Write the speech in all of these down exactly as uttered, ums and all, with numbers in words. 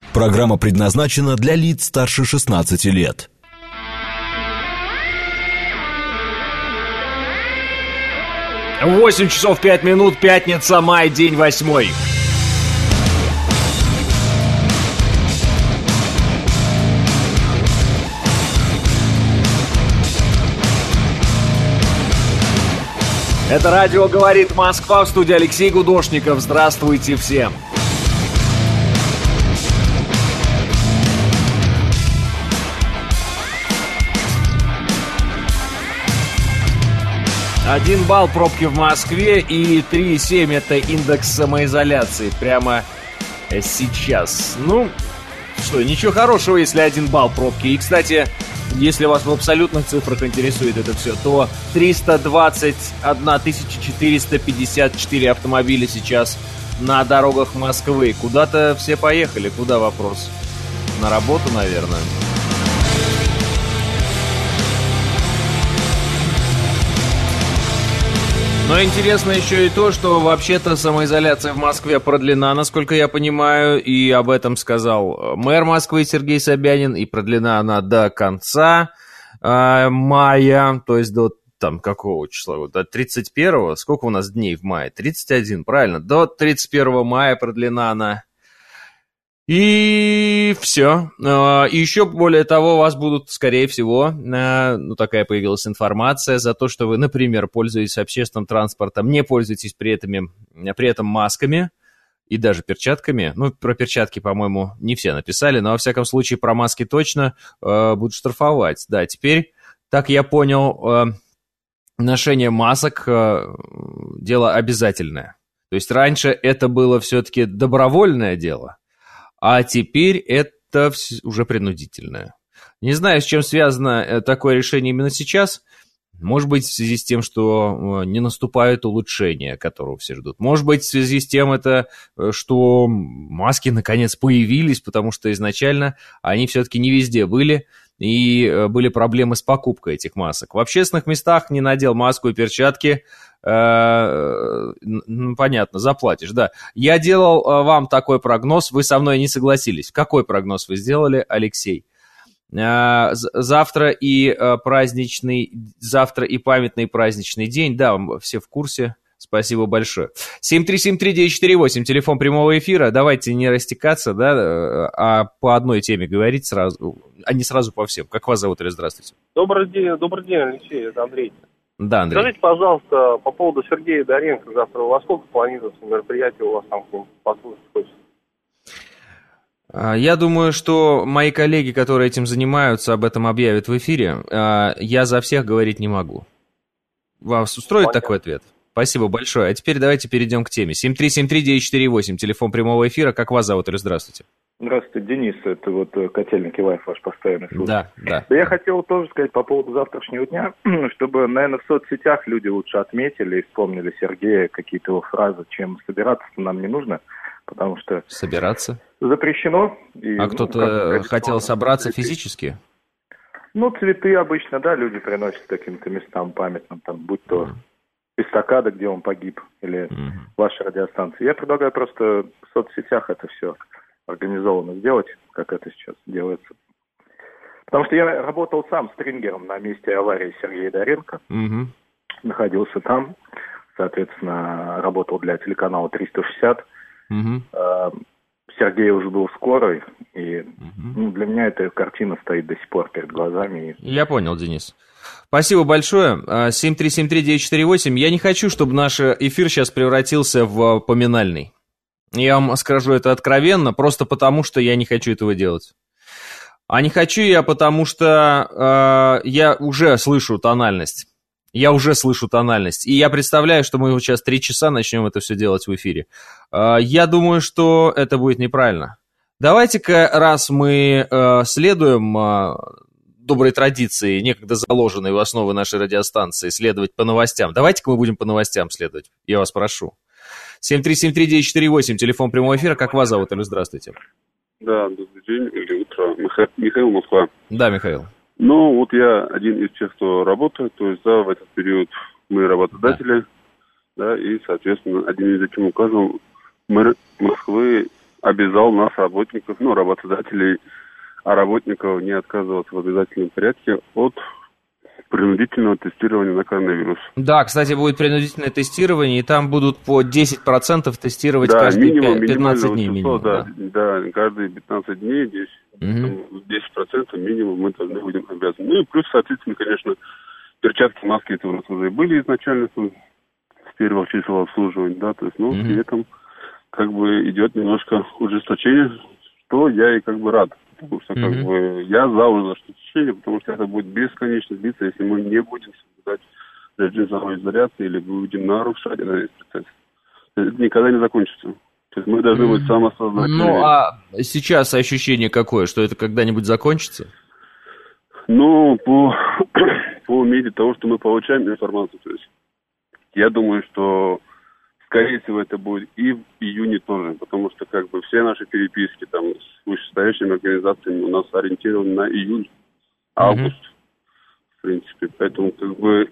Программа предназначена для лиц старше шестнадцати лет. восемь часов пять минут, пятница, май, день восьмой. Это радио «Говорит Москва», в студии Алексей Гудошников. Здравствуйте всем. Один балл пробки в Москве и три и семь это индекс самоизоляции прямо сейчас. Ну, что, ничего хорошего, если один балл пробки. И, кстати, если вас в абсолютных цифрах интересует это все, то триста двадцать одна тысяча четыреста пятьдесят четыре автомобиля сейчас на дорогах Москвы. Куда-то все поехали. Куда вопрос? На работу, наверное. Но интересно еще и то, что вообще-то самоизоляция в Москве продлена, насколько я понимаю, и об этом сказал мэр Москвы Сергей Собянин, и продлена она до конца э, мая, то есть до там какого числа, до тридцать первого, сколько у нас дней в мае? тридцать один, правильно, до тридцать первого мая продлена она. И все. И еще более того, вас будут, скорее всего, ну такая появилась информация за то, что вы, например, пользуетесь общественным транспортом, не пользуетесь при этом, при этом масками и даже перчатками. Ну, про перчатки, по-моему, не все написали, но, во всяком случае, про маски точно э, будут штрафовать. Да, теперь, так я понял, э, ношение масок э, дело обязательное. То есть раньше это было все-таки добровольное дело, а теперь это уже принудительное. Не знаю, с чем связано такое решение именно сейчас. Может быть, в связи с тем, что не наступает улучшение, которого все ждут. Может быть, в связи с тем, это, что маски наконец появились, потому что изначально они все-таки не везде были, и были проблемы с покупкой этих масок. В общественных местах не надел маску и перчатки, э, ну, понятно, заплатишь, да. Я делал вам такой прогноз, вы со мной не согласились. Какой прогноз вы сделали, Алексей? Э, завтра и праздничный, завтра и памятный праздничный день, да, все в курсе. Спасибо большое. семь три семь три девять четыре восемь, телефон прямого эфира. Давайте не растекаться, да, а по одной теме говорить сразу, а не сразу по всем. Как вас зовут, или здравствуйте? Добрый день, добрый день, Алексей, это Андрей. Да, Андрей. Скажите, пожалуйста, по поводу Сергея Доренко, завтра во сколько планируется мероприятие у вас там послушать хочется? Я думаю, что мои коллеги, которые этим занимаются, об этом объявят в эфире. Я за всех говорить не могу. Вас устроит Понятно. Такой ответ? Спасибо большое. А теперь давайте перейдем к теме. семь три семь три девять четыре восемь, телефон прямого эфира. Как вас зовут, или здравствуйте? Здравствуйте, Денис. Это вот Котельник Лайф, ваш постоянный слушатель. Да, да. Да я хотел тоже сказать по поводу завтрашнего дня, чтобы, наверное, в соцсетях люди лучше отметили и вспомнили Сергея, какие-то его фразы, чем собираться-то нам не нужно, потому что... Собираться? Запрещено. И, а ну, кто-то хотел собраться физически? Ну, цветы обычно, да, люди приносят к каким-то местам памятным, там, будь то... Mm. эстакада, где он погиб, или mm-hmm. ваша радиостанция. Я предлагаю просто в соцсетях это все организованно сделать, как это сейчас делается. Потому что я работал сам стрингером на месте аварии Сергея Доренко. Mm-hmm. Находился там, соответственно, работал для телеканала триста шестьдесят. Mm-hmm. Сергей уже был в скорой, и mm-hmm. ну, для меня эта картина стоит до сих пор перед глазами. Я понял, Денис. Спасибо большое. семь три семь три девять четыре восемь. Я не хочу, чтобы наш эфир сейчас превратился в поминальный. Я вам скажу это откровенно, просто потому, что я не хочу этого делать. А не хочу я, потому что э, я уже слышу тональность. Я уже слышу тональность. И я представляю, что мы сейчас три часа начнем это все делать в эфире. Э, я думаю, что это будет неправильно. Давайте-ка, раз мы э, следуем... Э, доброй традиции, некогда заложенной в основы нашей радиостанции, следовать по новостям. Давайте-ка мы будем по новостям следовать, я вас прошу. семь три семь три девять четыре восемь, телефон прямого эфира. Как вас зовут, или здравствуйте? Да, добрый день или утро. Миха... Михаил, Москва. Да, Михаил. Ну, вот я один из тех, кто работает, то есть, да, в этот период мы работодатели, да, да и, соответственно, один из этим указом мэр Москвы обязал нас, работников, ну, работодателей, а работников не отказываться в обязательном порядке от принудительного тестирования на коронавирус. Да, кстати, будет принудительное тестирование, и там будут по десять процентов тестировать да, каждые минимум, пятнадцать дней. Число, минимум, да, да. да, каждые пятнадцать дней десять, угу. десять процентов минимум мы должны будем обязаны. Ну и плюс, соответственно, конечно, перчатки, маски, это у нас уже были изначально с первых чисел обслуживания, да, то есть, ну, угу. при этом как бы идет немножко ужесточение, что я и как бы рад. Потому что, как mm-hmm. бы, я за ужесточение, потому что это будет бесконечно длиться, если мы не будем соблюдать режим самоизоляции или будем нарушать этот процесс. Это никогда не закончится. То есть мы должны быть самосознательными. Ну, а сейчас ощущение какое, что это когда-нибудь закончится? Ну, по, по мере того, что мы получаем информацию, то есть я думаю, что скорее всего, это будет и в июне тоже, потому что как бы все наши переписки там с вышестоящими организациями у нас ориентированы на июнь, август, mm-hmm. в принципе. Поэтому как бы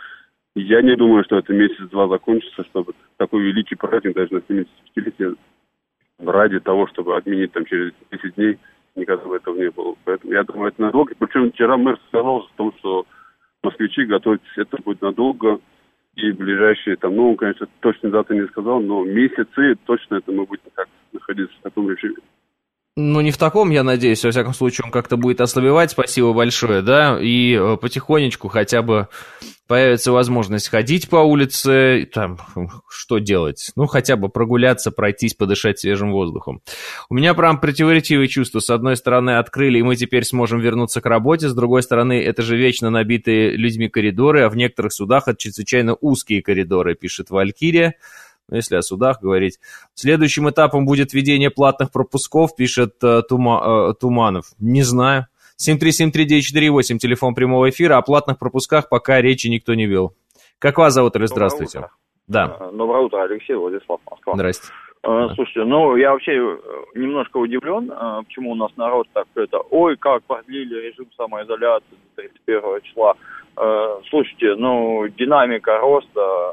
я не думаю, что это месяц-два закончится, чтобы такой великий праздник даже на семидесятипятилетие ради того, чтобы отменить там через десять дней, никогда бы этого не было. Поэтому я думаю, это надолго. Причем вчера мэр сказал о том, что москвичи готовятся, это будет надолго. И ближайшие, там, ну, он, конечно, точно даты не сказал, но месяцы точно это мы будем как находиться в таком режиме. Ну, не в таком, я надеюсь, во всяком случае, он как-то будет ослабевать, спасибо большое, да, и потихонечку хотя бы появится возможность ходить по улице, там, что делать? Ну, хотя бы прогуляться, пройтись, подышать свежим воздухом. У меня прям противоречивые чувства. С одной стороны, открыли, и мы теперь сможем вернуться к работе, с другой стороны, это же вечно набитые людьми коридоры, а в некоторых судах это чрезвычайно узкие коридоры, пишет Валькирия. Если о судах говорить. Следующим этапом будет введение платных пропусков, пишет э, Тума, э, Туманов. Не знаю. семь три семь три девять четыре восемь, телефон прямого эфира. О платных пропусках пока речи никто не вел. Как вас зовут, или здравствуйте? Да. Доброе утро, Алексей, Владислав, Москва. Здрасте. Э, слушайте, ну, я вообще немножко удивлен, э, почему у нас народ так это, ой, как продлили режим самоизоляции до тридцать первого числа. Э, слушайте, ну, динамика роста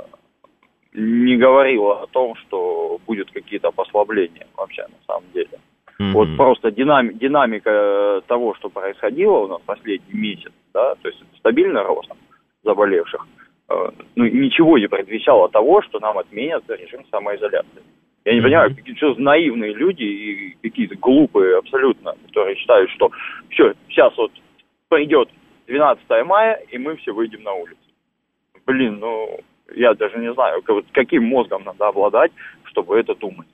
не говорила о том, что будет какие-то послабления вообще на самом деле. Mm-hmm. Вот просто динами- динамика того, что происходило у нас последний месяц, да, то есть стабильный рост заболевших, э, ну, ничего не предвещало того, что нам отменят режим самоизоляции. Я не mm-hmm. понимаю, какие что за наивные люди и какие-то глупые абсолютно, которые считают, что все, сейчас вот придет двенадцатое мая, и мы все выйдем на улицу. Блин, ну... Я даже не знаю, каким мозгом надо обладать, чтобы это думать.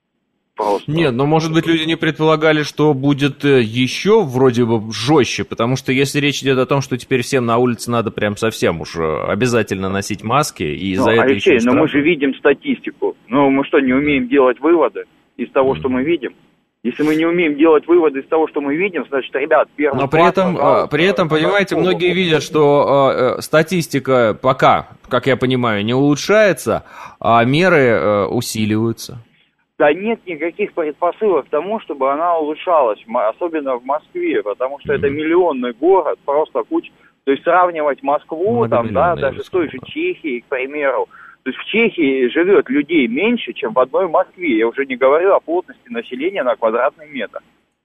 Просто. Нет, но, может быть, люди не предполагали, что будет еще вроде бы жестче, потому что если речь идет о том, что теперь всем на улице надо прям совсем уж обязательно носить маски, и ну, за это Алексей, еще но штрафы. мы же видим статистику. Ну, мы что, не умеем делать выводы из того, что мы видим? Если мы не умеем делать выводы из того, что мы видим, значит, ребят, первый Но класс, при этом, пожалуйста, при этом, понимаете, многие видят, что э, статистика пока, как я понимаю, не улучшается, а меры э, усиливаются. Да нет никаких предпосылок к тому, чтобы она улучшалась, особенно в Москве, потому что mm-hmm. это миллионный город, просто куча. То есть сравнивать Москву, там, да, даже с той же Чехией, к примеру. То есть в Чехии живет людей меньше, чем в одной Москве. Я уже не говорю о плотности населения на квадратный метр.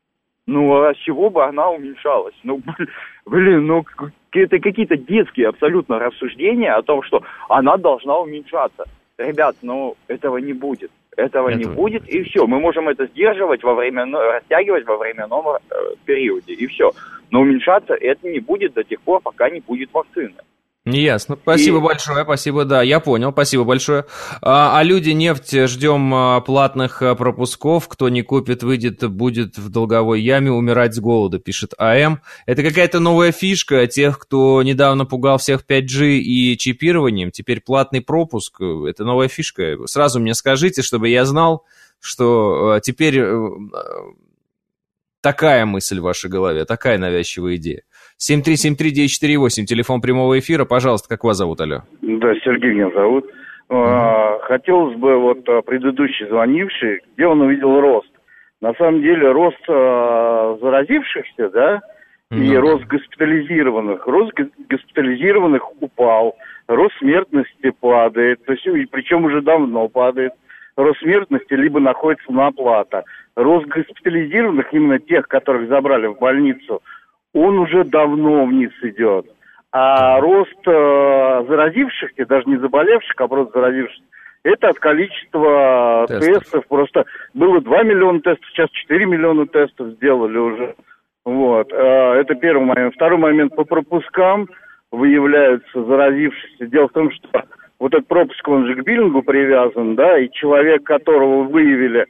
Ну, а с чего бы она уменьшалась? Ну, блин, ну, это какие-то детские абсолютно рассуждения о том, что она должна уменьшаться. Ребят, ну, этого не будет. Этого это... не будет, и все. Мы можем это сдерживать во время, растягивать во временном э, периоде, и все. Но уменьшаться это не будет до тех пор, пока не будет вакцины. Ясно. Спасибо и... большое, спасибо, да, я понял, спасибо большое. А, а люди, нефть, ждем а, платных а, пропусков, кто не купит, выйдет, будет в долговой яме умирать с голода, пишет АМ. Это какая-то новая фишка тех, кто недавно пугал всех пять джи и чипированием, теперь платный пропуск, это новая фишка. Сразу мне скажите, чтобы я знал, что а, теперь а, такая мысль в вашей голове, такая навязчивая идея. семь три семь три девять четыре восемь, телефон прямого эфира. Пожалуйста, как вас зовут, алло? Да, Сергей меня зовут. Mm-hmm. Хотелось бы, вот предыдущий звонивший, где он увидел рост. На самом деле рост а, заразившихся, да, mm-hmm. и рост госпитализированных. Рост госпитализированных упал, рост смертности падает, то есть, и причем уже давно падает. рост смертности, либо находится на оплата. Рост госпитализированных, именно тех, которых забрали в больницу, он уже давно вниз идет. А рост э, заразившихся, даже не заболевших, а просто заразившихся, это от количества тестов. тестов. Просто было два миллиона тестов, сейчас четыре миллиона тестов сделали уже. Вот. Это первый момент. Второй момент, по пропускам выявляются заразившиеся. Дело в том, что вот этот пропуск, он же к биллингу привязан, да, и человек, которого выявили,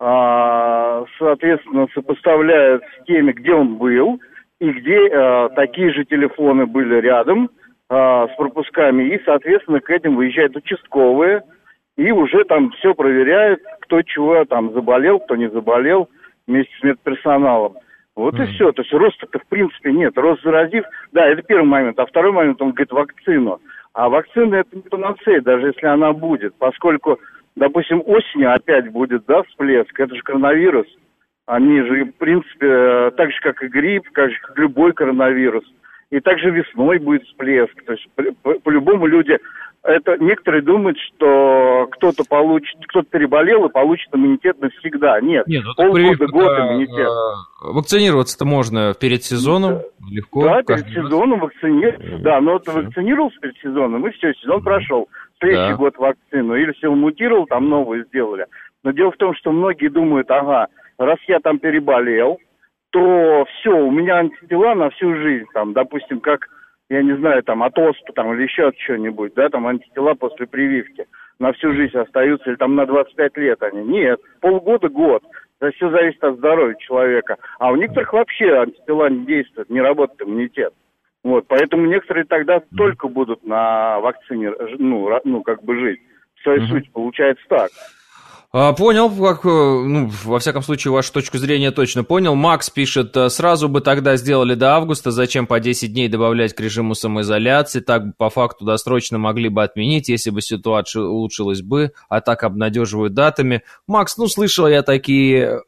соответственно, сопоставляют с теми, где он был, и где такие же телефоны были рядом с пропусками, и, соответственно, к этим выезжают участковые, и уже там все проверяют, кто чего там заболел, кто не заболел, вместе с медперсоналом. Вот mm-hmm. и все. То есть роста-то в принципе нет. Рост заразив, да, это первый момент. А второй момент, он говорит, вакцину. А вакцина это не панацея, даже если она будет. Поскольку, допустим, осенью опять будет, да, всплеск. Это же коронавирус. Они же, в принципе, так же, как и грипп, как же, как любой коронавирус. И также весной будет всплеск. То есть по- по-любому люди... Это некоторые думают, что кто-то получит, кто-то переболел и получит иммунитет навсегда. Нет, Нет полгода, год иммунитет. Вакцинироваться-то можно перед сезоном, да. легко. Да, перед сезоном вакцинироваться. Да, но ты вакцинировался перед сезоном, и все, сезон прошел. Следующий да. год вакцину. Или все мутировал, там новую сделали. Но дело в том, что многие думают, ага, раз я там переболел, то все, у меня антитела на всю жизнь. Там, допустим, как... я не знаю, там, от оспы, там, или еще от чего-нибудь, да, там, антитела после прививки на всю жизнь остаются, или там на двадцать пять лет они. Нет, полгода, год. Это все зависит от здоровья человека. А у некоторых вообще антитела не действуют, не работает иммунитет. Вот, поэтому некоторые тогда mm-hmm. только будут на вакцине, ну, ну, как бы жить. В своей mm-hmm. сути получается так. А, понял, как, ну, во всяком случае, вашу точку зрения точно понял. Макс пишет, сразу бы тогда сделали до августа, зачем по десять дней добавлять к режиму самоизоляции, так по факту досрочно могли бы отменить, если бы ситуация улучшилась бы, а так обнадеживают датами. Макс, ну, слышал я такие...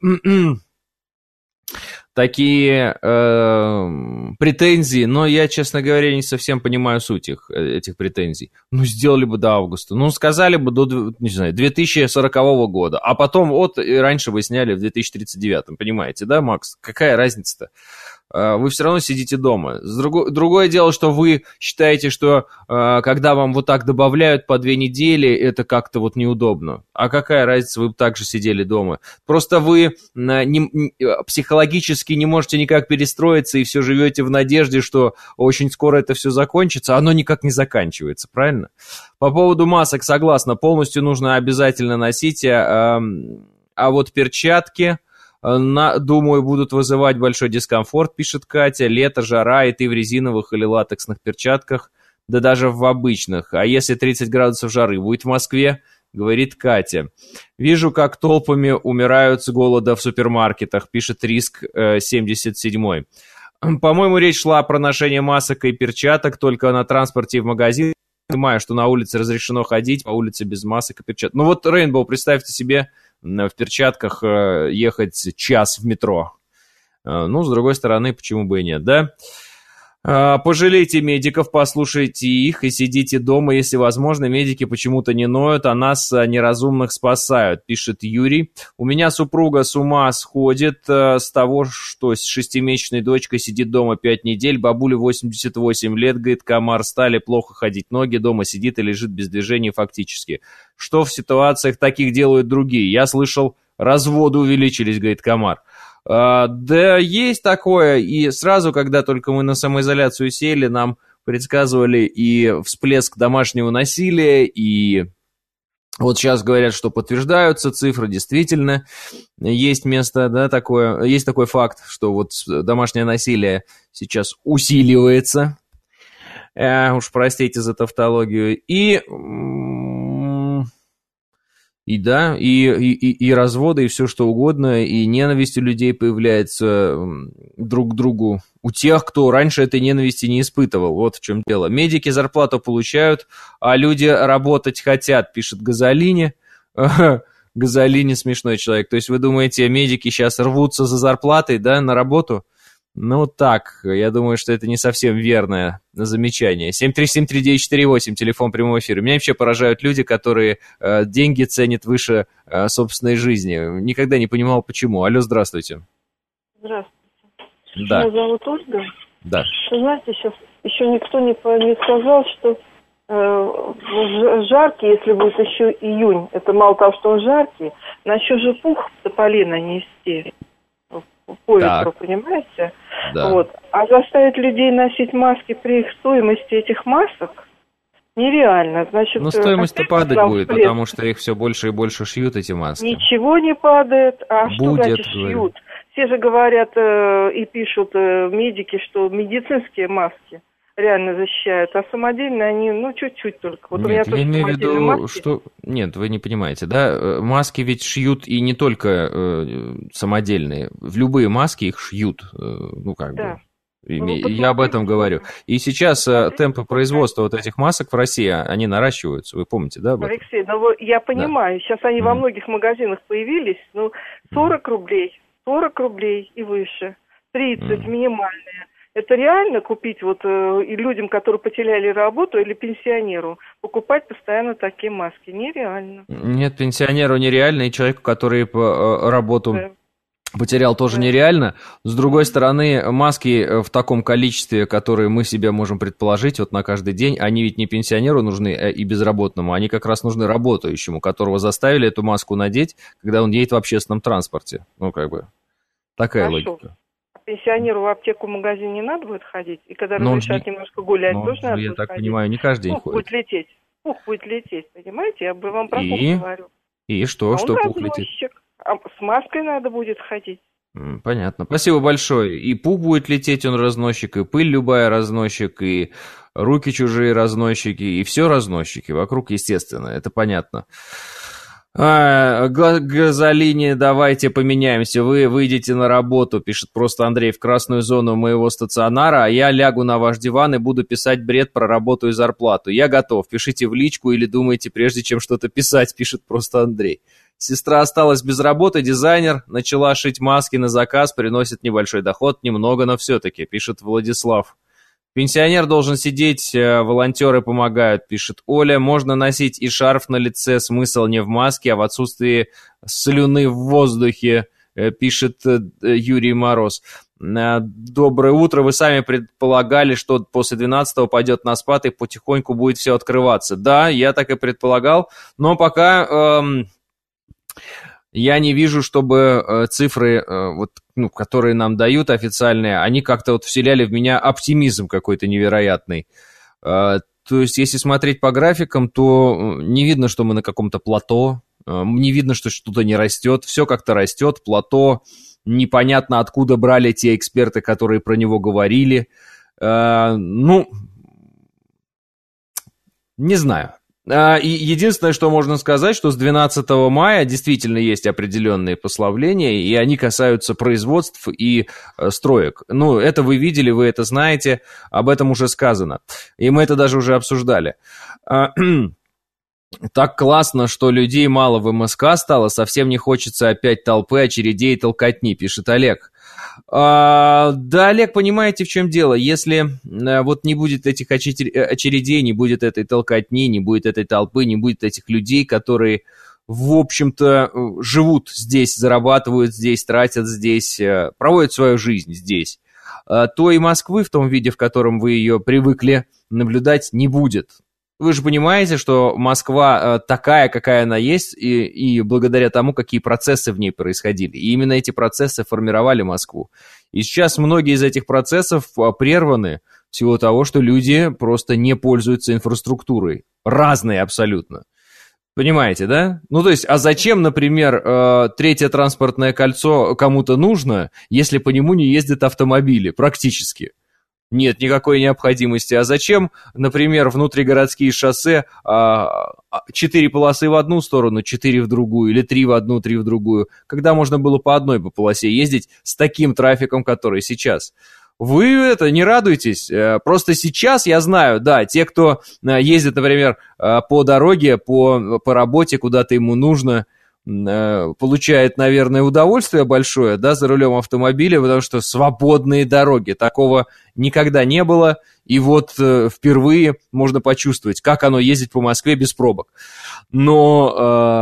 такие э, претензии, но я, честно говоря, не совсем понимаю суть их, этих претензий. Ну, сделали бы до августа, ну, сказали бы до, не знаю, две тысячи сорокового года, а потом вот и раньше вы сняли в две тысячи тридцать девятом, понимаете, да, Макс? Какая разница-то? Вы все равно сидите дома. Друго, другое дело, что вы считаете, что э, когда вам вот так добавляют по две недели, это как-то вот неудобно. А какая разница, вы бы также сидели дома. Просто вы э, не, психологически не можете никак перестроиться и все живете в надежде, что очень скоро это все закончится, а оно никак не заканчивается, правильно? По поводу масок, согласна, полностью нужно обязательно носить, э, э, а вот перчатки... На, думаю, будут вызывать большой дискомфорт, пишет Катя. Лето, жара, и ты в резиновых или латексных перчатках, да даже в обычных. А если тридцать градусов жары будет в Москве, говорит Катя. Вижу, как толпами умирают с голода в супермаркетах, пишет Риск семьдесят семь. По-моему, речь шла про ношение масок и перчаток только на транспорте и в магазине. Понимаю, что на улице разрешено ходить, по улице без масок и перчаток. Ну вот, Рейнбоу, представьте себе, в перчатках ехать час в метро. Ну, с другой стороны, почему бы и нет, да? Пожалейте медиков, послушайте их и сидите дома, если возможно. Медики почему-то не ноют, а нас, неразумных, спасают, пишет Юрий. У меня супруга с ума сходит с того, что с шестимесячной дочкой сидит дома пять недель. Бабуле восемьдесят восемь лет, говорит, комар, стали плохо ходить ноги, дома сидит и лежит без движения фактически. Что в ситуациях таких делают другие? Я слышал, разводы увеличились, говорит комар. Uh, да, есть такое, и сразу, когда только мы на самоизоляцию сели, нам предсказывали и всплеск домашнего насилия, и вот сейчас говорят, что подтверждаются цифры, действительно, есть место, да, такое, есть такой факт, что вот домашнее насилие сейчас усиливается, uh, уж простите за тавтологию, и... И да, и, и, и разводы, и все что угодно, и ненависть у людей появляется друг к другу. У тех, кто раньше этой ненависти не испытывал. Вот в чем дело. Медики зарплату получают, а люди работать хотят, пишет Газолини. Газолини смешной человек. То есть вы думаете, медики сейчас рвутся за зарплатой, да, на работу? Ну так, я думаю, что это не совсем верное замечание. семь три семь три девять четыре восемь, телефон прямого эфира. Меня вообще поражают люди, которые э, деньги ценят выше э, собственной жизни. Никогда не понимал, почему. Алло, здравствуйте. Здравствуйте. Да. Меня зовут Ольга. Да. Вы знаете, сейчас еще никто не, не сказал, что э, жаркий, если будет еще июнь, это мало того, что он жаркий, на еще же пух тополина нести по ветру, понимаете? Да. Вот. А заставить людей носить маски при их стоимости этих масок нереально. Значит, но стоимость-то падать будет, вслед. Потому что их все больше и больше шьют, эти маски. Ничего не падает. А будет, что значит шьют? Все же говорят э, и пишут э, медики, что медицинские маски реально защищают, а самодельные они, ну, чуть-чуть только. Вот Нет, у меня я имею в виду, маски. Что... Нет, вы не понимаете, да? Маски ведь шьют и не только э, самодельные. В любые маски их шьют, э, ну, как да. бы. Ну, я об этом говорю. И сейчас э, темпы производства вот этих масок в России, они наращиваются, вы помните, да? Алексей, ну, я понимаю, да. Сейчас они mm-hmm. во многих магазинах появились, ну, сорок mm-hmm. рублей, сорок рублей и выше, тридцать mm-hmm. минимальные. Это реально купить вот э, и людям, которые потеряли работу, или пенсионеру, покупать постоянно такие маски? Нереально. Нет, пенсионеру нереально, и человеку, который по, э, работу да. потерял, тоже да. нереально. С другой стороны, маски в таком количестве, которые мы себе можем предположить вот на каждый день, они ведь не пенсионеру нужны и безработному, они как раз нужны работающему, которого заставили эту маску надеть, когда он едет в общественном транспорте. Ну, как бы, такая Хорошо. Логика. Пенсионеру в аптеку, в магазин не надо будет ходить? И когда разрешат не... немножко гулять, но тоже надо я будет так ходить? понимаю, не каждый день пух ходит. будет лететь. Пух будет лететь, понимаете? Я бы вам про и... пух говорю. И что? А что он пух разносчик. летит? А с маской надо будет ходить. Понятно. Спасибо большое. И пух будет лететь, он разносчик, и пыль любая разносчик, и руки чужие разносчики, и все разносчики вокруг, естественно. Это понятно. А, Газолини, давайте поменяемся. Вы выйдете на работу, пишет просто Андрей, в красную зону моего стационара, а я лягу на ваш диван и буду писать бред про работу и зарплату. Я готов. Пишите в личку или думайте, прежде чем что-то писать, пишет просто Андрей. Сестра осталась без работы, дизайнер, начала шить маски на заказ, приносит небольшой доход, немного, но все-таки, пишет Владислав. Пенсионер должен сидеть, волонтеры помогают, пишет Оля. Можно носить и шарф на лице, смысл не в маске, а в отсутствии слюны в воздухе, пишет Юрий Мороз. Доброе утро. Вы сами предполагали, что после двенадцатого пойдет на спад и потихоньку будет все открываться. Да, я так и предполагал, но пока... Эм... Я не вижу, чтобы э, цифры, э, вот, ну, которые нам дают официальные, они как-то вот вселяли в меня оптимизм какой-то невероятный. Э, то есть, если смотреть по графикам, то не видно, что мы на каком-то плато, э, не видно, что что-то не растет, все как-то растет, плато, непонятно, откуда брали те эксперты, которые про него говорили. Э, ну, не знаю. И единственное, что можно сказать, что с двенадцатого мая действительно есть определенные послабления, и они касаются производств и строек. Ну, это вы видели, вы это знаете, об этом уже сказано. И мы это даже уже обсуждали. Так классно, что людей мало в эм эс ка стало, совсем не хочется опять толпы, очередей и толкотни, пишет Олег. А, да, Олег, понимаете, в чем дело? Если а, вот не будет этих очередей, не будет этой толкотни, не будет этой толпы, не будет этих людей, которые, в общем-то, живут здесь, зарабатывают здесь, тратят здесь, проводят свою жизнь здесь, а, то и Москвы в том виде, в котором вы ее привыкли наблюдать, не будет. Вы же понимаете, что Москва такая, какая она есть, и, и благодаря тому, какие процессы в ней происходили. И именно эти процессы формировали Москву. И сейчас многие из этих процессов прерваны в силу того, что люди просто не пользуются инфраструктурой. Разные абсолютно. Понимаете, да? Ну, то есть, а зачем, например, третье транспортное кольцо кому-то нужно, если по нему не ездят автомобили практически? Нет никакой необходимости. А зачем, например, внутригородские шоссе четыре полосы в одну сторону, четыре в другую, или три в одну, три в другую, когда можно было по одной по полосе ездить с таким трафиком, который сейчас? Вы это не радуйтесь. Просто сейчас я знаю, да, те, кто ездит, например, по дороге, по, по работе, куда-то ему нужно, э, получает, наверное, удовольствие большое, да, за рулем автомобиля, потому что свободные дороги, такого никогда не было, и вот э, впервые можно почувствовать, как оно ездить по Москве без пробок. Но,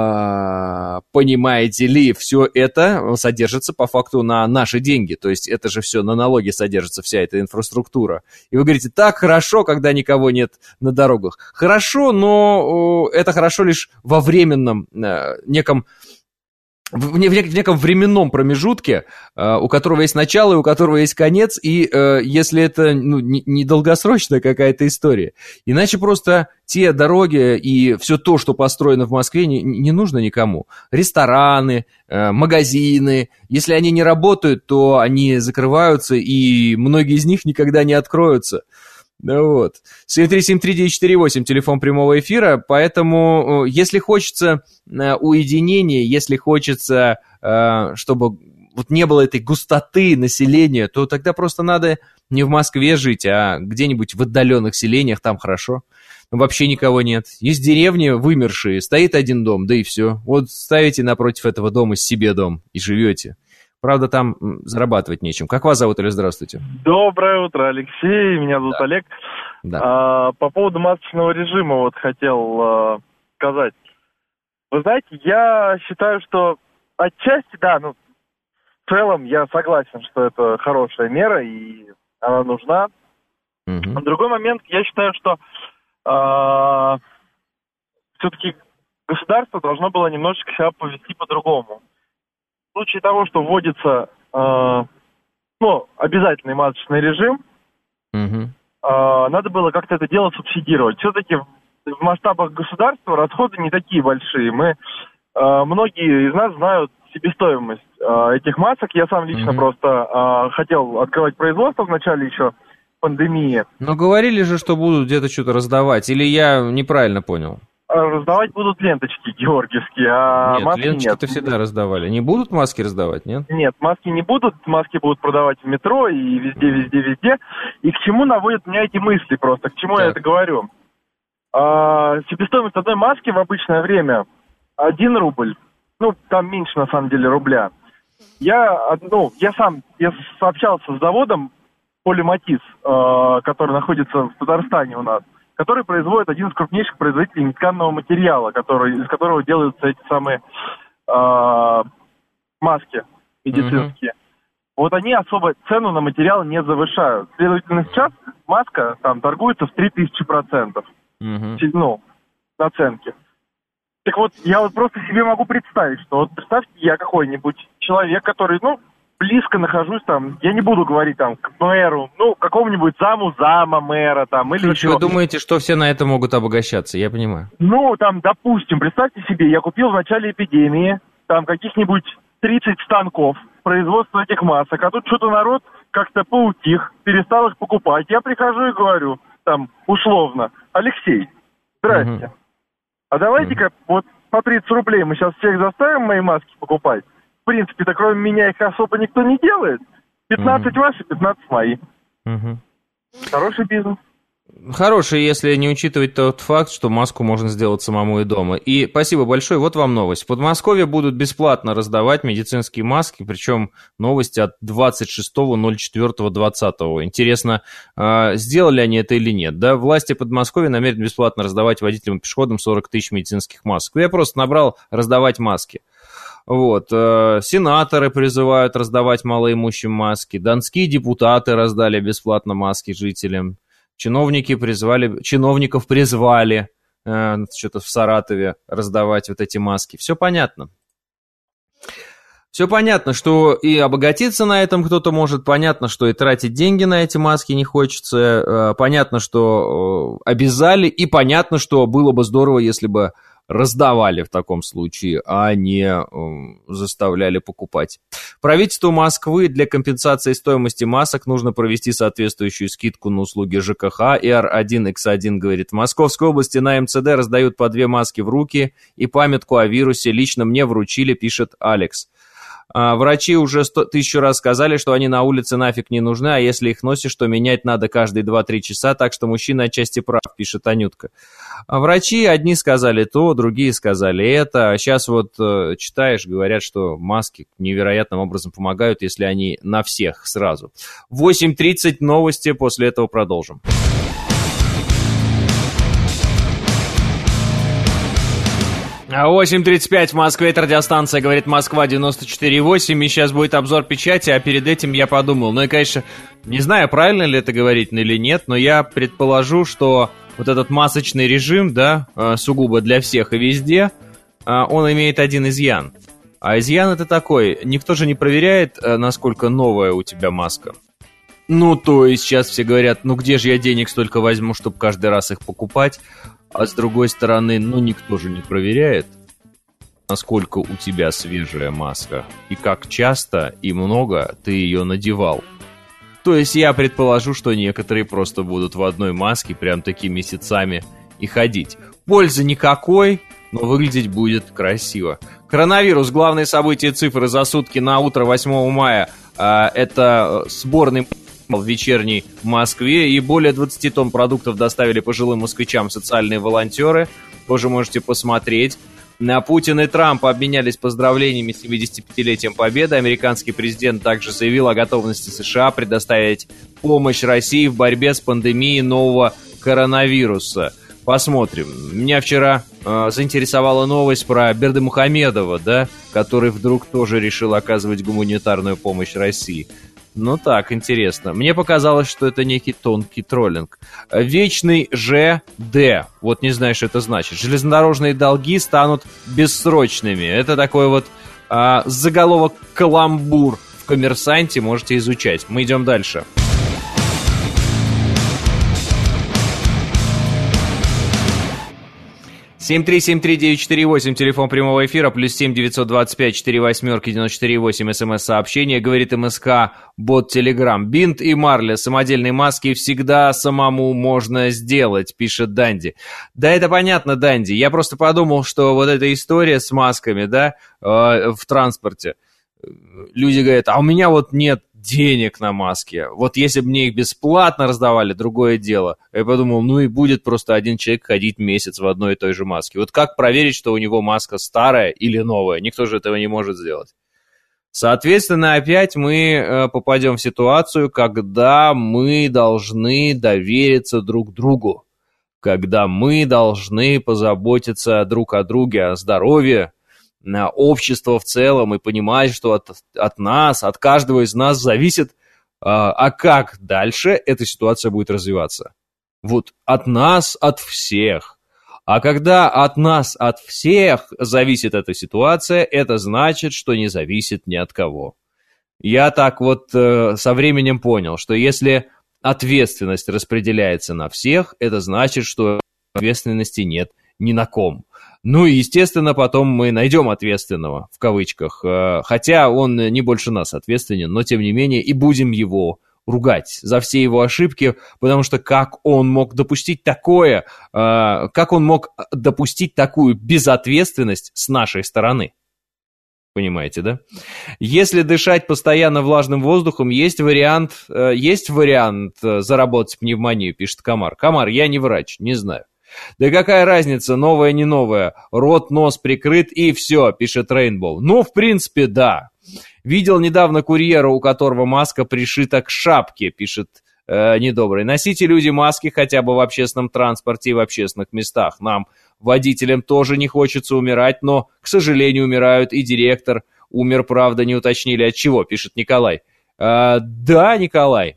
э, понимаете ли, все это содержится по факту на наши деньги, то есть это же все на налоги содержится, вся эта инфраструктура. И вы говорите, так хорошо, когда никого нет на дорогах. Хорошо, но э, это хорошо лишь во временном э, неком В, не, в неком временном промежутке, э, у которого есть начало и у которого есть конец, и э, если это ну, не, не долгосрочная какая-то история. Иначе просто те дороги и все то, что построено в Москве, не, не нужно никому. Рестораны, э, магазины, если они не работают, то они закрываются, и многие из них никогда не откроются. Да вот. семь три семь три девять четыре восемь, телефон прямого эфира, поэтому если хочется уединения, если хочется, чтобы вот не было этой густоты населения, то тогда просто надо не в Москве жить, а где-нибудь в отдаленных селениях, там хорошо. Вообще никого нет. Есть деревни вымершие, стоит один дом, да и все. Вот ставите напротив этого дома себе дом и живете. Правда, там зарабатывать нечем. Как вас зовут, или здравствуйте? Доброе утро, Алексей. Меня зовут да. Олег. Да. А, по поводу масочного режима вот хотел а, сказать. Вы знаете, я считаю, что отчасти, да, ну, в целом я согласен, что это хорошая мера, и она нужна. Угу. На другой момент, я считаю, что а, все-таки государство должно было немножечко себя повести по-другому. В случае того, что вводится э, ну, обязательный масочный режим, угу. э, надо было как-то это дело субсидировать. Все-таки в, в масштабах государства расходы не такие большие. Мы, э, многие из нас знают себестоимость э, этих масок. Я сам лично угу. просто э, хотел открывать производство в начале еще пандемии. Но говорили же, что будут где-то что-то раздавать. Или я неправильно понял? Раздавать будут ленточки георгиевские, а нет, маски ленточки-то нет. всегда раздавали. Не будут маски раздавать, нет? Нет, маски не будут, маски будут продавать в метро и везде, везде, везде. И к чему наводят меня эти мысли просто, к чему так. я это говорю? А, себестоимость одной маски в обычное время один рубль, ну, там меньше на самом деле рубля. Я, ну, я сам я сообщался с заводом Полиматис, э, который находится в Татарстане у нас, который производит один из крупнейших производителей нетканного материала, который, из которого делаются эти самые э, маски медицинские. Mm-hmm. Вот они особо цену на материал не завышают. Следовательно, сейчас маска там торгуется в три тысячи процентов. Mm-hmm. Ну, наценки. Так вот, я вот просто себе могу представить, что вот представьте, я какой-нибудь человек, который, ну, близко нахожусь там, я не буду говорить там к мэру, ну, какому-нибудь заму зама мэра там, или Слушайте, еще. Вы думаете, что все на это могут обогащаться, я понимаю. Ну, там, допустим, представьте себе, я купил в начале эпидемии там каких-нибудь тридцать станков производства этих масок, а тут что-то народ как-то поутих, перестал их покупать. Я прихожу и говорю, там, условно, Алексей, здрасте, угу. а давайте-ка угу. вот по тридцать рублей мы сейчас всех заставим мои маски покупать. В принципе, так кроме меня их особо никто не делает. пятнадцать mm-hmm. ваши, пятнадцать мои. Mm-hmm. Хороший бизнес. Хороший, если не учитывать тот факт, что маску можно сделать самому и дома. И спасибо большое. Вот вам новость. В Подмосковье будут бесплатно раздавать медицинские маски, причем новости от двадцать шестого ноль четвёртого двадцатого. Интересно, сделали они это или нет. Да? Власти Подмосковья намерены бесплатно раздавать водителям и пешеходам сорок тысяч медицинских масок. Я просто набрал раздавать маски. Вот, сенаторы призывают раздавать малоимущим маски, донские депутаты раздали бесплатно маски жителям, чиновники призвали, чиновников призвали э, что-то в Саратове раздавать вот эти маски. Все понятно. Все понятно, что и обогатиться на этом кто-то может, понятно, что и тратить деньги на эти маски не хочется, э, понятно, что э, обязали, и понятно, что было бы здорово, если бы раздавали в таком случае, а не э, заставляли покупать. Правительству Москвы для компенсации стоимости масок нужно провести соответствующую скидку на услуги ЖКХ. И эр один икс один говорит, в Московской области на эм цэ дэ раздают по две маски в руки и памятку о вирусе. Лично мне вручили, пишет Алекс. А, врачи уже сто, тысячу раз сказали, что они на улице нафиг не нужны, а если их носишь, то менять надо каждые два-три часа, так что мужчина отчасти прав, пишет Анютка. А врачи одни сказали то, другие сказали это. Сейчас вот э, читаешь, говорят, что маски невероятным образом помогают, если они на всех сразу. восемь тридцать новости, после этого продолжим. восемь тридцать пять в Москве, это радиостанция «Говорит Москва» девяносто четыре восемь, и сейчас будет обзор печати, а перед этим я подумал, ну и, конечно, не знаю, правильно ли это говорить или нет, но я предположу, что вот этот масочный режим, да, сугубо для всех и везде, он имеет один изъян. А изъян это такой, никто же не проверяет, насколько новая у тебя маска. Ну, то есть сейчас все говорят, ну где же я денег столько возьму, чтобы каждый раз их покупать? А с другой стороны, ну никто же не проверяет, насколько у тебя свежая маска и как часто и много ты ее надевал. То есть я предположу, что некоторые просто будут в одной маске прям такими месяцами и ходить. Пользы никакой, но выглядеть будет красиво. Коронавирус. Главные события, цифры за сутки на утро восьмого мая. Это сборный в вечерней Москве, и более двадцать тонн продуктов доставили пожилым москвичам социальные волонтеры. Тоже можете посмотреть. Путин и Трамп обменялись поздравлениями с семидесятипятилетием Победы. Американский президент также заявил о готовности США предоставить помощь России в борьбе с пандемией нового коронавируса. Посмотрим. Меня вчера э, заинтересовала новость про Бердымухамедова, да, который вдруг тоже решил оказывать гуманитарную помощь России. Ну так, интересно. Мне показалось, что это некий тонкий троллинг. Вечный ЖД. Вот не знаю, что это значит. Железнодорожные долги станут бессрочными. Это такой вот а, заголовок каламбур в «Коммерсанте». Можете изучать. Мы идем дальше. семь три семь три девять четыре восемь, телефон прямого эфира, плюс семь девятьсот двадцать пять четыре восьмерки девяносто четыре восемь, смс-сообщение, говорит МСК, бот Телеграм. Бинт и марля, самодельные маски всегда самому можно сделать, пишет Данди. Да, это понятно, Данди, я просто подумал, что вот эта история с масками, да, э, в транспорте, люди говорят, а у меня вот нет денег на маски. Вот если бы мне их бесплатно раздавали, другое дело. Я подумал, ну и будет просто один человек ходить месяц в одной и той же маске. Вот как проверить, что у него маска старая или новая? Никто же этого не может сделать. Соответственно, опять мы попадем в ситуацию, когда мы должны довериться друг другу. Когда мы должны позаботиться друг о друге, о здоровье, на общество в целом, и понимать, что от, от нас, от каждого из нас зависит, а, а как дальше эта ситуация будет развиваться. Вот от нас, от всех. А когда от нас, от всех зависит эта ситуация, это значит, что не зависит ни от кого. Я так вот э, со временем понял, что если ответственность распределяется на всех, это значит, что ответственности нет ни на ком. Ну и, естественно, потом мы найдем ответственного, в кавычках, хотя он не больше нас ответственен, но тем не менее и будем его ругать за все его ошибки, потому что как он мог допустить такое, как он мог допустить такую безответственность с нашей стороны? Понимаете, да? Если дышать постоянно влажным воздухом, есть вариант, есть вариант заработать пневмонию, пишет Комар. Комар, я не врач, не знаю. Да какая разница, новая, не новая, рот, нос прикрыт и все, пишет Рейнбоу. Ну, в принципе, да. Видел недавно курьера, у которого маска пришита к шапке, пишет э, Недобрый. Носите, люди, маски хотя бы в общественном транспорте и в общественных местах. Нам, водителям, тоже не хочется умирать, но, к сожалению, умирают. И директор умер, правда, не уточнили от чего, пишет Николай. Э, да, Николай.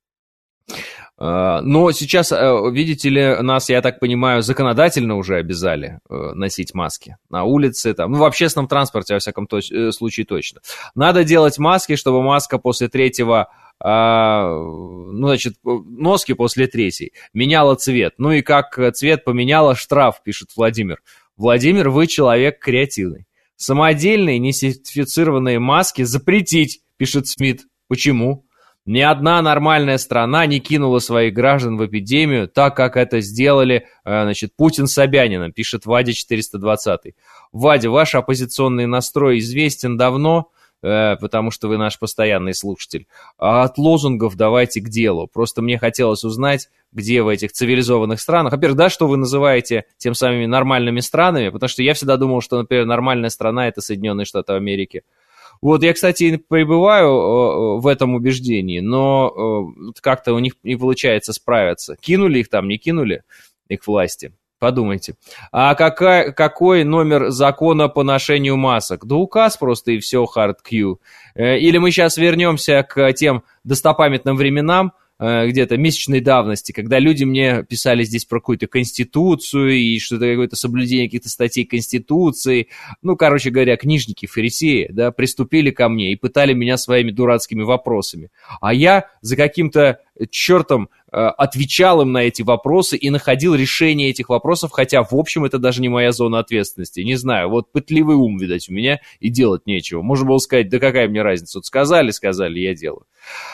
Но сейчас, видите ли, нас, я так понимаю, законодательно уже обязали носить маски на улице, там, ну, в общественном транспорте, во всяком точ- случае, точно. Надо делать маски, чтобы маска после третьего, а, ну, значит, носки после третьей меняла цвет. Ну и как цвет поменяла, штраф, пишет Владимир. Владимир, вы человек креативный. Самодельные несертифицированные маски запретить, пишет Смит. Почему? Ни одна нормальная страна не кинула своих граждан в эпидемию, так как это сделали, значит, Путин с Собяниным, пишет Вадя четыреста двадцать. Вадя, ваш оппозиционный настрой известен давно, э, потому что вы наш постоянный слушатель. А от лозунгов давайте к делу. Просто мне хотелось узнать, где в этих цивилизованных странах, во-первых, да, что вы называете тем самыми нормальными странами, потому что я всегда думал, что, например, нормальная страна — это Соединенные Штаты Америки. Вот я, кстати, пребываю в этом убеждении, но как-то у них не получается справиться. Кинули их там, не кинули их власти? Подумайте. А какая, какой номер закона по ношению масок? Да указ просто и все, hard Q. Или мы сейчас вернемся к тем достопамятным временам, где-то месячной давности, когда люди мне писали здесь про какую-то конституцию и что-то какое-то соблюдение каких-то статей конституции. Ну, короче говоря, книжники, фарисеи, да, приступили ко мне и пытали меня своими дурацкими вопросами. А я за каким-то чертом э, отвечал им на эти вопросы и находил решение этих вопросов, хотя, в общем, это даже не моя зона ответственности. Не знаю, вот пытливый ум, видать, у меня, и делать нечего. Можно было сказать, да какая мне разница, вот сказали, сказали, я делаю.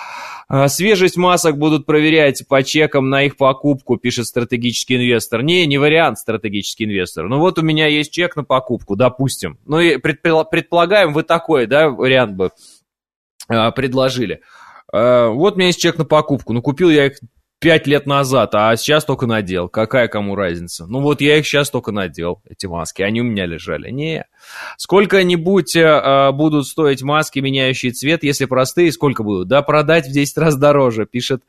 Свежесть масок будут проверять по чекам на их покупку, пишет стратегический инвестор. Не, не вариант, стратегический инвестор. Ну вот у меня есть чек на покупку, допустим. Ну и предполагаем, вы такой, да, вариант бы предложили. Вот у меня есть чек на покупку. Ну купил я их пять лет назад, а сейчас только надел. Какая кому разница? Ну вот я их сейчас только надел, эти маски. Они у меня лежали. Не. Сколько-нибудь э, будут стоить маски, меняющие цвет, если простые, сколько будут? Да, продать в десять раз дороже, пишет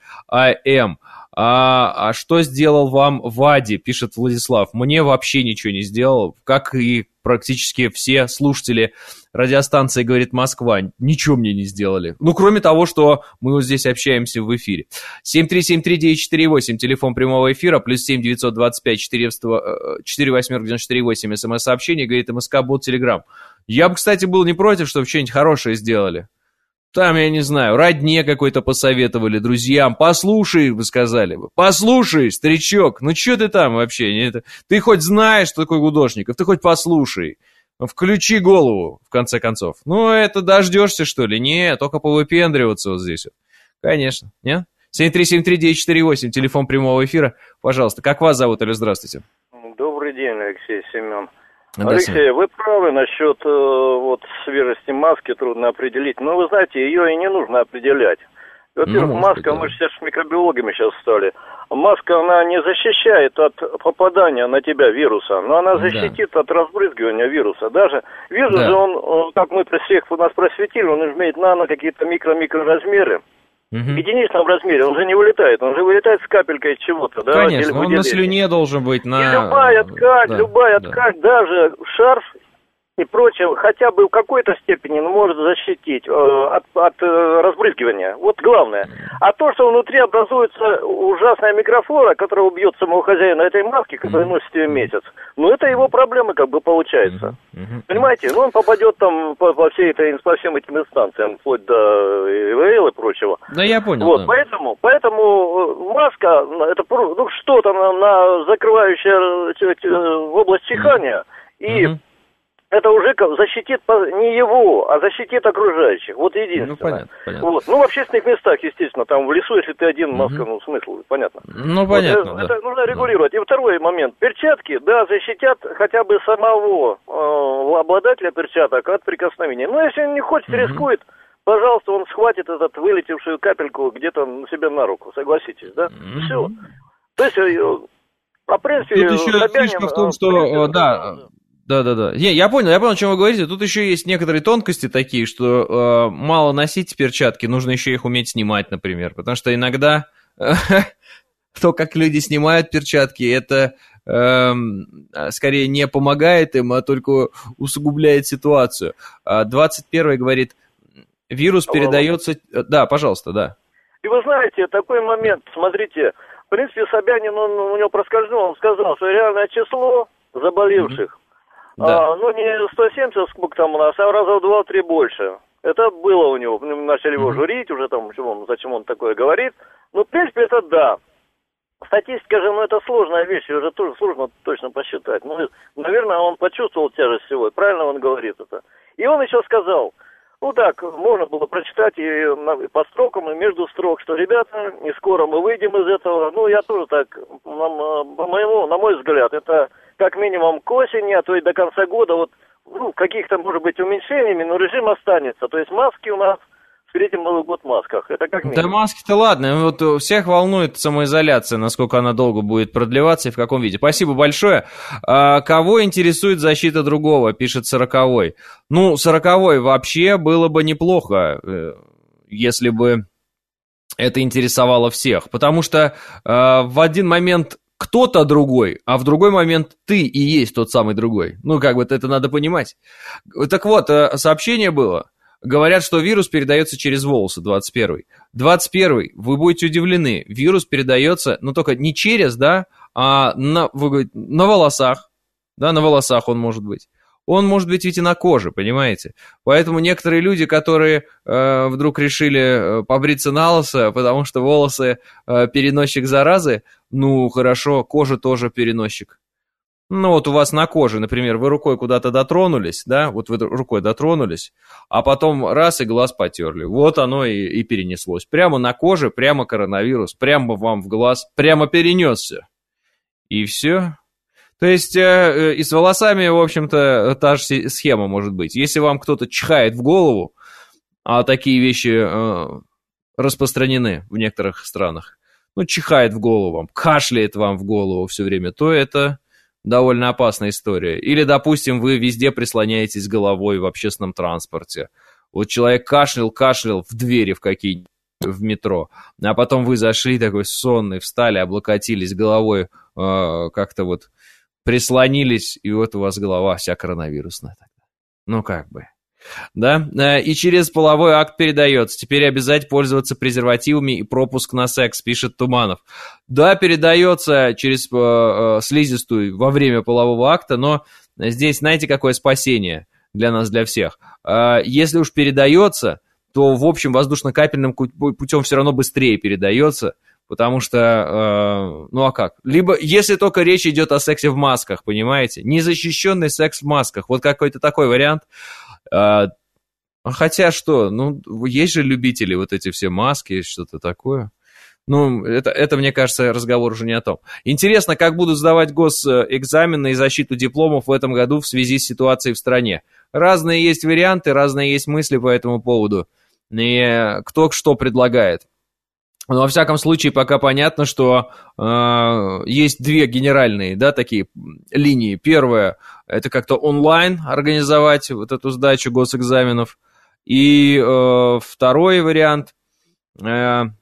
АМ. А, а что сделал вам Вади, пишет Владислав. Мне вообще ничего не сделал, как и практически все слушатели радиостанции «Говорит Москва». Ничего мне не сделали. Ну, кроме того, что мы вот здесь общаемся в эфире. семь три семь три девять четыре восемь, телефон прямого эфира, плюс семь девятьсот двадцать пять четыре восемь девяносто четыре восемь, смс-сообщение, говорит МСК, бот, Телеграм. Я бы, кстати, был не против, чтобы что-нибудь хорошее сделали. Там, я не знаю, родне какой-то посоветовали, друзьям. Послушай, вы сказали бы. Послушай, старичок, ну что ты там вообще? Не, это... Ты хоть знаешь, что такое Гудошников, ты хоть послушай. Включи голову, в конце концов. Ну, это дождешься, что ли? Не, только повыпендриваться вот здесь вот. Конечно, нет? семь три семь три девять четыре восемь, телефон прямого эфира. Пожалуйста, как вас зовут, или здравствуйте? Добрый день, Алексей Семен. Да, Алексей, Семен. вы правы насчет э, вот свежести маски, трудно определить. Но вы знаете, ее и не нужно определять. Во-первых, ну, маска, быть, мы же все микробиологами сейчас стали. Маска, она не защищает от попадания на тебя вируса, но она защитит да. от разбрызгивания вируса. Даже вирус да. же, он, как мы всех нас просветили, он имеет нано какие-то микро-микро размеры. Угу. В единичном размере он же не вылетает, он же вылетает с капелькой из чего-то. Да, конечно, он на слюне должен быть. На... И любая ткань, да, любая да. ткань, даже шарф и прочее, хотя бы в какой-то степени может защитить э, от, от э, разбрызгивания. Вот главное. А то, что внутри образуется ужасная микрофлора, которая убьет самого хозяина этой маски, который mm-hmm. носит ее месяц, ну это его проблемы как бы получается. Mm-hmm. Понимаете? Ну он попадет там по, по, всей этой, по всем этим инстанциям, вплоть до ИВЛ и прочего. Да я понял. Вот, да. поэтому, поэтому маска, это ну, что-то на, на закрывающее в область чихания, и mm-hmm. это уже защитит не его, а защитит окружающих. Вот единственное. Ну, понятно, понятно. Вот. Ну, в общественных местах, естественно, там в лесу, если ты один, маска, угу. ну, смысл, понятно. Ну, понятно, вот, да. Это нужно регулировать. И второй момент. Перчатки, да, защитят хотя бы самого э, обладателя перчаток от прикосновения. Но если он не хочет, угу. рискует, пожалуйста, он схватит этот вылетевшую капельку где-то на себе на руку, согласитесь, да? Угу. Все. То есть, э, по принципе... Тут еще Собянин, фишка в том, что, принципе, да... Да-да-да. Не, я понял, я понял, о чем вы говорите. Тут еще есть некоторые тонкости такие, что э, мало носить перчатки, нужно еще их уметь снимать, например. Потому что иногда э, то, как люди снимают перчатки, это э, скорее не помогает им, а только усугубляет ситуацию. двадцать первый говорит, вирус передается... Да, пожалуйста, да. И вы знаете, такой момент, смотрите, в принципе, Собянин, он, у него проскользнул, он сказал, что реальное число заболевших, mm-hmm. Да. А, ну, не сто семьдесят, сколько там у нас, а раза в два-три больше. Это было у него. Начали его mm-hmm. журить уже там, чему, зачем он такое говорит. Ну, в принципе, это да. Статистика же, ну, это сложная вещь, ее же тоже сложно точно посчитать. Ну, наверное, он почувствовал тяжесть всего, правильно он говорит это. И он еще сказал, ну, так, можно было прочитать и по строкам, и между строк, что, ребята, не скоро мы выйдем из этого. Ну, я тоже так, на, по моему, на мой взгляд, это... как минимум к осени, а то и до конца года, вот ну, каких-то, может быть, уменьшениями, но режим останется. То есть маски у нас встретим Новый год в масках. Это как минимум. Да маски-то ладно. Вот всех волнует самоизоляция, насколько она долго будет продлеваться и в каком виде. Спасибо большое. А, кого интересует защита другого, пишет сороковой. Ну, сороковой вообще было бы неплохо, если бы это интересовало всех. Потому что а, в один момент кто-то другой, а в другой момент ты и есть тот самый другой. Ну, как бы это надо понимать. Так вот, сообщение было. Говорят, что вирус передается через волосы, двадцать первый. двадцать первый, вы будете удивлены, вирус передается, ну, только не через, да, а на, вы говорите, на волосах, да, на волосах он может быть. Он может быть ведь и на коже, понимаете? Поэтому некоторые люди, которые э, вдруг решили побриться на лысо, потому что волосы э, переносчик заразы, ну, хорошо, кожа тоже переносчик. Ну, вот у вас на коже, например, вы рукой куда-то дотронулись, да, вот вы рукой дотронулись, а потом раз и глаз потерли. Вот оно и, и перенеслось. Прямо на коже, прямо коронавирус, прямо вам в глаз, прямо перенесся. И все. То есть э, и с волосами, в общем-то, та же схема может быть. Если вам кто-то чихает в голову, а такие вещи э, распространены в некоторых странах, ну, чихает в голову вам, кашляет вам в голову все время, то это довольно опасная история. Или, допустим, вы везде прислоняетесь головой в общественном транспорте. Вот человек кашлял, кашлял в двери в какие-нибудь, в метро, а потом вы зашли такой сонный, встали, облокотились головой, э, как-то вот прислонились, и вот у вас голова вся коронавирусная. Ну, как бы. Да, и через половой акт передается. Теперь обязательно пользоваться презервативами и пропуск на секс, пишет Туманов. Да, передается через э, слизистую во время полового акта, но здесь, знаете, какое спасение для нас, для всех? Э, если уж передается, то, в общем, воздушно-капельным путем все равно быстрее передается, потому что, э, ну а как? Либо, если только речь идет о сексе в масках, понимаете? Незащищенный секс в масках, вот какой-то такой вариант. А, хотя что, ну, есть же любители вот эти все маски, что-то такое. Ну, это, это, мне кажется, разговор уже не о том. Интересно, как будут сдавать госэкзамены и защиту дипломов в этом году в связи с ситуацией в стране. Разные есть варианты, разные есть мысли по этому поводу. И кто что предлагает. Но, во всяком случае, пока понятно, что э, есть две генеральные, да, такие линии. Первая – это как-то онлайн организовать вот эту сдачу госэкзаменов. И э, второй вариант э, –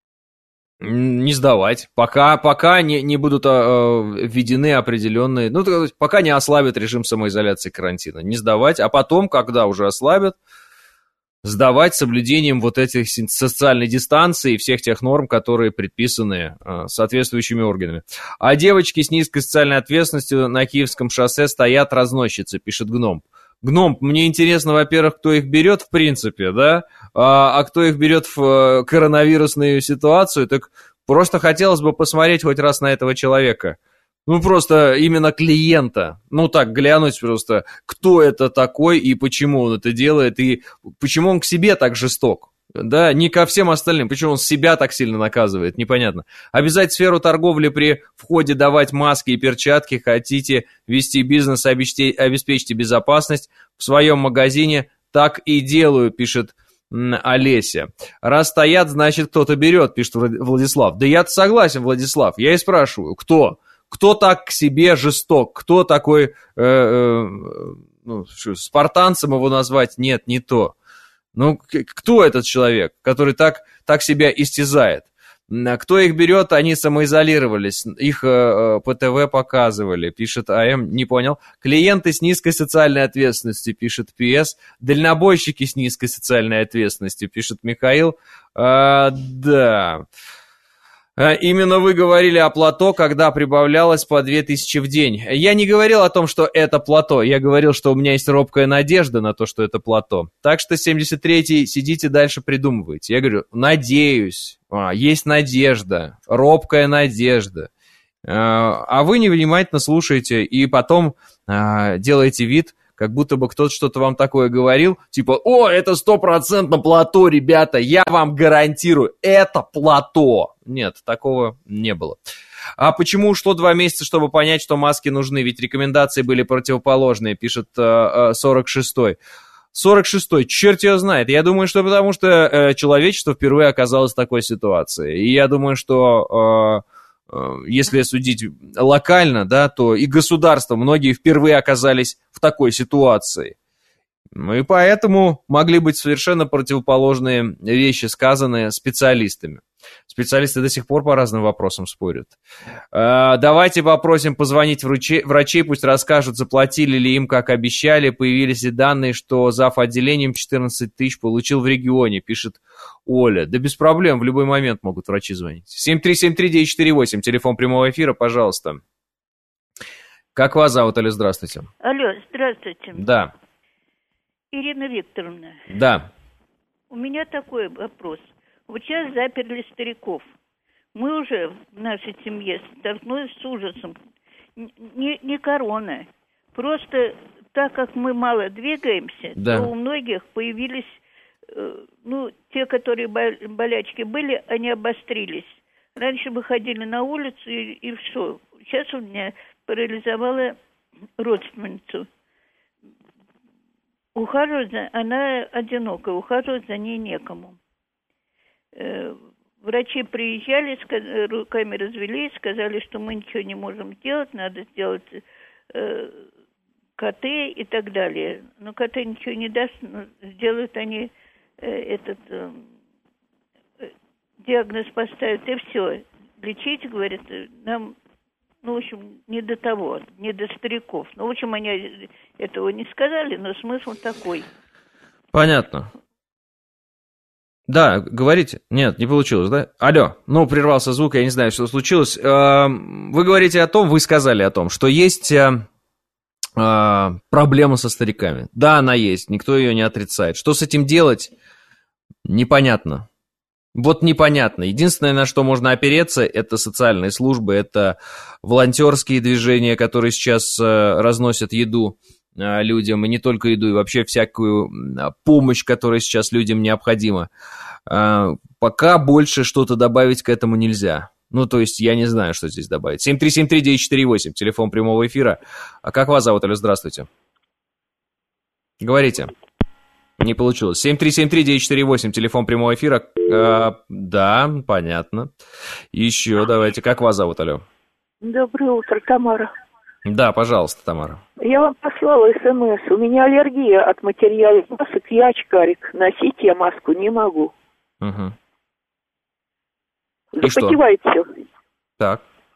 не сдавать, пока, пока не, не будут э, введены определенные, ну, то есть, пока не ослабят режим самоизоляции карантина. Не сдавать, а потом, когда уже ослабят, сдавать с соблюдением вот этих социальной дистанции и всех тех норм, которые предписаны э, соответствующими органами. А девочки с низкой социальной ответственностью на Киевском шоссе стоят разносчицы, пишет Гном. Гном, мне интересно, во-первых, кто их берет в принципе, да, а, а кто их берет в э, коронавирусную ситуацию, так просто хотелось бы посмотреть хоть раз на этого человека. Ну, просто именно клиента. Ну, так, глянуть просто, кто это такой и почему он это делает, и почему он к себе так жесток. Да, не ко всем остальным. Почему он себя так сильно наказывает, непонятно. Обязать сферу торговли при входе давать маски и перчатки. Хотите вести бизнес, обеспечьте безопасность в своем магазине. Так и делаю, пишет Олеся. Раз стоят, значит, кто-то берет, пишет Владислав. Да я-то согласен, Владислав. Я и спрашиваю, кто? Кто так к себе жесток? Кто такой, э, э, ну, что, спартанцем его назвать? Нет, не то. Ну, кто этот человек, который так, так себя истязает? Кто их берет, они самоизолировались. Их э, по ТВ показывали, пишет АМ, не понял. Клиенты с низкой социальной ответственностью, пишет ПС. Дальнобойщики с низкой социальной ответственностью, пишет Михаил. А, да... Именно вы говорили о плато, когда прибавлялось по две тысячи в день. Я не говорил о том, что это плато. Я говорил, что у меня есть робкая надежда на то, что это плато. Так что семьдесят третий сидите дальше придумывайте. Я говорю, надеюсь. А, есть надежда. Робкая надежда. А, а вы невнимательно слушаете и потом а, делаете вид, как будто бы кто-то что-то вам такое говорил, типа, о, это стопроцентно плато, ребята, я вам гарантирую, это плато. Нет, такого не было. А почему ушло два месяца, чтобы понять, что маски нужны? Ведь рекомендации были противоположные, пишет э, сорок шестой. сорок шестой, черт его знает. Я думаю, что потому что э, человечество впервые оказалось в такой ситуации. И я думаю, что э, э, если судить локально, да, то и государство, многие впервые оказались в такой ситуации. Ну и поэтому могли быть совершенно противоположные вещи, сказанные специалистами. Специалисты до сих пор по разным вопросам спорят. Э, давайте попросим позвонить врачей, врачей, пусть расскажут, заплатили ли им, как обещали. Появились ли данные, что зав. Отделением четырнадцать тысяч получил в регионе, пишет Оля. Да без проблем, в любой момент могут врачи звонить. семь три семь три девять четыре восемь, телефон прямого эфира, пожалуйста. Как вас зовут, Алло, здравствуйте. Алло, здравствуйте. Да. Ирина Викторовна. Да. У меня такой вопрос. Вот сейчас заперли стариков. Мы уже в нашей семье столкнулись с ужасом. Не, не корона. Просто так как мы мало двигаемся, да. то у многих появились, э, ну, те, которые болячки были, они обострились. Раньше мы ходили на улицу и, и все. Сейчас у меня парализовала родственницу. Ухаживать за... Она одинокая, ухаживать за ней некому. Э, врачи приезжали, сказ... руками развели, сказали, что мы ничего не можем сделать, надо сделать э, КТ и так далее. Но КТ ничего не даст, но сделают они э, этот э, диагноз поставят, и все. Лечить, говорят, нам... Ну, в общем, не до того, не до стариков. Ну, в общем, они этого не сказали, но смысл такой. Понятно. Да, говорите. Нет, не получилось, да? Алло, ну, прервался звук, я не знаю, что случилось. Вы говорите о том, вы сказали о том, что есть проблема со стариками. Да, она есть, никто ее не отрицает. Что с этим делать, непонятно. Вот непонятно. Единственное, на что можно опереться, это социальные службы, это волонтерские движения, которые сейчас э, разносят еду э, людям, и не только еду, и вообще всякую э, помощь, которая сейчас людям необходима. Э, пока больше что-то добавить к этому нельзя. Ну, то есть, я не знаю, что здесь добавить. семь три семь три девять четыре восемь, телефон прямого эфира. А как вас зовут? Алло, здравствуйте. Говорите. Не получилось. семь три семь три девять четыре восемь, телефон прямого эфира. А, да, понятно. Еще давайте. Как вас зовут, алло? Доброе утро, Тамара. Да, пожалуйста, Тамара. Я вам послала смс. У меня аллергия от материалов масок, я очкарик. Носить я маску не могу. Угу. И запотевает что? Все. Так.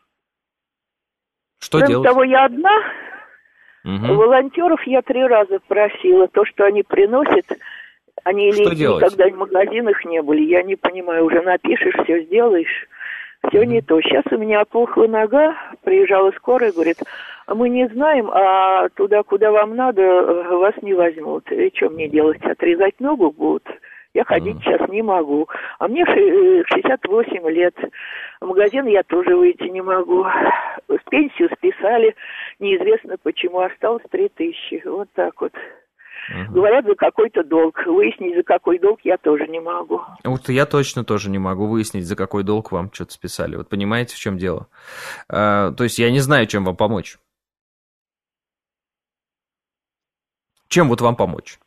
Что Кроме делать? того, я одна. Угу. Волонтеров я три раза просила. То, что они приносят, они что или делать? никогда в магазинах не были. Я не понимаю, уже напишешь, все сделаешь. Все угу. не то. Сейчас у меня опухла нога, приезжала скорая, говорит, а мы не знаем, а туда, куда вам надо, вас не возьмут. И что мне делать? Отрезать ногу будут? Я ходить mm. сейчас не могу. А мне шестьдесят восемь лет. В магазин я тоже выйти не могу. С пенсию списали. Неизвестно почему. Осталось три тысячи. Вот так вот. Mm-hmm. Говорят, за какой-то долг. Выяснить, за какой долг, я тоже не могу. Вот я точно тоже не могу выяснить, за какой долг вам что-то списали. Вот понимаете, в чем дело? А, то есть я не знаю, чем вам помочь. Чем вот вам помочь?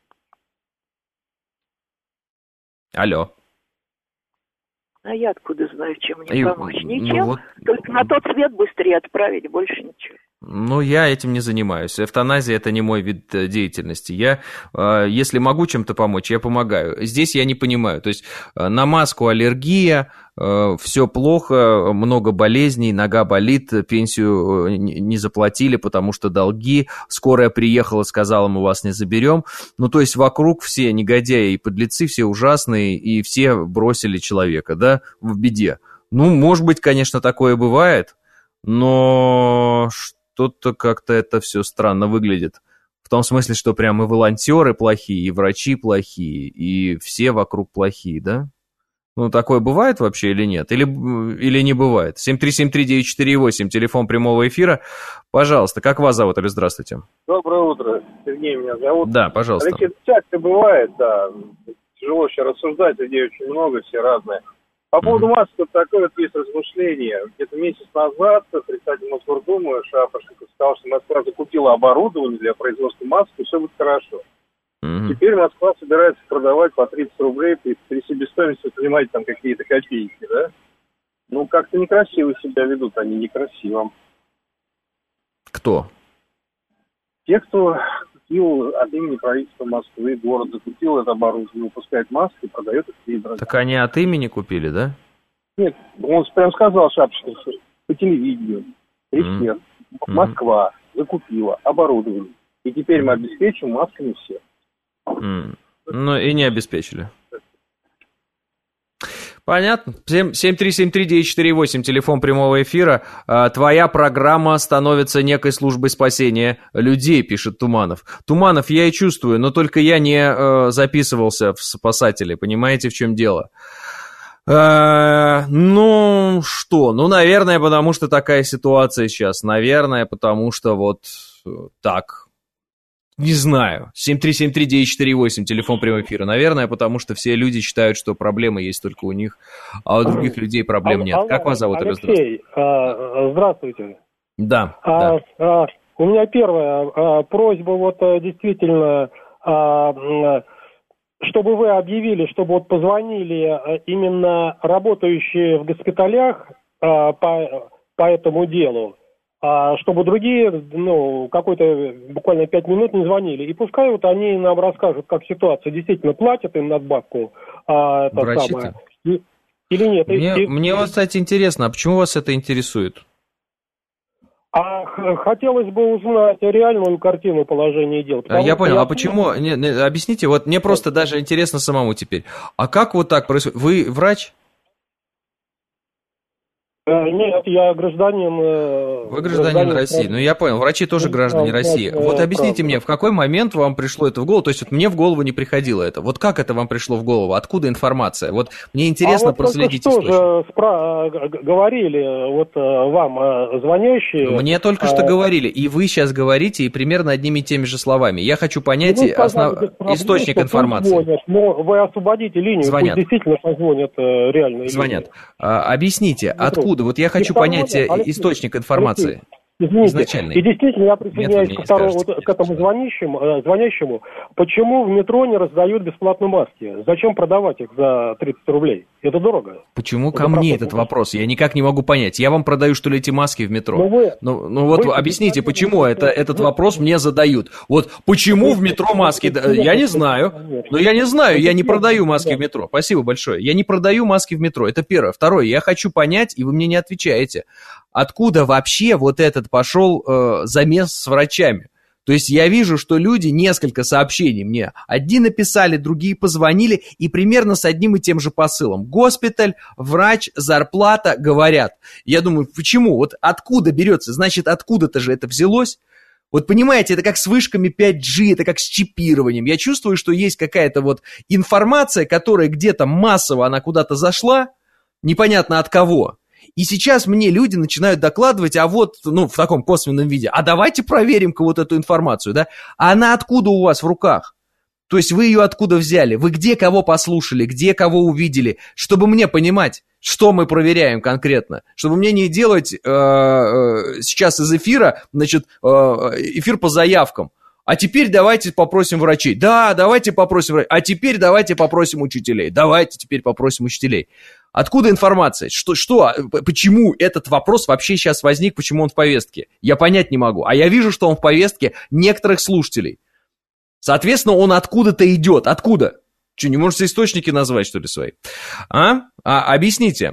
Алло. А я откуда знаю, чем мне И, помочь? Ничем. Ну вот, Только на тот свет быстрее отправить, больше ничего. Ну, я этим не занимаюсь. Эвтаназия – это не мой вид деятельности. Я, если могу чем-то помочь, я помогаю. Здесь я не понимаю. То есть на маску аллергия, все плохо, много болезней, нога болит, пенсию не заплатили, потому что долги. Скорая приехала, сказала, мы вас не заберем. Ну, то есть вокруг все негодяи и подлецы, все ужасные, и все бросили человека, да, в беде. Ну, может быть, конечно, такое бывает, но что-то как-то это все странно выглядит. В том смысле, что прям и волонтеры плохие, и врачи плохие, и все вокруг плохие, да? Ну, такое бывает вообще или нет? Или, или не бывает? семь три семь три девять четыре восемь, телефон прямого эфира. Пожалуйста, как вас зовут? Или здравствуйте. Доброе утро. Сергей меня зовут. Да, пожалуйста. Алексей, часто бывает, да. Тяжело еще рассуждать, людей очень много, все разные. По поводу масок, вот такое вот есть размышление. Где-то месяц назад председатель Мосгордумы Шапошников сказал, что Москва закупила оборудование для производства масок, и все будет хорошо. Mm-hmm. Теперь Москва собирается продавать по тридцать рублей, при, при себестоимости, понимаете, там какие-то копейки, да? Ну, как-то некрасиво себя ведут, они некрасиво. Кто? Те, кто купил от имени правительства Москвы, город закупил это оборудование, выпускает маски и продает их лидерам. Так они от имени купили, да? Нет, он прям сказал Шапошников по телевидению. Эксперт. Mm-hmm. Москва закупила оборудование. И теперь мы обеспечим масками всех. Mm. Ну и не обеспечили. Понятно. семь три семь три девять четыре восемь, телефон прямого эфира. Твоя программа становится некой службой спасения людей, пишет Туманов. Туманов, я и чувствую, но только я не э, записывался в спасатели. Понимаете, в чем дело? Э, ну, что? Ну, наверное, потому что такая ситуация сейчас. Наверное, потому что вот так. Не знаю. семь три семь три девять четыре восемь, телефон прямого эфира. Наверное, потому что все люди считают, что проблемы есть только у них, а у других людей проблем нет. Как вас зовут? Алексей, а, здравствуйте. Да, а, да. А, у меня первая а, просьба, вот действительно, а, чтобы вы объявили, чтобы вот позвонили именно работающие в госпиталях а, по, по этому делу. А чтобы другие, ну, какой-то буквально пять минут не звонили. И пускай вот они нам расскажут, как ситуация. Действительно, платят им надбавку, а, это самое, или нет. Мне, и, мне и, вот, кстати, интересно, а почему вас это интересует? А хотелось бы узнать реальную картину положения дел. Я понял, я... а почему? Не, не, объясните, вот мне просто даже интересно самому теперь. А как вот так происходит? Вы врач? Нет, я гражданин... Вы гражданин, гражданин России. Ну, я понял, врачи тоже граждане России. Вот объясните мне, в какой момент вам пришло это в голову? То есть вот мне в голову не приходило это. Вот как это вам пришло в голову? Откуда информация? Вот мне интересно а вот проследить источник. Тоже спра... говорили вот вам звонящие... Мне только что а... говорили, и вы сейчас говорите, и примерно одними и теми же словами. Я хочу понять основ... источник информации. Звонят, но вы освободите линию, звонят. Пусть действительно позвонят реальные Звонят. линии. А, объясните, откуда? Вот я хочу понять источник информации. Извините, изначальный. И действительно, я присоединяюсь к, второму, вот, к этому звонящему, звонящему. Почему в метро не раздают бесплатно маски? Зачем продавать их за тридцать рублей? Это дорого. Почему ко мне этот вопрос? Я никак не могу понять. Я вам продаю, что ли, эти маски в метро? Ну, вы, ну, ну вот вы, объясните, почему это, этот вопрос мне задают? Вот почему в метро маски? Я не знаю. Но я не знаю, я не продаю маски в метро. Спасибо большое. Я не продаю маски в метро. Это первое. Второе, я хочу понять, и вы мне не отвечаете. Откуда вообще вот этот пошел э, замес с врачами? То есть я вижу, что люди, несколько сообщений мне, одни написали, другие позвонили, и примерно с одним и тем же посылом. Госпиталь, врач, зарплата, говорят. Я думаю, почему? Вот откуда берется? Значит, откуда-то же это взялось? Вот понимаете, это как с вышками пять джи, это как с чипированием. Я чувствую, что есть какая-то вот информация, которая где-то массово, она куда-то зашла, непонятно от кого. И сейчас мне люди начинают докладывать, а вот, ну, в таком косвенном виде, а давайте проверим-ка вот эту информацию, да? А она откуда у вас в руках? То есть вы ее откуда взяли? Вы где кого послушали, где кого увидели? Чтобы мне понимать, что мы проверяем конкретно. Чтобы мне не делать э, э, сейчас из эфира, значит, э, эфир по заявкам. А теперь давайте попросим врачей. Да, давайте попросим врачей. А теперь давайте попросим учителей. Давайте теперь попросим учителей. Откуда информация? Что, что, почему этот вопрос вообще сейчас возник, почему он в повестке? Я понять не могу. А я вижу, что он в повестке некоторых слушателей. Соответственно, он откуда-то идет. Откуда? Что, не можете источники назвать, что ли, свои? А? а объясните.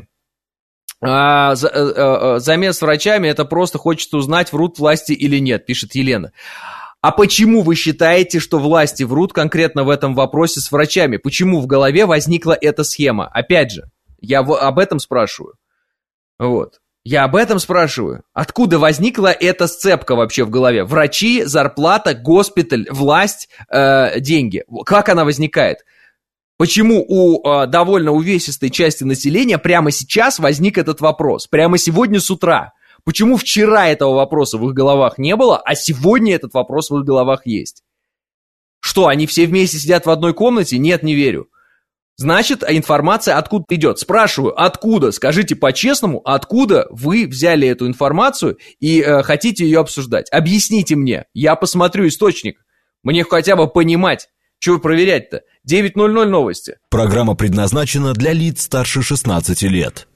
А, за, а, а, замес с врачами, это просто хочется узнать, врут власти или нет, пишет Елена. А почему вы считаете, что власти врут конкретно в этом вопросе с врачами? Почему в голове возникла эта схема? Опять же, я в, об этом спрашиваю. Вот. Я об этом спрашиваю. Откуда возникла эта сцепка вообще в голове? Врачи, зарплата, госпиталь, власть, э, деньги. Как она возникает? Почему у э, довольно увесистой части населения прямо сейчас возник этот вопрос? Прямо сегодня с утра. Почему вчера этого вопроса в их головах не было, а сегодня этот вопрос в их головах есть? Что, они все вместе сидят в одной комнате? Нет, не верю. Значит, информация откуда идет. Спрашиваю, откуда? Скажите по-честному, откуда вы взяли эту информацию и э, хотите ее обсуждать? Объясните мне. Я посмотрю источник. Мне хотя бы понимать. Чего проверять-то? девять ноль ноль новости. Программа предназначена для лиц старше шестнадцати лет.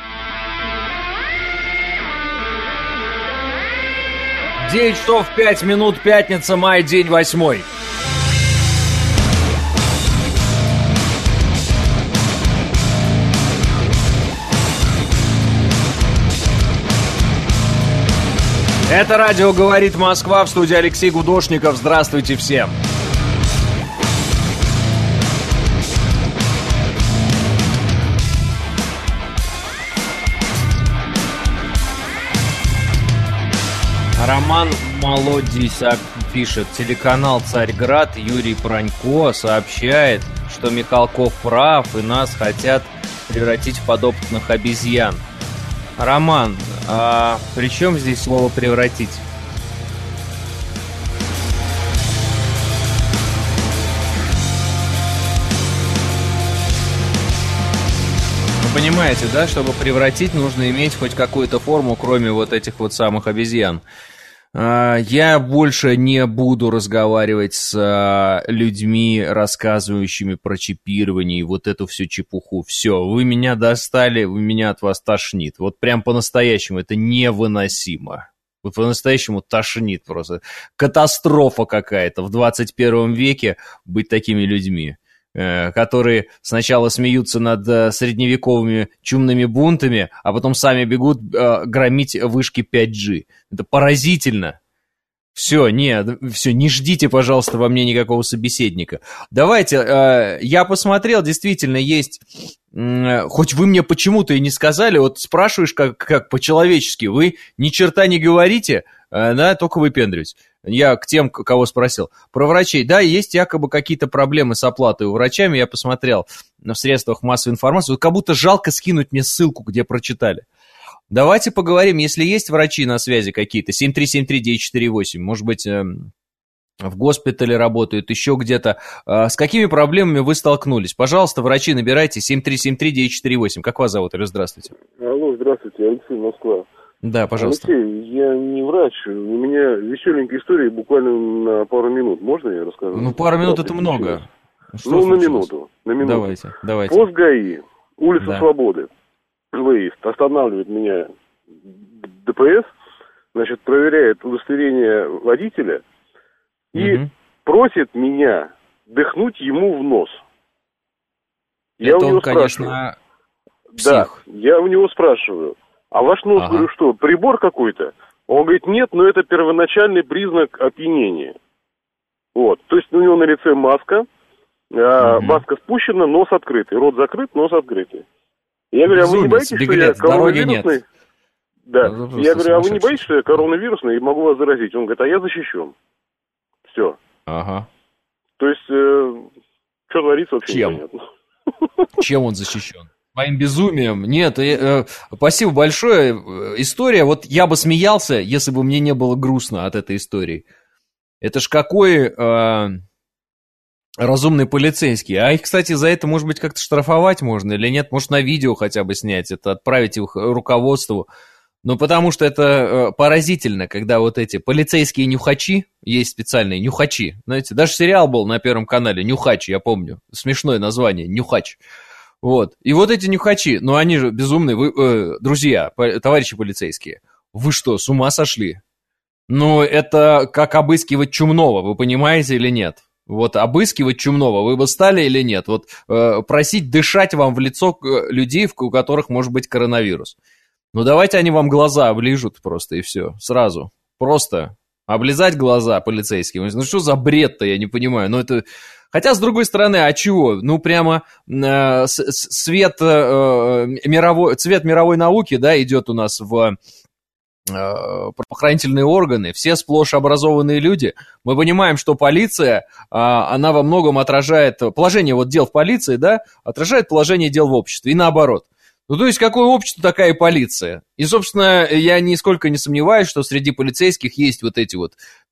девять часов пять минут, пятница, май, день восьмой. Это радио «Говорит Москва», в студии Алексей Гудошников. Здравствуйте всем. Роман Молодисяк пишет: телеканал «Царьград», Юрий Пронько сообщает, что Михалков прав и нас хотят превратить в подопытных обезьян. Роман, а при чем здесь слово «превратить»? Вы понимаете, да, чтобы превратить, нужно иметь хоть какую-то форму, кроме вот этих вот самых обезьян. Я больше не буду разговаривать с людьми, рассказывающими про чипирование и вот эту всю чепуху. Все, вы меня достали, вы меня от вас тошнит. Вот прям по-настоящему это невыносимо. Вот по-настоящему тошнит просто. Катастрофа какая-то в двадцать первом веке быть такими людьми, которые сначала смеются над средневековыми чумными бунтами, а потом сами бегут громить вышки пять джи. Это поразительно. Все, не, все, не ждите, пожалуйста, во мне никакого собеседника. Давайте, я посмотрел, действительно есть, хоть вы мне почему-то и не сказали, вот спрашиваешь как, как по-человечески, вы ни черта не говорите, да, только выпендриваетесь. Я к тем, кого спросил. Про врачей. Да, есть якобы какие-то проблемы с оплатой у врачами. Я посмотрел в средствах массовой информации. Вот как будто жалко скинуть мне ссылку, где прочитали. Давайте поговорим, если есть врачи на связи какие-то. семь три семь три девять четыре восемь. Может быть, в госпитале работают, еще где-то. С какими проблемами вы столкнулись? Пожалуйста, врачи, набирайте семь три семь три девять четыре восемь. Как вас зовут? Алло, здравствуйте. Алло, здравствуйте. Алексей, Москва. Да, пожалуйста. Алексей, я не врач, у меня веселенькая история буквально на пару минут. Можно я расскажу? Ну, пару минут это много. Что ну, случилось? на минуту. На минуту. Давайте, давайте. Пост ГАИ, улица да. Свободы, выезд, останавливает меня ДПС, значит, проверяет удостоверение водителя и угу. просит меня дыхнуть ему в нос. Это я у него он, спрашиваю. Конечно, псих. Да, я у него спрашиваю. А ваш нос, ага. говорю, что, прибор какой-то? Он говорит, нет, но это первоначальный признак опьянения. Вот, то есть у него на лице маска, угу. а, маска спущена, нос открытый, рот закрыт, нос открытый. Я говорю, а вы не боитесь, беглец, что я коронавирусный? Да, ну, я говорю, а вы не боитесь, что я коронавирусный и могу вас заразить? Он говорит, а я защищен. Все. Ага. То есть, э, что творится вообще Чем? непонятно. Чем он защищен? Своим безумием? Нет, э, э, спасибо большое. История, вот я бы смеялся, если бы мне не было грустно от этой истории. Это ж какой э, разумный полицейский. А их, кстати, за это, может быть, как-то штрафовать можно или нет? Может, на видео хотя бы снять это, отправить их руководству. Ну, потому что это э, поразительно, когда вот эти полицейские нюхачи, есть специальные нюхачи, знаете, даже сериал был на Первом канале, «Нюхач», я помню, смешное название, «Нюхач». Вот. И вот эти нюхачи, ну они же безумные, вы, э, друзья, товарищи полицейские, вы что, с ума сошли? Ну, это как обыскивать Чумного, вы понимаете или нет? Вот обыскивать Чумного вы бы стали или нет? Вот э, просить дышать вам в лицо людей, у которых может быть коронавирус. Ну, давайте они вам глаза оближут просто и все, сразу. Просто облизать глаза полицейским. Ну, что за бред-то, я не понимаю. Ну, это... Хотя, с другой стороны, а чего? Ну, прямо э, свет, э, мировой, цвет мировой науки, да, идет у нас в э, правоохранительные органы. Все сплошь образованные люди. Мы понимаем, что полиция, э, она во многом отражает... Положение вот дел в полиции, да, отражает положение дел в обществе. И наоборот. Ну, то есть, какое общество, такая и полиция. И, собственно, я нисколько не сомневаюсь, что среди полицейских есть вот эти вот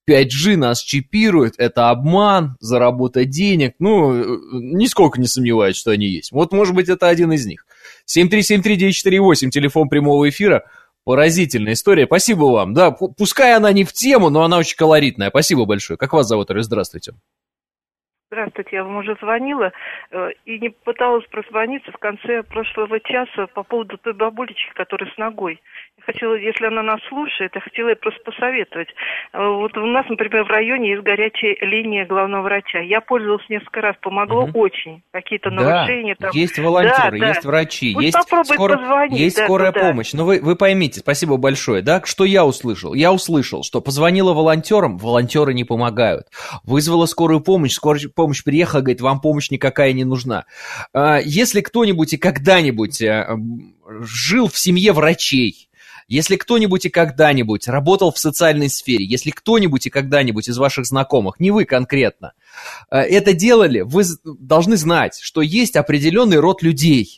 пять джи нас чипирует, это обман, заработать денег. Ну, нисколько не сомневаюсь, что они есть. Вот, может быть, это один из них. семь три семь три девять четыре восемь, телефон прямого эфира. Поразительная история. Спасибо вам. Да, пускай она не в тему, но она очень колоритная. Спасибо большое. Как вас зовут, Ирина? Здравствуйте. Здравствуйте, я вам уже звонила э, и не пыталась прозвониться в конце прошлого часа по поводу той бабулечки, которая с ногой. Я хотела, если она нас слушает, я хотела ей просто посоветовать. Э, вот у нас, например, в районе есть горячая линия главного врача. Я пользовалась несколько раз, помогло угу. очень. Какие-то нарушения. Да, там... есть волонтеры, да, есть да. врачи, Пусть есть, скоро... есть да, скорая да, помощь. Да. Но вы, вы поймите, спасибо большое, да, что я услышал? Я услышал, что позвонила волонтерам, волонтеры не помогают. Вызвала скорую помощь, скорая помощь приехала, говорит, вам помощь никакая не нужна. Если кто-нибудь и когда-нибудь жил в семье врачей, если кто-нибудь и когда-нибудь работал в социальной сфере, если кто-нибудь и когда-нибудь из ваших знакомых, не вы конкретно, это делали, вы должны знать, что есть определенный род людей,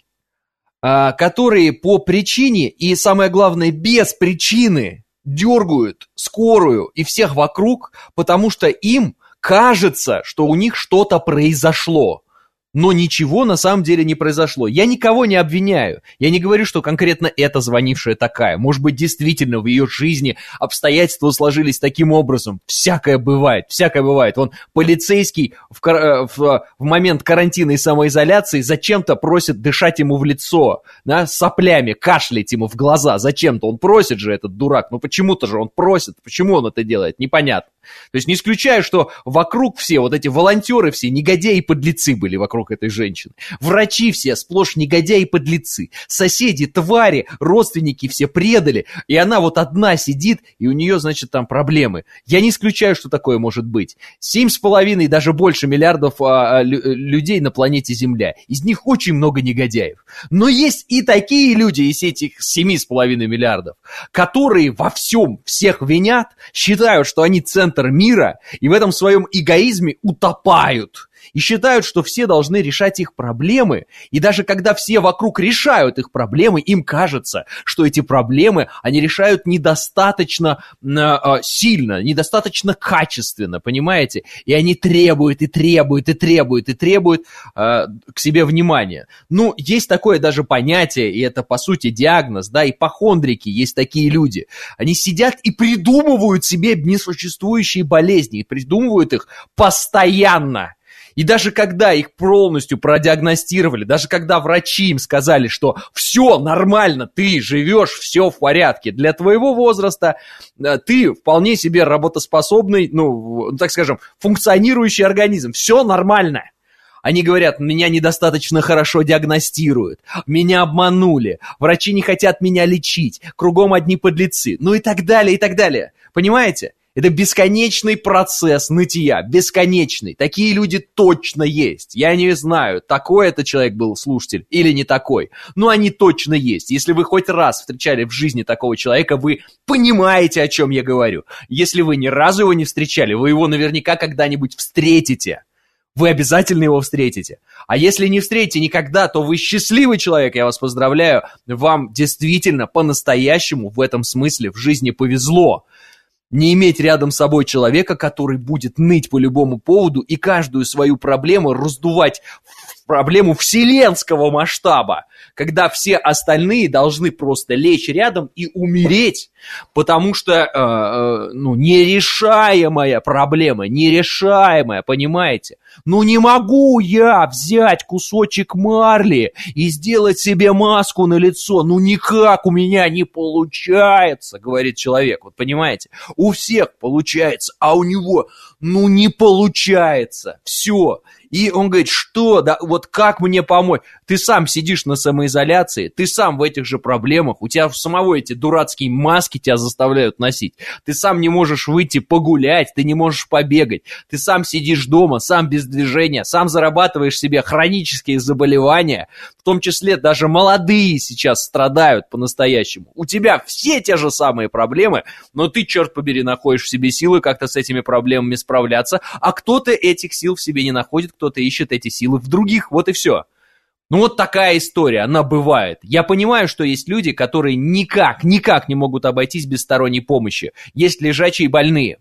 которые по причине и, самое главное, без причины дергают скорую и всех вокруг, потому что им кажется, что у них что-то произошло, но ничего на самом деле не произошло. Я никого не обвиняю. Я не говорю, что конкретно эта звонившая такая. Может быть, действительно в ее жизни обстоятельства сложились таким образом. Всякое бывает, всякое бывает. Вон полицейский в, в, в момент карантина и самоизоляции зачем-то просит дышать ему в лицо, да, соплями, кашлять ему в глаза. Зачем-то он просит же, этот дурак. Ну почему-то же он просит. Почему он это делает? Непонятно. То есть не исключаю, что вокруг все, вот эти волонтеры все, негодяи и подлецы были вокруг этой женщины. Врачи все сплошь негодяи и подлецы. Соседи, твари, родственники все предали. И она вот одна сидит, и у нее, значит, там проблемы. Я не исключаю, что такое может быть. Семь с половиной, даже больше миллиардов а, лю- людей на планете Земля. Из них очень много негодяев. Но есть и такие люди из этих семи с половиной миллиардов, которые во всем всех винят, считают, что они центр мира, и в этом своем эгоизме утопают. И считают, что все должны решать их проблемы. И даже когда все вокруг решают их проблемы, им кажется, что эти проблемы они решают недостаточно э, сильно, недостаточно качественно, понимаете? И они требуют, и требуют, и требуют, и требуют э, к себе внимания. Ну, есть такое даже понятие, и это, по сути, диагноз, да, ипохондрики, есть такие люди. Они сидят и придумывают себе несуществующие болезни, и придумывают их постоянно. И даже когда их полностью продиагностировали, даже когда врачи им сказали, что все нормально, ты живешь, все в порядке, для твоего возраста ты вполне себе работоспособный, ну, так скажем, функционирующий организм, все нормально. Они говорят, меня недостаточно хорошо диагностируют, меня обманули, врачи не хотят меня лечить, кругом одни подлецы, ну и так далее, и так далее. Понимаете? Это бесконечный процесс нытья, бесконечный. Такие люди точно есть. Я не знаю, такой это человек был слушатель или не такой. Но они точно есть. Если вы хоть раз встречали в жизни такого человека, вы понимаете, о чем я говорю. Если вы ни разу его не встречали, вы его наверняка когда-нибудь встретите. Вы обязательно его встретите. А если не встретите никогда, то вы счастливый человек, я вас поздравляю. Вам действительно по-настоящему в этом смысле в жизни повезло. Не иметь рядом с собой человека, который будет ныть по любому поводу и каждую свою проблему раздувать в проблему вселенского масштаба, когда все остальные должны просто лечь рядом и умереть, потому что э, э, ну, нерешаемая проблема, нерешаемая, понимаете? Ну не могу я взять кусочек марли и сделать себе маску на лицо, ну никак у меня не получается, говорит человек, вот понимаете? У всех получается, а у него, ну, не получается. Все. И он говорит, что, да, вот как мне помочь? Ты сам сидишь на самоизоляции, ты сам в этих же проблемах, у тебя самого эти дурацкие маски тебя заставляют носить. Ты сам не можешь выйти погулять, ты не можешь побегать. Ты сам сидишь дома, сам без движения, сам зарабатываешь себе хронические заболевания, в том числе даже молодые сейчас страдают по-настоящему. У тебя все те же самые проблемы, но ты, черт побери, находишь в себе силы как-то с этими проблемами справляться, а кто-то этих сил в себе не находит, кто-то ищет эти силы в других, вот и все. Ну вот такая история, она бывает. Я понимаю, что есть люди, которые никак, никак не могут обойтись без сторонней помощи. Есть лежачие больные.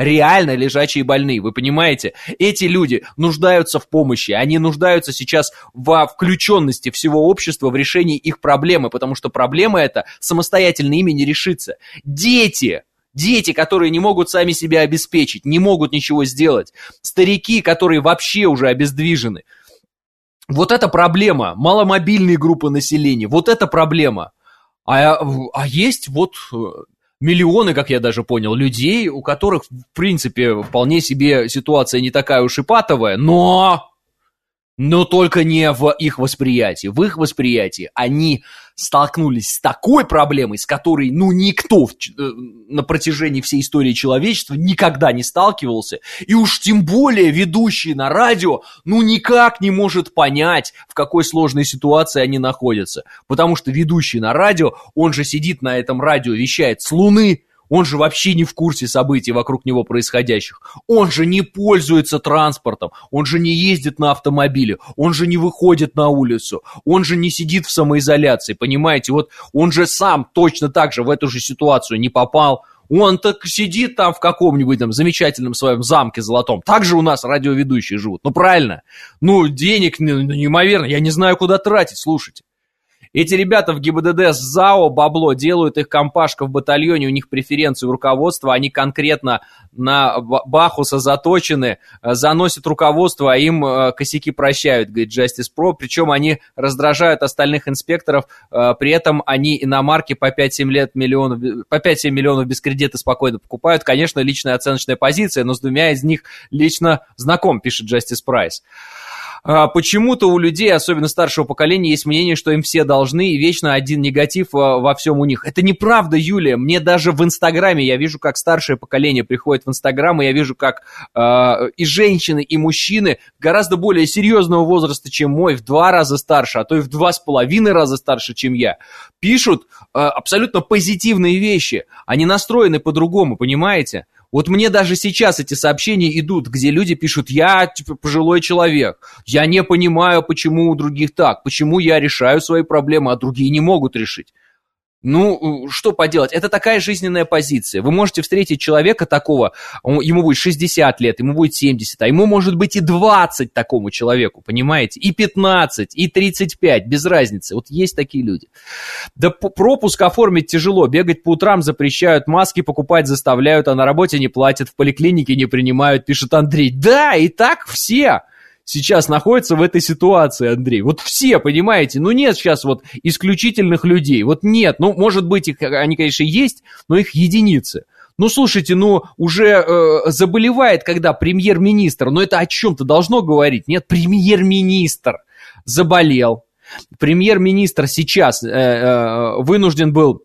реально лежачие больные, вы понимаете? Эти люди нуждаются в помощи, они нуждаются сейчас во включенности всего общества в решении их проблемы, потому что проблема эта самостоятельно ими не решится. Дети! Дети, которые не могут сами себя обеспечить, не могут ничего сделать. Старики, которые вообще уже обездвижены. Вот это проблема. Маломобильные группы населения. Вот это проблема. А, а есть вот миллионы, как я даже понял, людей, у которых, в принципе, вполне себе ситуация не такая уж и патовая, но... Но только не в их восприятии. В их восприятии они столкнулись с такой проблемой, с которой, ну, никто в, на протяжении всей истории человечества никогда не сталкивался. И уж тем более ведущий на радио, ну, никак не может понять, в какой сложной ситуации они находятся. Потому что ведущий на радио, он же сидит на этом радио, вещает с Луны. Он же вообще не в курсе событий вокруг него происходящих. Он же не пользуется транспортом. Он же не ездит на автомобиле. Он же не выходит на улицу. Он же не сидит в самоизоляции. Понимаете, вот он же сам точно так же в эту же ситуацию не попал. Он так сидит там в каком-нибудь там замечательном своем замке золотом. Так же у нас радиоведущие живут. Ну правильно. Ну денег неимоверно. Я не знаю, куда тратить. Слушайте. Эти ребята в ГИБДД с ЗАО бабло делают, их компашка в батальоне, у них преференции у руководства, они конкретно на Бахуса заточены, заносят руководство, а им косяки прощают, говорит Justice Pro, причем они раздражают остальных инспекторов, при этом они иномарки по пять-семь лет миллионов, по пять-семь миллионов без кредита спокойно покупают, конечно, личная оценочная позиция, но с двумя из них лично знаком, пишет Justice Price. Почему-то у людей, особенно старшего поколения, есть мнение, что им все должны, и вечно один негатив во всем у них. Это неправда, Юлия. Мне даже в Инстаграме, я вижу, как старшее поколение приходит в Инстаграм, и я вижу, как э, и женщины, и мужчины гораздо более серьезного возраста, чем мой, в два раза старше, а то и в два с половиной раза старше, чем я, пишут э, абсолютно позитивные вещи. Они настроены по-другому, понимаете? Вот мне даже сейчас эти сообщения идут, где люди пишут: я типа пожилой человек, я не понимаю, почему у других так, почему я решаю свои проблемы, а другие не могут решить. Ну, что поделать, это такая жизненная позиция. Вы можете встретить человека такого, ему будет шестьдесят лет, ему будет семьдесят, а ему может быть и двадцать такому человеку, понимаете? И пятнадцать, и тридцать пять, без разницы. Вот есть такие люди. Да пропуск оформить тяжело, бегать по утрам запрещают, маски покупать заставляют, а на работе не платят, в поликлинике не принимают, пишет Андрей. Да, и так все сейчас находятся в этой ситуации, Андрей. Вот все, понимаете, ну нет сейчас вот исключительных людей, вот нет, ну может быть их, они, конечно, есть, но их единицы. Ну слушайте, ну уже э, заболевает, когда премьер-министр, но это о чем-то должно говорить, нет, премьер-министр заболел, премьер-министр сейчас э, э, вынужден был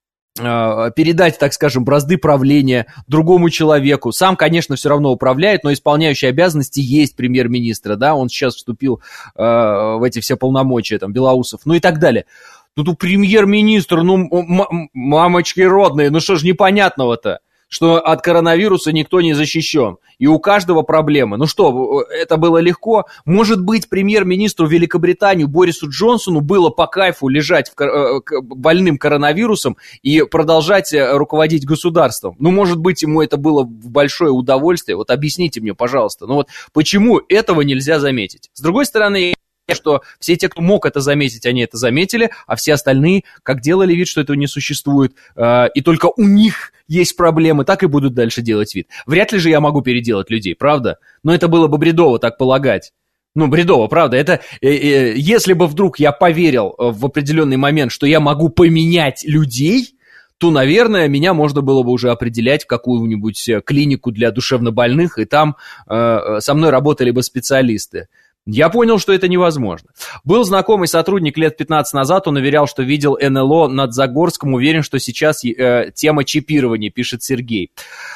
передать, так скажем, бразды правления другому человеку. Сам, конечно, все равно управляет, но исполняющий обязанности есть премьер-министра, да, он сейчас вступил э, в эти все полномочия, там, Белоусов, ну и так далее. Тут у премьер-министра, ну, м- мамочки родные, ну что ж непонятного-то? Что от коронавируса никто не защищен, и у каждого проблемы. Ну что, это было легко? Может быть, премьер-министру Великобритании Борису Джонсону было по кайфу лежать в, больным коронавирусом и продолжать руководить государством? Ну, может быть, ему это было в большое удовольствие? Вот объясните мне, пожалуйста, ну вот почему этого нельзя заметить? С другой стороны, что все те, кто мог это заметить, они это заметили, а все остальные, как делали вид, что этого не существует, э, и только у них есть проблемы, так и будут дальше делать вид. Вряд ли же я могу переделать людей, правда? Но это было бы бредово так полагать. Ну, бредово, правда. Это, э, э, если бы вдруг я поверил в определенный момент, что я могу поменять людей, то, наверное, меня можно было бы уже определять в какую-нибудь клинику для душевнобольных, и там э, со мной работали бы специалисты. Я понял, что это невозможно. Был знакомый сотрудник лет пятнадцать назад, он уверял, что видел эн эл о над Загорском, уверен, что сейчас э, тема чипирования, пишет Сергей.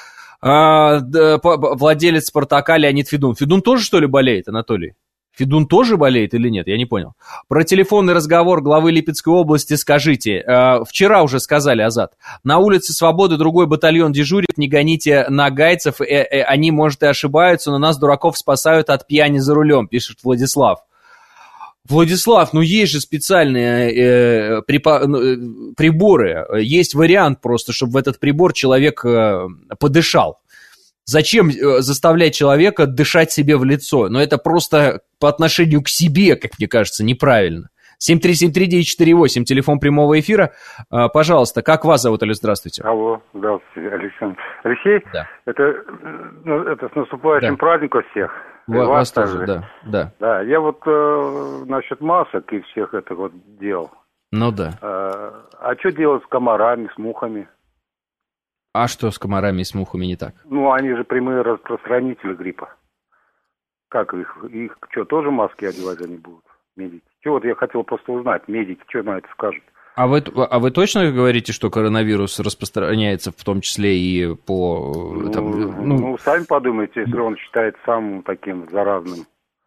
А, да, владелец «Спартака» Леонид Федун. Федун тоже, что ли, болеет, Анатолий? Федун тоже болеет или нет? Я не понял. Про телефонный разговор главы Липецкой области скажите. Э, вчера уже сказали, Азат. На улице Свободы другой батальон дежурит, не гоните нагайцев, э, э, они, может, и ошибаются, но нас, дураков, спасают от пьяни за рулем, пишет Владислав. Владислав, ну есть же специальные э, припа- э, приборы, есть вариант просто, чтобы в этот прибор человек э, подышал. Зачем заставлять человека дышать себе в лицо? Но это просто по отношению к себе, как мне кажется, неправильно. семь три семь три девять четыре восемь, телефон прямого эфира. Пожалуйста, как вас зовут, Алло, здравствуйте. Алло, здравствуйте, Александр. Алексей, да. это, ну, это с наступающим да. праздником всех. Вас, вас тоже, да, да. Да, я вот э, насчет масок и всех это вот дел. Ну да. Э, а что делать с комарами, с мухами? А что с комарами и с мухами не так? Ну, они же прямые распространители гриппа. Как их? Их что, тоже маски одевать они будут, медики? Что вот я хотел просто узнать, медики, что на это скажут? А вы, а вы точно говорите, что коронавирус распространяется в том числе и по... Ну, там, ну... ну сами подумайте, если он считается самым таким заразным.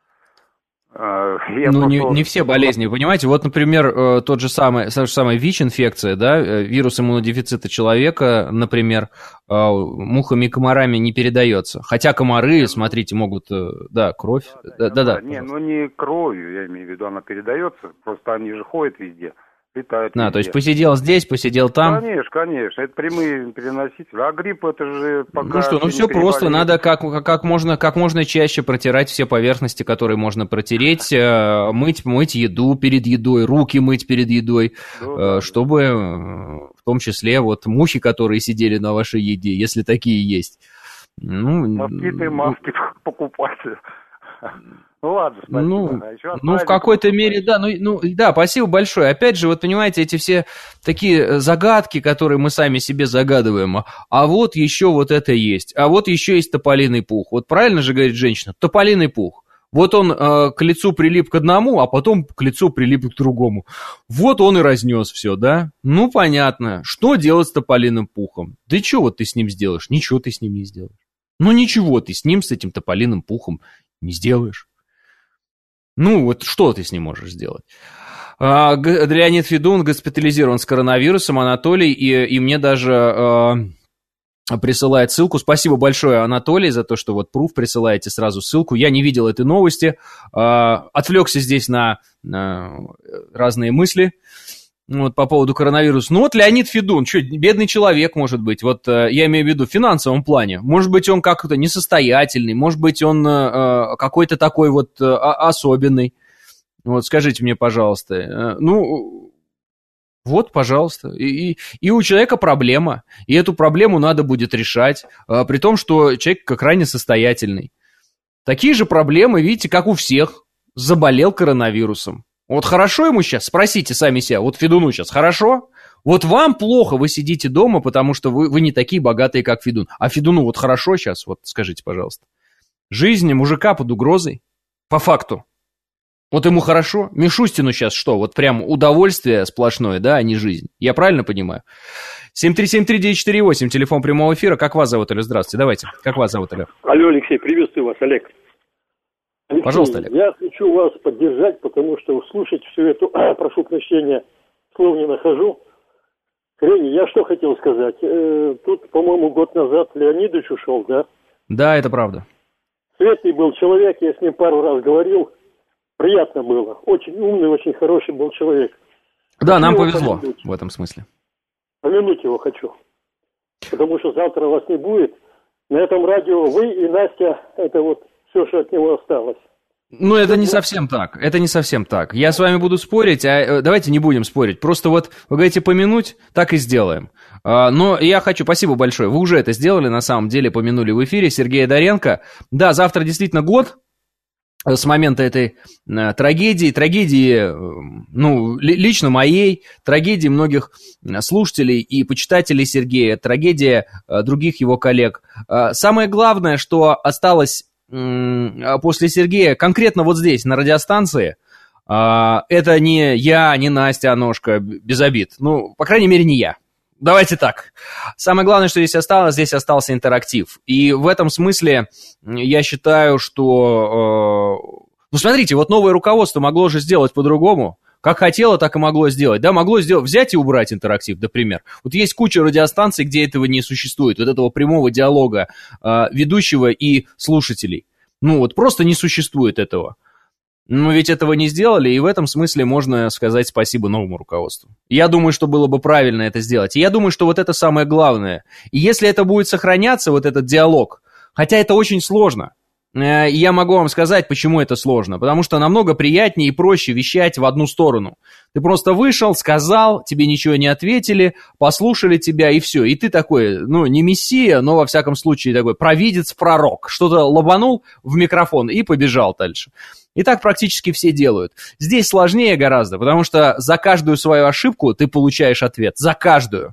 Я ну, просто... не, не все болезни, понимаете? Вот, например, тот же самый, та же самая ВИЧ-инфекция, да, вирус иммунодефицита человека, например, мухами и комарами не передается. Хотя комары, смотрите, могут, да, кровь. Да, да, да. Не, ну не кровью, я имею в виду, она передается, просто они же ходят везде. Летают а, везде. То есть посидел здесь, посидел там? Конечно, конечно, это прямые переносители. А грипп это же пока... Ну что, ну все просто, надо как, как, можно, как можно чаще протирать все поверхности, которые можно протереть, мыть, мыть еду перед едой, руки мыть перед едой, ну, да, чтобы в том числе вот мухи, которые сидели на вашей еде, если такие есть. Ну, москиты, маски покупать. Ну ладно, спасибо. Ну, а ну в какой-то мере, да, ну, ну, да, спасибо большое. Опять же, вот понимаете, эти все такие загадки, которые мы сами себе загадываем, а вот еще вот это есть, а вот еще есть тополиный пух. Вот правильно же говорит женщина, тополиный пух. Вот он э, к лицу прилип к одному, а потом к лицу прилип к другому. Вот он и разнес все, да? Ну, понятно. Что делать с тополиным пухом? Да и что вот ты с ним сделаешь? Ничего ты с ним не сделаешь. Ну, ничего ты с ним, с этим тополиным пухом не сделаешь. Ну, вот что ты с ним можешь сделать? А, Леонид Федун госпитализирован с коронавирусом, Анатолий, и, и мне даже а, присылает ссылку. Спасибо большое, Анатолий, за то, что вот пруф присылаете сразу ссылку. Я не видел этой новости. А, отвлекся здесь на, на разные мысли. Вот, по поводу коронавируса. Ну вот Леонид Федун, что, бедный человек, может быть, вот э, я имею в виду в финансовом плане. Может быть, он как-то несостоятельный, может быть, он э, какой-то такой вот э, особенный. Вот, скажите мне, пожалуйста. Э, ну, вот, пожалуйста. И, и, и у человека проблема, и эту проблему надо будет решать, э, при том, что человек крайне состоятельный. Такие же проблемы, видите, как у всех. Заболел коронавирусом. Вот хорошо ему сейчас? Спросите сами себя. Вот Федуну сейчас хорошо? Вот вам плохо, вы сидите дома, потому что вы, вы не такие богатые, как Федун. А Федуну вот хорошо сейчас? Вот скажите, пожалуйста. Жизнь мужика под угрозой? По факту. Вот ему хорошо? Мишустину сейчас что? Вот прям удовольствие сплошное, да, а не жизнь. Я правильно понимаю? семь три семь три девять четыре восемь, телефон прямого эфира. Как вас зовут, Алло? Здравствуйте. Давайте. Как вас зовут, Алло? Алло, Алексей, приветствую вас, Олег. Алексей, пожалуйста, Олег. Я хочу вас поддержать, потому что слушать всю эту, прошу прощения, слов не нахожу. Рени, я что хотел сказать. Э, тут, по-моему, год назад Леонидович ушел, да? Да, это правда. Светлый был человек, я с ним пару раз говорил. Приятно было. Очень умный, очень хороший был человек. Да, хочу нам повезло помянуть. В этом смысле. Помянуть его хочу. Потому что завтра вас не будет. На этом радио вы и Настя, это вот все, что от него осталось. Ну, это не совсем так. Это не совсем так. Я с вами буду спорить, а давайте не будем спорить. Просто вот вы говорите помянуть, так и сделаем. Но я хочу, спасибо большое, вы уже это сделали, на самом деле помянули в эфире Сергея Доренко. Да, завтра действительно год с момента этой трагедии, трагедии, ну, лично моей, трагедии многих слушателей и почитателей Сергея, трагедия других его коллег. Самое главное, что осталось после Сергея, конкретно вот здесь, на радиостанции, это не я, не Настя Аношка, без обид. Ну, по крайней мере, не я. Давайте так. Самое главное, что здесь осталось, здесь остался интерактив. И в этом смысле я считаю, что... Ну, смотрите, вот новое руководство могло же сделать по-другому. Как хотело, так и могло сделать. Да, могло сделать, взять и убрать интерактив, например. Вот есть куча радиостанций, где этого не существует. Вот этого прямого диалога э, ведущего и слушателей. Ну, вот просто не существует этого. Но ведь этого не сделали, и в этом смысле можно сказать спасибо новому руководству. Я думаю, что было бы правильно это сделать. И я думаю, что вот это самое главное. И если это будет сохраняться, вот этот диалог, Хотя это очень сложно. Я могу вам сказать, почему это сложно. Потому что намного приятнее и проще вещать в одну сторону. Ты просто вышел, сказал, тебе ничего не ответили, послушали тебя, и все. И ты такой, ну, не мессия, но, во всяком случае, такой провидец-пророк. Что-то лобанул в микрофон и побежал дальше. И так практически все делают. Здесь сложнее гораздо, потому что за каждую свою ошибку ты получаешь ответ. За каждую.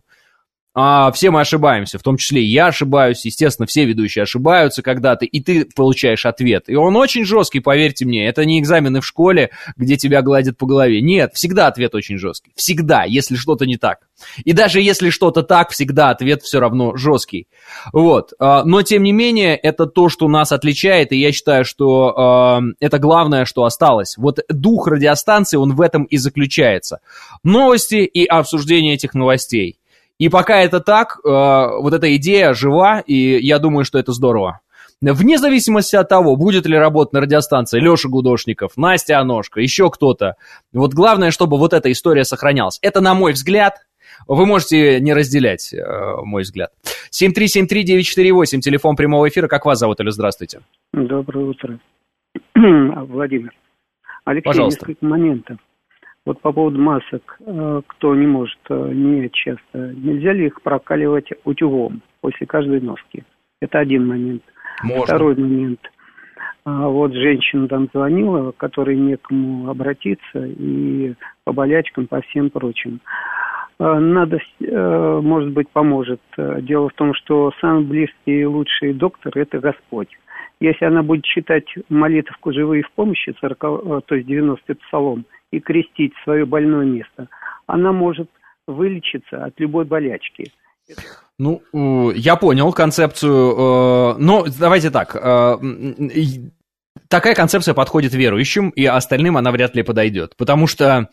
А все мы ошибаемся, в том числе и я ошибаюсь, естественно, все ведущие ошибаются когда-то, и ты получаешь ответ. И он очень жесткий, поверьте мне, это не экзамены в школе, где тебя гладят по голове. Нет, всегда ответ очень жесткий. Всегда, если что-то не так. И даже если что-то так, всегда ответ все равно жесткий. Вот. Но, тем не менее, это то, что нас отличает, и я считаю, что э, это главное, что осталось. Вот дух радиостанции, он в этом и заключается. Новости и обсуждение этих новостей. И пока это так, э, вот эта идея жива, и я думаю, что это здорово. Вне зависимости от того, будет ли работать на радиостанции Леша Гудошников, Настя Аношка, еще кто-то. Вот главное, чтобы вот эта история сохранялась. Это на мой взгляд. Вы можете не разделять э, мой взгляд. семь три семь три девять четыре восемь, телефон прямого эфира. Как вас зовут, или здравствуйте? Доброе утро. Владимир. Алексей, пожалуйста. Несколько моментов. Вот по поводу масок, кто не может менять часто, нельзя ли их прокаливать утюгом после каждой носки? Это один момент. Можно. Второй момент. Вот женщина там звонила, которой некому обратиться, и по болячкам, по всем прочим. Надо, может быть, поможет. Дело в том, что самый близкий и лучший доктор – это Господь. Если она будет читать молитвку «Живые в помощи», сорок, то есть девяностый псалом, и крестить свое больное место, она может вылечиться от любой болячки. Ну, я понял концепцию, но давайте так, такая концепция подходит верующим, и остальным она вряд ли подойдет, потому что,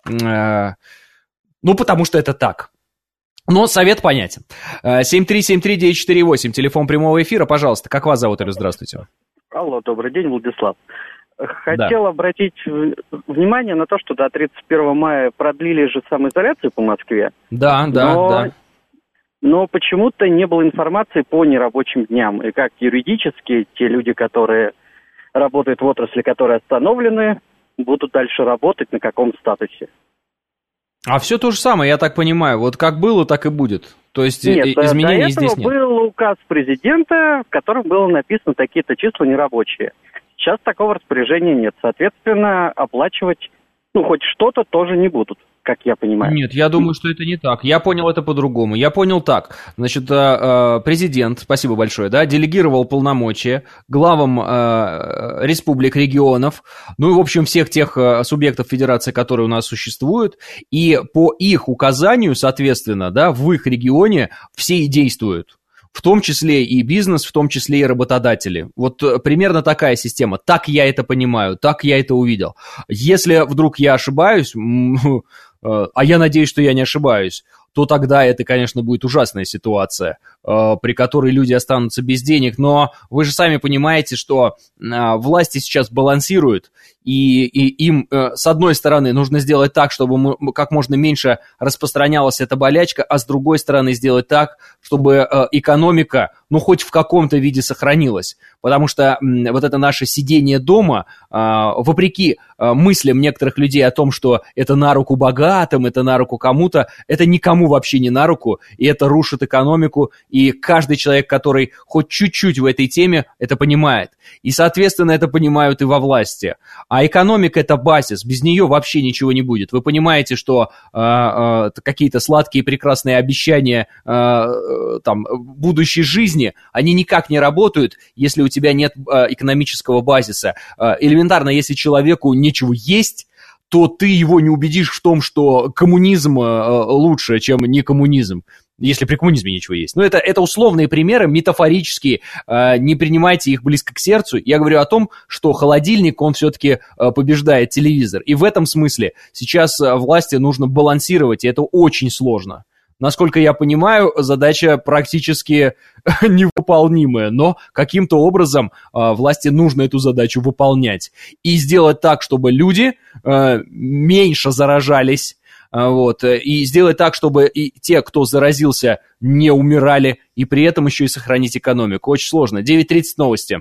ну, потому что это так. Но совет понятен. семь три семь три девять четыре восемь, телефон прямого эфира, пожалуйста, как вас зовут, или здравствуйте? Алло, добрый день, Владислав. Хотел да. обратить внимание на то, что до тридцать первого мая продлили же самоизоляцию по Москве. Да, да, но, да. Но почему-то не было информации по нерабочим дням. И как юридически те люди, которые работают в отрасли, которые остановлены, будут дальше работать, на каком статусе. А все то же самое, я так понимаю. Вот как было, так и будет. То есть нет, изменений здесь нет. До этого был указ президента, в котором было написано такие-то числа нерабочие. Сейчас такого распоряжения нет. Соответственно, оплачивать, ну, хоть что-то тоже не будут, как я понимаю. Нет, я думаю, что это не так. Я понял это по-другому. Я понял так. Значит, президент, спасибо большое, да, делегировал полномочия главам республик, регионов, ну и, в общем, всех тех субъектов федерации, которые у нас существуют, и по их указанию, соответственно, да, в их регионе все и действуют. В том числе и бизнес, в том числе и работодатели. Вот примерно такая система. Так я это понимаю, так я это увидел. Если вдруг я ошибаюсь, а я надеюсь, что я не ошибаюсь, то тогда это, конечно, будет ужасная ситуация, при которой люди останутся без денег. Но вы же сами понимаете, что власти сейчас балансируют, и, и им, с одной стороны, нужно сделать так, чтобы мы, как можно меньше распространялась эта болячка, а с другой стороны сделать так, чтобы экономика, ну, хоть в каком-то виде сохранилась. Потому что вот это наше сидение дома, вопреки мыслям некоторых людей о том, что это на руку богатым, это на руку кому-то, это никому вообще не на руку, и это рушит экономику, и каждый человек, который хоть чуть-чуть в этой теме, это понимает. И, соответственно, это понимают и во власти. А экономика – это базис, без нее вообще ничего не будет. Вы понимаете, что э, э, какие-то сладкие прекрасные обещания э, э, там, будущей жизни, они никак не работают, если у тебя нет э, экономического базиса. Э, элементарно, если человеку нечего есть, то ты его не убедишь в том, что коммунизм э, лучше, чем не коммунизм. Если при коммунизме ничего есть. Но это, это условные примеры, метафорические, э, не принимайте их близко к сердцу. Я говорю о том, что холодильник, он все-таки э, побеждает телевизор. И в этом смысле сейчас э, власти нужно балансировать, и это очень сложно. Насколько я понимаю, задача практически невыполнимая, но каким-то образом э, власти нужно эту задачу выполнять. И сделать так, чтобы люди э, меньше заражались, вот, и сделать так, чтобы и те, кто заразился, не умирали, и при этом еще и сохранить экономику. Очень сложно. девять тридцать новости.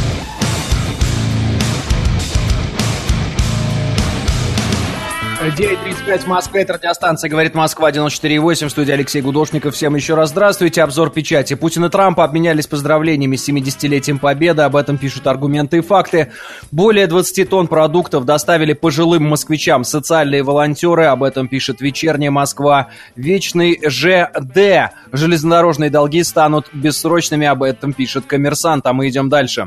девять тридцать пять в Москве, это радиостанция «Говорит Москва», девяносто четыре и восемь, в студии Алексей Гудошников. Всем еще раз здравствуйте. Обзор печати. Путин и Трамп обменялись поздравлениями с семидесятилетием Победы. Об этом пишут «Аргументы и факты». Более двадцати тонн продуктов доставили пожилым москвичам социальные волонтеры. Об этом пишет «Вечерняя Москва». Вечный ЖД. Железнодорожные долги станут бессрочными. Об этом пишет «Коммерсант». А мы идем дальше.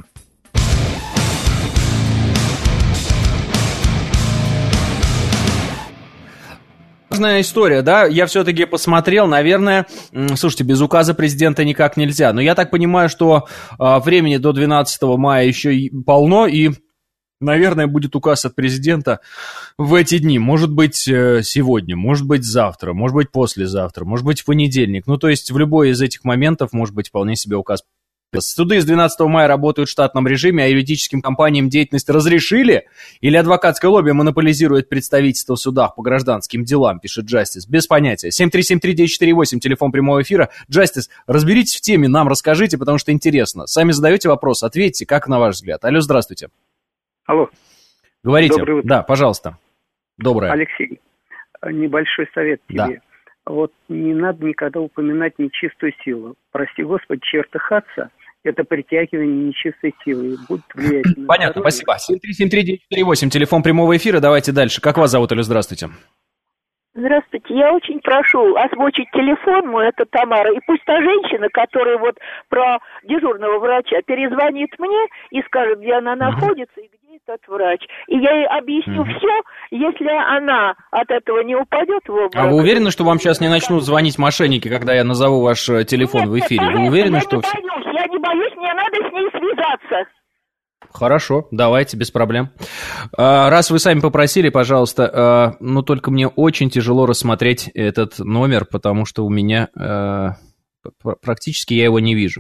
Важная история, да, я все-таки посмотрел, наверное, слушайте, без указа президента никак нельзя, но я так понимаю, что э, времени до двенадцатого мая еще полно, и, наверное, будет указ от президента в эти дни, может быть, э, сегодня, может быть, завтра, может быть, послезавтра, может быть, в понедельник, ну, то есть в любой из этих моментов может быть вполне себе указ. Суды с двенадцатого мая работают в штатном режиме, а юридическим компаниям деятельность разрешили? Или адвокатское лобби монополизирует представительство в судах по гражданским делам, пишет Джастис. Без понятия. семь три семь три девять четыре восемь, телефон прямого эфира. Джастис, разберитесь в теме, нам расскажите, потому что интересно. Сами задаете вопрос, ответьте, как на ваш взгляд. Алло, здравствуйте. Алло. Говорите. Да, пожалуйста. Доброе. Алексей, небольшой совет тебе. Да. Вот не надо никогда упоминать нечистую силу. Прости Господи, чертыхаться – это притягивание нечистой силы. Будет влиять на Понятно, здоровье. Спасибо. семь три семь три девять четыре восемь, телефон прямого эфира. Давайте дальше. Как вас зовут, Алло, здравствуйте. Здравствуйте. Я очень прошу озвучить телефон мой, это Тамара. И пусть та женщина, которая вот про дежурного врача, перезвонит мне и скажет, где она находится и где этот врач. И я ей объясню mm-hmm. все, если она от этого не упадет в обморок. А вы уверены, что вам сейчас не начнут звонить мошенники, когда я назову ваш телефон нет, в эфире? Нет, вы уверены, я что... не боюсь, я не боюсь, мне надо с ней связаться. Хорошо, давайте, без проблем. Раз вы сами попросили, пожалуйста, но только мне очень тяжело рассмотреть этот номер, потому что у меня практически я его не вижу.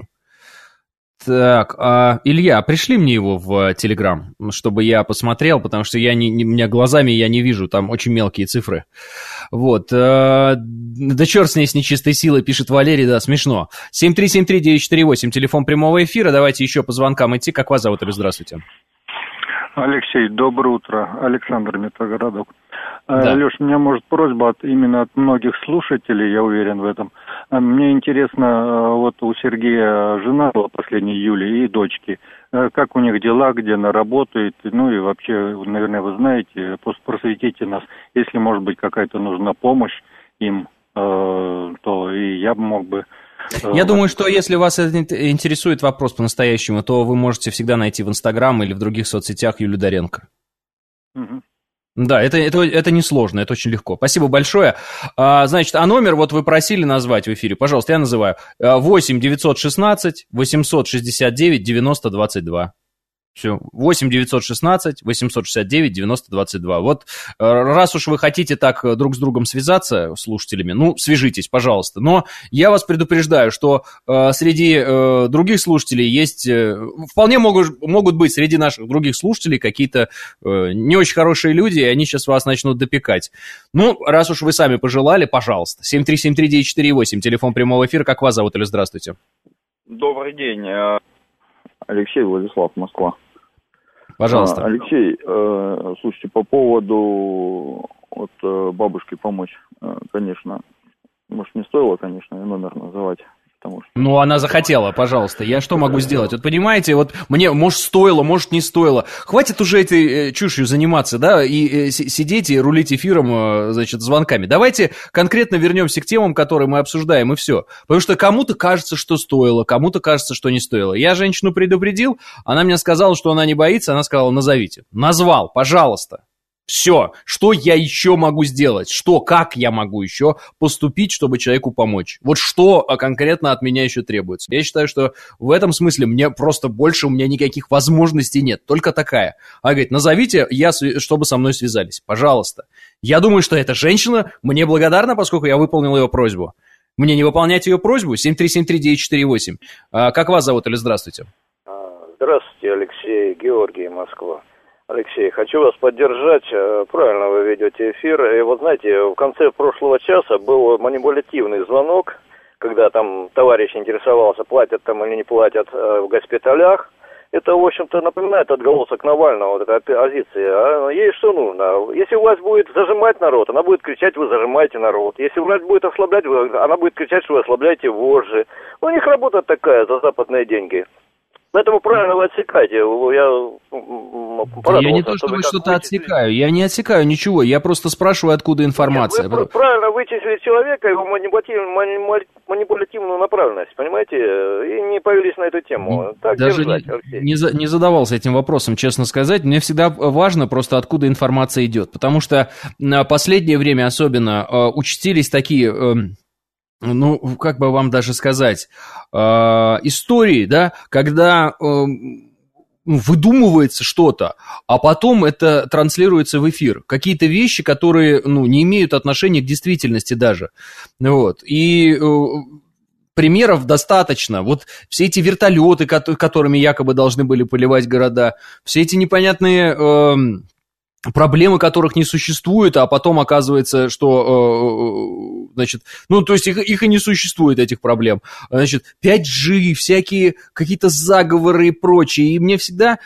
Так, а, Илья, пришли мне его в Телеграм, чтобы я посмотрел, потому что я не, не, у меня глазами я не вижу, там очень мелкие цифры. Вот, а, да черт с ней, с нечистой силой, пишет Валерий, да, смешно. семь три семь три девять четыре восемь, телефон прямого эфира, давайте еще по звонкам идти. Как вас зовут, Илья, здравствуйте. Алексей, доброе утро, Александр, Метрогородок. Да. Леш, у меня, может, просьба от, именно от многих слушателей, я уверен в этом. Мне интересно, вот у Сергея жена была последняя Юлия и дочки. Как у них дела, где она работает, ну и вообще, наверное, вы знаете, просто просветите нас. Если, может быть, какая-то нужна помощь им, то и я мог бы... Я думаю, что если вас интересует вопрос по-настоящему, то вы можете всегда найти в Инстаграм или в других соцсетях Юлию Доренко. Угу. Да, это, это, это несложно, это очень легко. Спасибо большое. А, значит, а номер вот вы просили назвать в эфире. Пожалуйста, я называю. восемь девятьсот шестнадцать восемьсот шестьдесят девять девяносто двадцать два. Все, восемь девятьсот шестнадцать восемьсот шестьдесят девять девяносто двадцать два. Вот раз уж вы хотите так друг с другом связаться, слушателями, ну, свяжитесь, пожалуйста. Но я вас предупреждаю, что э, среди э, других слушателей есть... Э, вполне могут, могут быть среди наших других слушателей какие-то э, не очень хорошие люди, и они сейчас вас начнут допекать. Ну, раз уж вы сами пожелали, пожалуйста. семь три семь три девять четыре восемь, телефон прямого эфира. Как вас зовут, или здравствуйте? Добрый день. Алексей, Владислав, Москва. Пожалуйста. Алексей, э, слушайте, по поводу вот, э, бабушке помочь, э, конечно, может, не стоило, конечно, номер называть. Потому что... Ну, она захотела, пожалуйста. Я что могу сделать? Вот понимаете, вот мне, может, стоило, может, не стоило. Хватит уже этой э, чушью заниматься, да, и э, сидеть и рулить эфиром, э, значит, звонками. Давайте конкретно вернемся к темам, которые мы обсуждаем, и все. Потому что кому-то кажется, что стоило, кому-то кажется, что не стоило. Я женщину предупредил, она мне сказала, что она не боится, она сказала, назовите. Назвал, пожалуйста. Все, что я еще могу сделать? Что, как я могу еще поступить, чтобы человеку помочь? Вот что конкретно от меня еще требуется? Я считаю, что в этом смысле мне просто больше у меня никаких возможностей нет, только такая. Она говорит, назовите, я, чтобы со мной связались, пожалуйста. Я думаю, что эта женщина мне благодарна, поскольку я выполнил ее просьбу. Мне не выполнять ее просьбу? семь три семь три девять четыре восемь. А, как вас зовут, или здравствуйте? Здравствуйте, Алексей, Георгий, Москва. Алексей, хочу вас поддержать. Правильно вы ведете эфир. И вот знаете, в конце прошлого часа был манипулятивный звонок, когда там товарищ интересовался, платят там или не платят в госпиталях. Это, в общем-то, напоминает отголосок Навального, вот эта оппозиция. А ей что нужно? Если власть будет зажимать народ, она будет кричать, вы зажимаете народ. Если власть будет ослаблять, она будет кричать, что вы ослабляете вожжи. У них работа такая за западные деньги. Поэтому правильно вы отсекаете. Я Я не то, что вы что-то отсекаю. Я не отсекаю ничего. Я просто спрашиваю, откуда информация. Нет, вы правильно вычислили человека, его манипулятивную, манипулятивную направленность, понимаете, и не появились на эту тему. Так Даже держать, не, не, за, не задавался этим вопросом, честно сказать. Мне всегда важно просто, откуда информация идет. Потому что на последнее время особенно э, участились такие... Э, ну, как бы вам даже сказать, э, истории, да, когда э, выдумывается что-то, а потом это транслируется в эфир. Какие-то вещи, которые, ну, не имеют отношения к действительности даже. Вот. И э, примеров достаточно. Вот все эти вертолеты, которыми якобы должны были поливать города, все эти непонятные... Э, проблемы которых не существует, а потом оказывается, что, значит, ну, то есть их, их и не существует, этих проблем. Значит, пять джи, всякие какие-то заговоры и прочее. И мне всегда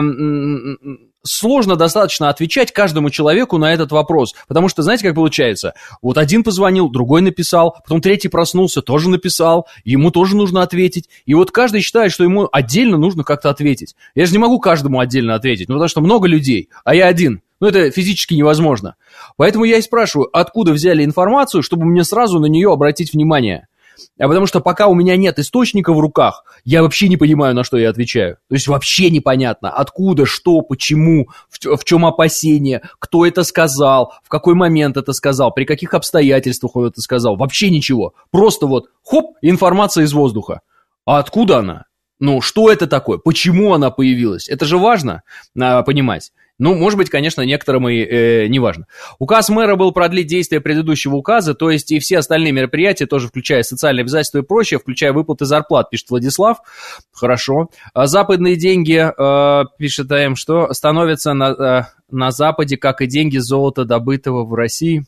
эм, сложно достаточно отвечать каждому человеку на этот вопрос. Потому что, знаете, как получается? Вот один позвонил, другой написал, потом третий проснулся, тоже написал, ему тоже нужно ответить. И вот каждый считает, что ему отдельно нужно как-то ответить. Я же не могу каждому отдельно ответить, ну, потому что много людей, а я один. Ну, это физически невозможно. Поэтому я и спрашиваю, откуда взяли информацию, чтобы мне сразу на нее обратить внимание. А потому что пока у меня нет источника в руках, я вообще не понимаю, на что я отвечаю. То есть вообще непонятно, откуда, что, почему, в, в чем опасение, кто это сказал, в какой момент это сказал, при каких обстоятельствах он это сказал. Вообще ничего. Просто вот, хоп, информация из воздуха. А откуда она? Ну, что это такое? Почему она появилась? Это же важно а, понимать. Ну, может быть, конечно, некоторым и э, не важно. Указ мэра был продлить действие предыдущего указа, то есть и все остальные мероприятия, тоже включая социальные обязательства и прочее, включая выплаты зарплат, пишет Владислав. Хорошо. Западные деньги, э, пишет АМ, что становятся на, э, на Западе, как и деньги золота, добытого в России.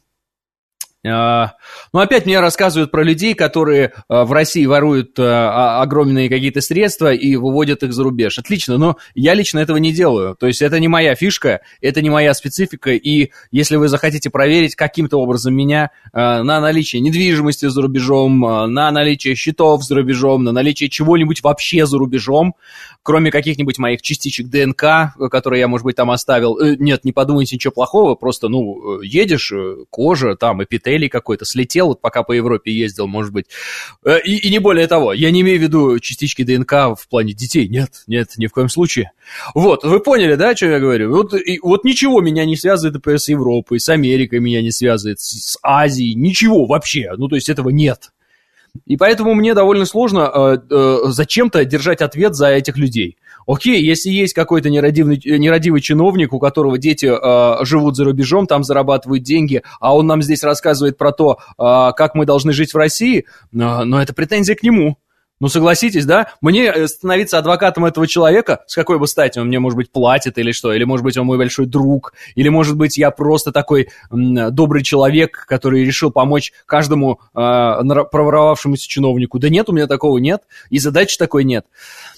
Ну, опять мне рассказывают про людей, которые в России воруют огромные какие-то средства и выводят их за рубеж. Отлично, но я лично этого не делаю. То есть это не моя фишка, это не моя специфика. И если вы захотите проверить каким-то образом меня на наличие недвижимости за рубежом, на наличие счетов за рубежом, на наличие чего-нибудь вообще за рубежом, кроме каких-нибудь моих частичек ДНК, которые я, может быть, там оставил, нет, не подумайте ничего плохого, просто, ну, едешь, кожа, там, эпителий какой-то слетел, вот пока по Европе ездил, может быть. И, и не более того, я не имею в виду частички ДНК в плане детей, нет, нет, ни в коем случае. Вот, вы поняли, да, что я говорю? Вот, и, вот ничего меня не связывает, например, с Европой, с Америкой меня не связывает, с, с Азией, ничего вообще, ну, то есть этого нет. И поэтому мне довольно сложно э, э, зачем-то держать ответ за этих людей. Окей, если есть какой-то нерадивый, нерадивый чиновник, у которого дети э, живут за рубежом, там зарабатывают деньги, а он нам здесь рассказывает про то, э, как мы должны жить в России, э, но это претензия к нему. Ну, согласитесь, да? Мне становиться адвокатом этого человека, с какой бы стати он мне, может быть, платит или что, или, может быть, он мой большой друг, или, может быть, я просто такой м, добрый человек, который решил помочь каждому э, проворовавшемуся чиновнику. Да нет, у меня такого нет, и задачи такой нет.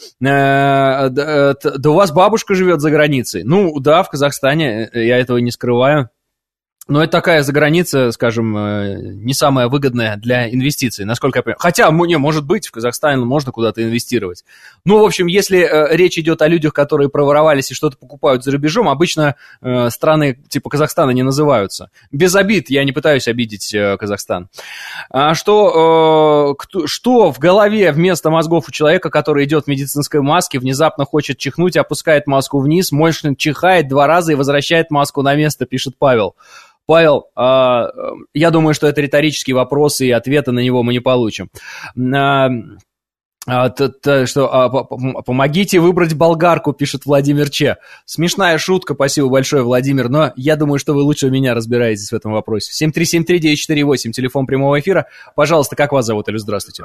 Э, да, да у вас бабушка живет за границей. Ну, да, в Казахстане, я этого не скрываю. Но это такая заграница, скажем, не самая выгодная для инвестиций, насколько я понимаю. Хотя, не, может быть, в Казахстане можно куда-то инвестировать. Ну, в общем, если э, речь идет о людях, которые проворовались и что-то покупают за рубежом, обычно э, страны типа Казахстана не называются. Без обид, я не пытаюсь обидеть э, Казахстан. А что, э, кто, что в голове вместо мозгов у человека, который идет в медицинской маске, внезапно хочет чихнуть, опускает маску вниз, мощно чихает два раза и возвращает маску на место, пишет Павел. Павел, э, я думаю, что это риторический вопрос, и ответа на него мы не получим. Э, э, т, т, что, э, помогите выбрать болгарку, пишет Владимир Че. Смешная шутка, спасибо большое, Владимир, но я думаю, что вы лучше меня разбираетесь в этом вопросе. семь три семь три девять четыре восемь, телефон прямого эфира. Пожалуйста, как вас зовут, или здравствуйте?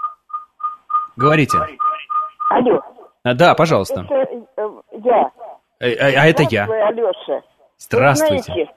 Говорите. Алло. А, да, пожалуйста. Это, э, я. А, а, а это я. Алеша. Здравствуйте. Вы знаете,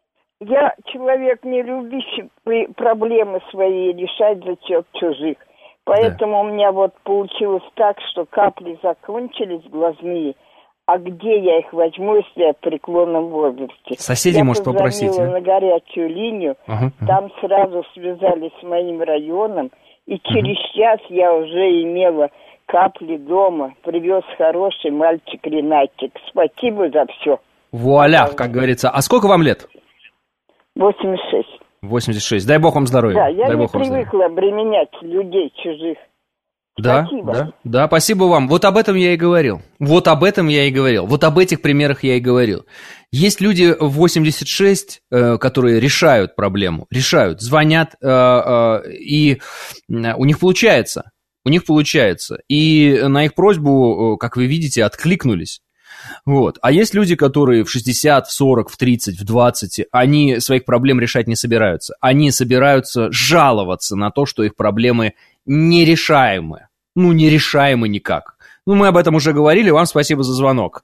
я человек не любящий проблемы свои решать за счет чужих. Поэтому да. у меня вот получилось так, что капли закончились глазные. А где я их возьму, если я в преклонном возрасте? Соседи, я может, попросить. Я позвонила на горячую линию, ага, там ага. сразу связались с моим районом, и через ага. час я уже имела капли дома. Привез хороший мальчик Ренатик. Спасибо за все. Вуаля, как говорится. А сколько вам лет? восемьдесят шесть. восемьдесят шесть. Дай бог вам здоровья. Да, я Дай не бог вам привыкла здоровья. обременять людей чужих. Да, Спасибо. да, да, спасибо вам. Вот об этом я и говорил. Вот об этом я и говорил. Вот об этих примерах я и говорил. Есть люди в восемьдесят шесть, э, которые решают проблему, решают, звонят, э, э, и у них получается. У них получается. И на их просьбу, как вы видите, откликнулись. Вот. А есть люди, которые в шестьдесят, в сорок, в тридцать, в двадцать, они своих проблем решать не собираются. Они собираются жаловаться на то, что их проблемы нерешаемы. Ну, нерешаемы никак. Ну, мы об этом уже говорили, вам спасибо за звонок.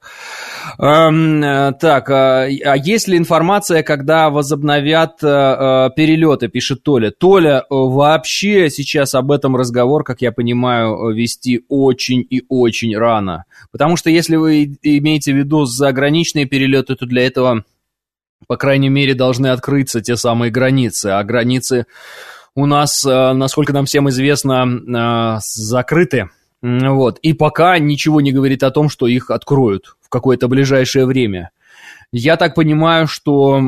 Эм, так, а, а есть ли информация, когда возобновят а, перелеты, пишет Толя. Толя, вообще сейчас об этом разговор, как я понимаю, вести очень и очень рано. Потому что если вы имеете в виду заграничные перелеты, то для этого, по крайней мере, должны открыться те самые границы. А границы у нас, насколько нам всем известно, закрыты. Вот. И пока ничего не говорит о том, что их откроют в какое-то ближайшее время. Я так понимаю, что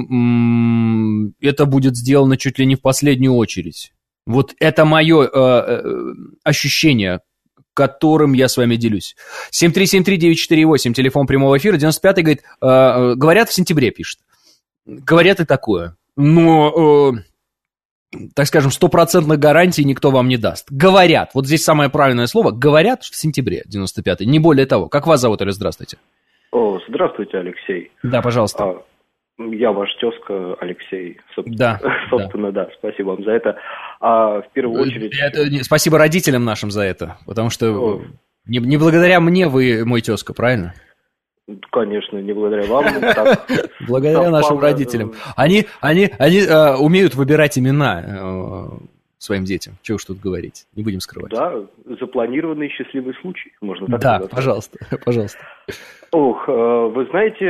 м- это будет сделано чуть ли не в последнюю очередь. Вот это мое э, э, ощущение, которым я с вами делюсь. семь три семь три девять четыре восемь, телефон прямого эфира, девяносто пятый, говорит, э, говорят, в сентябре пишет. Говорят и такое. Но... Э, так скажем, стопроцентных гарантий никто вам не даст. Говорят, вот здесь самое правильное слово, говорят, что в сентябре девяносто пятый, не более того. Как вас зовут, или здравствуйте? О, здравствуйте, Алексей. Да, пожалуйста. А, я ваш тезка, Алексей. Собственно, да. Собственно, да. да, спасибо вам за это. А в первую очередь... Это, спасибо родителям нашим за это, потому что не, не благодаря мне вы мой тезка, правильно? Конечно, не благодаря вам. Так, благодаря совпало, нашим родителям. Они, они, они э, умеют выбирать имена э, своим детям. Чего уж тут говорить, не будем скрывать. Да, запланированный счастливый случай, можно так да, сказать. Да, пожалуйста, пожалуйста. Ох, э, вы знаете,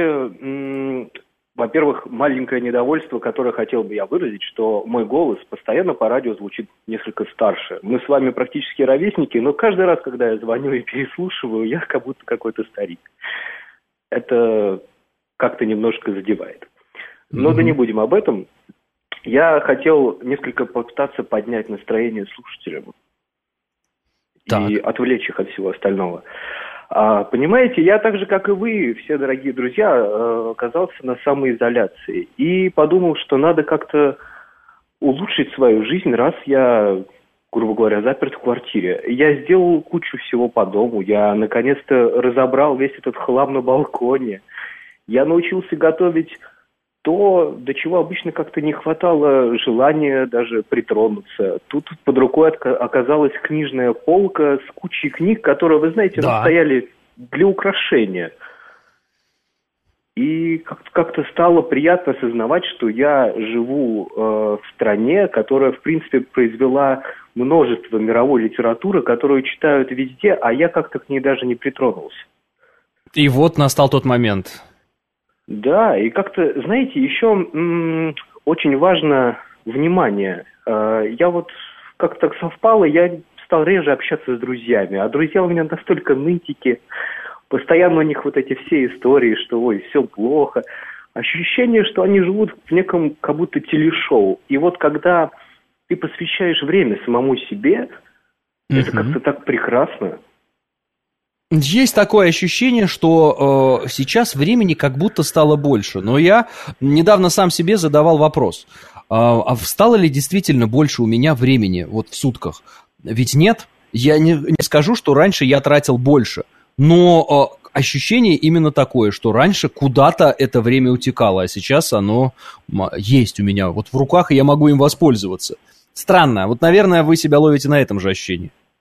м- во-первых, маленькое недовольство, которое хотел бы я выразить, что мой голос постоянно по радио звучит несколько старше. Мы с вами практически ровесники, но каждый раз, когда я звоню и переслушиваю, я как будто какой-то старик. Это как-то немножко задевает. Но mm-hmm. да не будем об этом. Я хотел несколько попытаться поднять настроение слушателям так. и отвлечь их от всего остального. А, понимаете, я так же, как и вы, все дорогие друзья, оказался на самоизоляции. И подумал, что надо как-то улучшить свою жизнь, раз я... грубо говоря, заперт в квартире. Я сделал кучу всего по дому. Я, наконец-то, разобрал весь этот хлам на балконе. Я научился готовить то, до чего обычно как-то не хватало желания даже притронуться. Тут под рукой оказалась книжная полка с кучей книг, которые, вы знаете, да. стояли для украшения. И как-то стало приятно осознавать, что я живу э, в стране, которая, в принципе, произвела множество мировой литературы, которую читают везде, а я как-то к ней даже не притронулся. И вот настал тот момент. Да, и как-то, знаете, еще м- очень важно внимание. Э, я вот как-то так совпало, я стал реже общаться с друзьями, а друзья у меня настолько нытики. Постоянно у них вот эти все истории, что ой, все плохо. Ощущение, что они живут в неком как будто телешоу. И вот когда ты посвящаешь время самому себе, uh-huh. это как-то так прекрасно. Есть такое ощущение, что э, сейчас времени как будто стало больше. Но я недавно сам себе задавал вопрос. Э, а стало ли действительно больше у меня времени вот в сутках? Ведь нет. Я не, не скажу, что раньше я тратил больше. Но э, ощущение именно такое, что раньше куда-то это время утекало, а сейчас оно есть у меня вот в руках, и я могу им воспользоваться. Странно. Вот, наверное, вы себя ловите на этом же ощущении.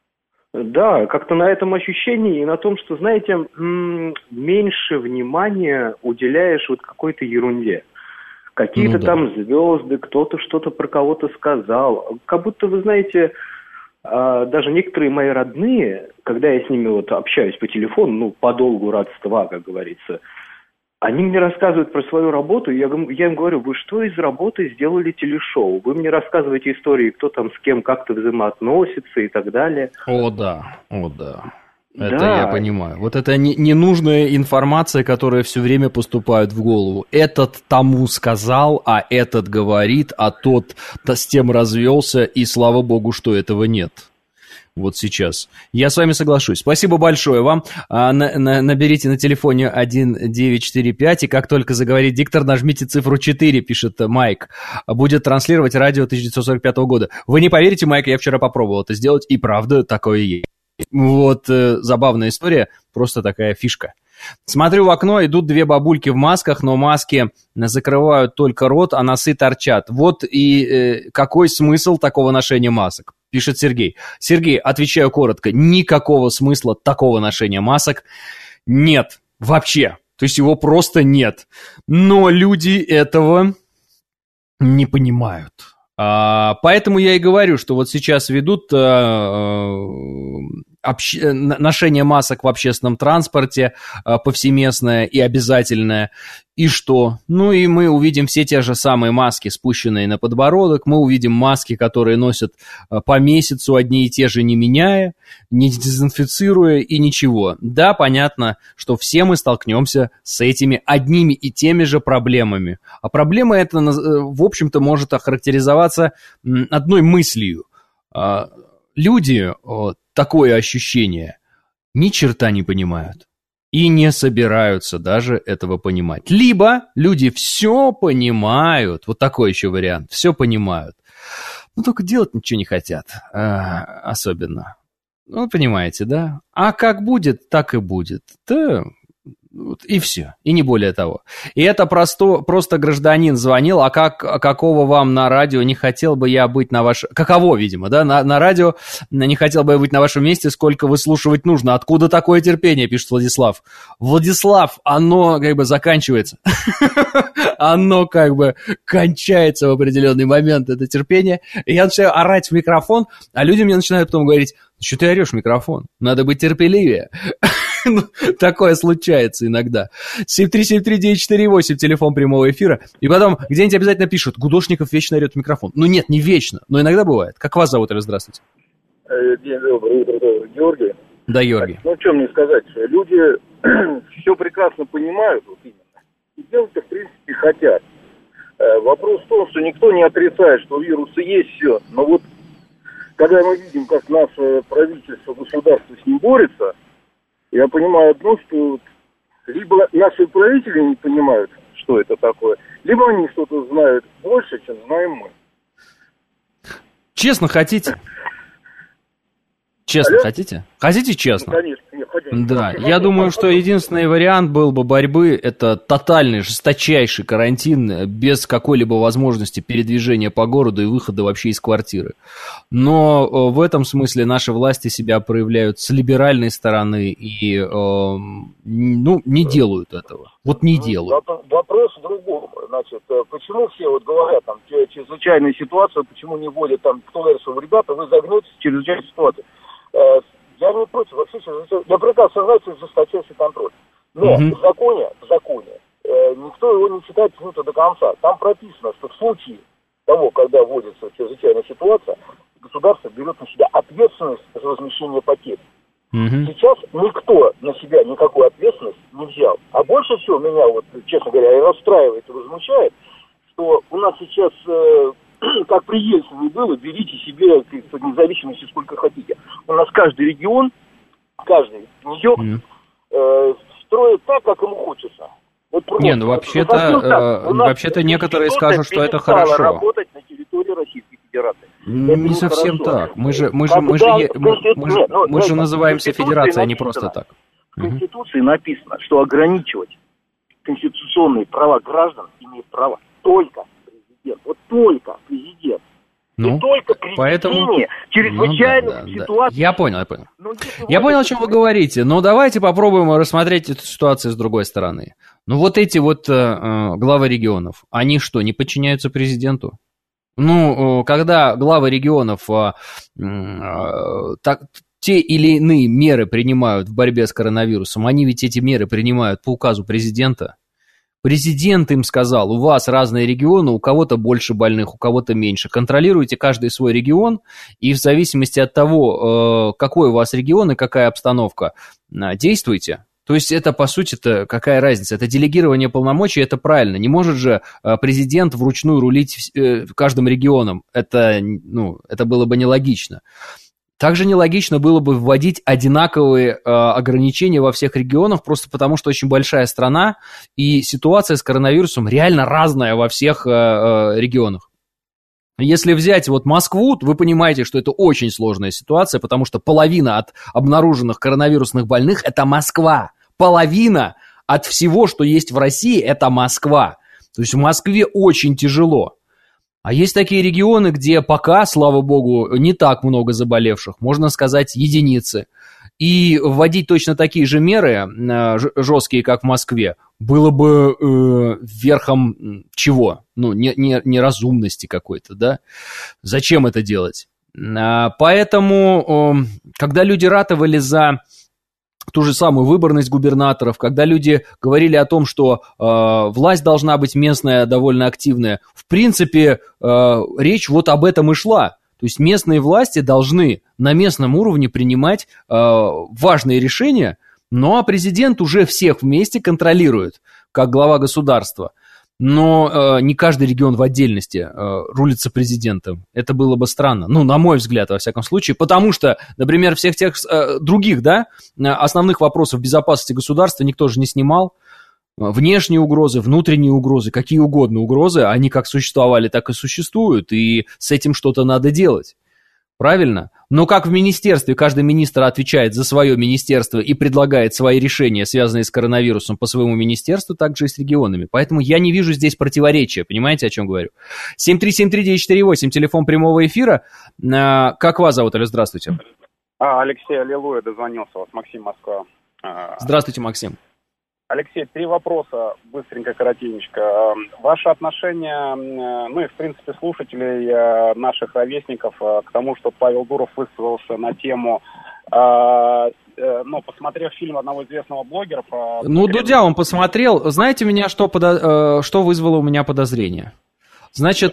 Да, как-то на этом ощущении и на том, что, знаете, м- меньше внимания уделяешь вот какой-то ерунде. Какие-то ну, да. там звезды, кто-то что-то про кого-то сказал. Как будто, вы знаете, а, даже некоторые мои родные, когда я с ними вот общаюсь по телефону, ну, по долгу родства, как говорится, они мне рассказывают про свою работу, и я, я им говорю, вы что из работы сделали телешоу? Вы мне рассказываете истории, кто там с кем как-то взаимоотносится и так далее. О, да, о, да. Это да. я понимаю. Вот это не, ненужная информация, которая все время поступает в голову. Этот тому сказал, а этот говорит, а тот с тем развелся, и слава богу, что этого нет. Вот сейчас. Я с вами соглашусь. Спасибо большое вам. А, на, на, наберите на телефоне один девять четыре пять, и как только заговорит диктор, нажмите цифру четыре, пишет Майк. Будет транслировать радио тысяча девятьсот сорок пятого года. Вы не поверите, Майк, я вчера попробовал это сделать, и правда такое есть. Вот э, забавная история, просто такая фишка. Смотрю в окно, идут две бабульки в масках, но маски закрывают только рот, а носы торчат. Вот и э, какой смысл такого ношения масок? Пишет Сергей. Сергей, отвечаю коротко, никакого смысла такого ношения масок нет вообще. То есть его просто нет. Но люди этого не понимают. А, поэтому я и говорю, что вот сейчас ведут а, общ... ношение масок в общественном транспорте а, повсеместное и обязательное. И что? Ну и мы увидим все те же самые маски, спущенные на подбородок, мы увидим маски, которые носят по месяцу одни и те же, не меняя, не дезинфицируя и ничего. Да, понятно, что все мы столкнемся с этими одними и теми же проблемами. А проблема эта, в общем-то, может охарактеризоваться одной мыслью. Люди, такое ощущение, ни черта не понимают. И не собираются даже этого понимать. Либо люди все понимают, вот такой еще вариант, все понимают, но только делать ничего не хотят, а, особенно. Ну, понимаете, да? А как будет, так и будет. Да, и все, и не более того. И это просто, просто гражданин звонил, а как, какого вам на радио не хотел бы я быть на вашем... Каково, видимо, да, на, на радио не хотел бы я быть на вашем месте, сколько выслушивать нужно. Откуда такое терпение, пишет Владислав. Владислав, оно как бы заканчивается. Оно как бы кончается в определенный момент, это терпение. И я начинаю орать в микрофон, а люди мне начинают потом говорить, что ты орешь в микрофон, надо быть терпеливее. Такое случается иногда. семь три семь три девять четыре восемь, телефон прямого эфира. И потом где-нибудь обязательно пишут, Гудошников вечно орет в микрофон. Ну нет, не вечно, но иногда бывает. Как вас зовут? Здравствуйте. День добрый, утро добрый. Георгий. Да, Георгий. Ну, что мне сказать? Люди все прекрасно понимают, вот именно, и делать-то, в принципе, хотят. Вопрос в том, что никто не отрицает, что вирусы есть, все. Но вот, когда мы видим, как наше правительство, государство с ним борется, я понимаю одно, что либо наши правители не понимают, что это такое, либо они что-то знают больше, чем знаем мы. Честно хотите? Честно Алло? хотите? Хотите честно? Ну, конечно. Не, хотим. Да, я думаю, что единственный вариант был бы борьбы, это тотальный, жесточайший карантин без какой-либо возможности передвижения по городу и выхода вообще из квартиры. Но в этом смысле наши власти себя проявляют с либеральной стороны и э, ну, не делают этого. Вот не делают. Вопрос в другом. Значит, почему все вот говорят, там, чрезвычайная ситуация, почему не вводят там, кто говорит, что ребята, вы загнетесь в чрезвычайную ситуацию. Я не против, вообще, я прекрасно знаю, что это жесточайший контроль. Но uh-huh. в законе, в законе, э, никто его не читает почему-то до конца. Там прописано, что в случае того, когда вводится чрезвычайная ситуация, государство берет на себя ответственность за возмещение потерь. Uh-huh. Сейчас никто на себя никакую ответственность не взял. А больше всего меня, вот, честно говоря, и расстраивает, и возмущает, что у нас сейчас... Э, как при Ельцине было, берите себе независимости сколько хотите. У нас каждый регион, каждый низок mm. э, строит так, как ему хочется. Вот Не, ну вообще-то, э, вообще-то некоторые скажут, что это хорошо. Работать на территории Российской Федерации. Не это совсем хорошо. Так. Мы же, мы же, мы же, мы, мы же, мы, мы же называемся Федерацией, а не просто так. В Конституции написано, что ограничивать конституционные права граждан имеет право только президент. Вот только президент. Ну, и только при поэтому... чрезвычайных ну, да, да, ситуаций. Да. Я понял, я понял. Я понял, о чем вы говорите, но давайте попробуем рассмотреть эту ситуацию с другой стороны. Ну, вот эти вот э, главы регионов, они что, не подчиняются президенту? Ну, э, когда главы регионов э, э, так, те или иные меры принимают в борьбе с коронавирусом, они ведь эти меры принимают по указу президента. Президент им сказал, у вас разные регионы, у кого-то больше больных, у кого-то меньше. Контролируйте каждый свой регион, и в зависимости от того, какой у вас регион и какая обстановка, действуйте. То есть это, по сути-то, какая разница? Это делегирование полномочий, это правильно. Не может же президент вручную рулить каждым регионом. Это, ну, это было бы нелогично. Также нелогично было бы вводить одинаковые э, ограничения во всех регионах, просто потому что очень большая страна, и ситуация с коронавирусом реально разная во всех э, э, регионах. Если взять вот Москву, то вы понимаете, что это очень сложная ситуация, потому что половина от обнаруженных коронавирусных больных – это Москва. Половина от всего, что есть в России – это Москва. То есть в Москве очень тяжело. А есть такие регионы, где пока, слава богу, не так много заболевших, можно сказать, единицы. И вводить точно такие же меры, жесткие, как в Москве, было бы э, верхом чего? Ну, не, не, неразумности какой-то, да? Зачем это делать? А, поэтому, э, когда люди ратовали за ту же самую выборность губернаторов, когда люди говорили о том, что э, власть должна быть местная, довольно активная, в принципе, э, речь вот об этом и шла. То есть местные власти должны на местном уровне принимать э, важные решения, ну а президент уже всех вместе контролирует, как глава государства. Но э, не каждый регион в отдельности э, рулится президентом. Это было бы странно. Ну, на мой взгляд, во всяком случае. Потому что, например, всех тех э, других, да, основных вопросов безопасности государства никто же не снимал. Внешние угрозы, внутренние угрозы, какие угодно угрозы, они как существовали, так и существуют. И с этим что-то надо делать. Правильно? Но как в министерстве каждый министр отвечает за свое министерство и предлагает свои решения, связанные с коронавирусом, по своему министерству, так же и с регионами. Поэтому я не вижу здесь противоречия. Понимаете, о чем говорю? семь три семь три девять четыре восемь, телефон прямого эфира. Как вас зовут, Алло, здравствуйте. А, Алексей, аллилуйя, дозвонился вас, Максим, Москва. Здравствуйте, Максим. Алексей, три вопроса, быстренько, коротенечко. Ваши отношения, ну и, в принципе, слушателей, наших ровесников, к тому, что Павел Дуров высказался на тему, ну, посмотрев фильм одного известного блогера про... Ну, Дудя он посмотрел. Знаете, меня что, подо... что вызвало у меня подозрение? Значит,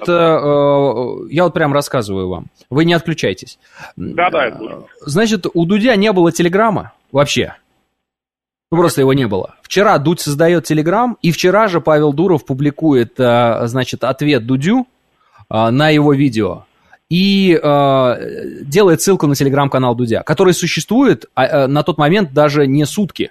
я вот прям рассказываю вам. Вы не отключайтесь. Да-да, это будет. Значит, у Дудя не было телеграмма вообще. Ну, просто его не было. Вчера Дудь создает Телеграм, и вчера же Павел Дуров публикует, значит, ответ Дудю на его видео и делает ссылку на Телеграм-канал Дудя, который существует на тот момент даже не сутки.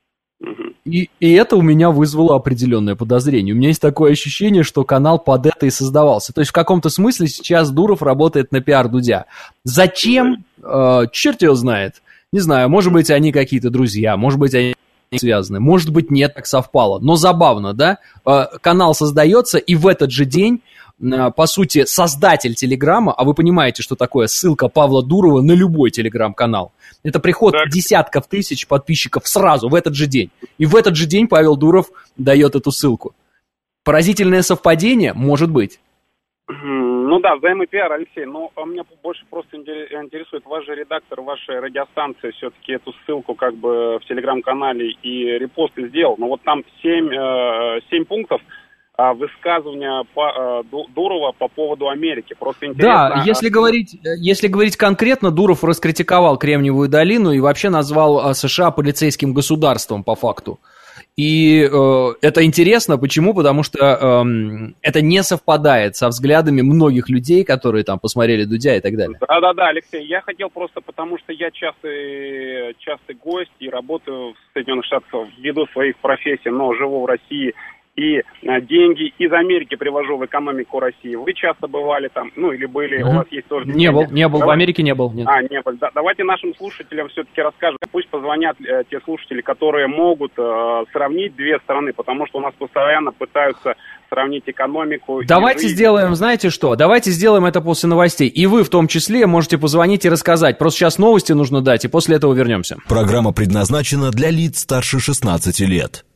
И, и это у меня вызвало определенное подозрение. У меня есть такое ощущение, что канал под это и создавался. То есть в каком-то смысле сейчас Дуров работает на пиар Дудя. Зачем? Черт его знает. Не знаю, может быть, они какие-то друзья, может быть, они связаны, может быть, нет, так совпало. Но забавно, да? Канал создается, и в этот же день, по сути, создатель Телеграма, а вы понимаете, что такое ссылка Павла Дурова на любой Телеграм-канал. Это приход так. десятков тысяч подписчиков сразу, в этот же день. И в этот же день Павел Дуров дает эту ссылку. Поразительное совпадение? Может быть. Ну да, взаимный пиар, Алексей, но меня больше просто интересует ваш же редактор, вашей радиостанции все-таки эту ссылку как бы в Телеграм-канале и репосты сделал, но вот там семь, семь пунктов высказывания по, Дурова по поводу Америки. Просто интересно... Да, если говорить, если говорить конкретно, Дуров раскритиковал Кремниевую долину и вообще назвал США полицейским государством по факту. И э, это интересно, почему? Потому что э, это не совпадает со взглядами многих людей, которые там посмотрели Дудя и так далее. Да-да-да, Алексей, я хотел просто, потому что я частый, частый гость и работаю в Соединенных Штатах ввиду своих профессий, но живу в России. И а, деньги из Америки привожу в экономику России. Вы часто бывали там, ну или были, uh-huh. у вас есть тоже... Не был, не был, Давай... в Америке не был, нет. А, не был. Да, давайте нашим слушателям все-таки расскажем. Пусть позвонят э, те слушатели, которые могут э, сравнить две страны, потому что у нас постоянно пытаются сравнить экономику. Давайте сделаем, знаете что, давайте сделаем это после новостей. И вы в том числе можете позвонить и рассказать. Просто сейчас новости нужно дать, и после этого вернемся. Программа предназначена для лиц старше шестнадцати лет.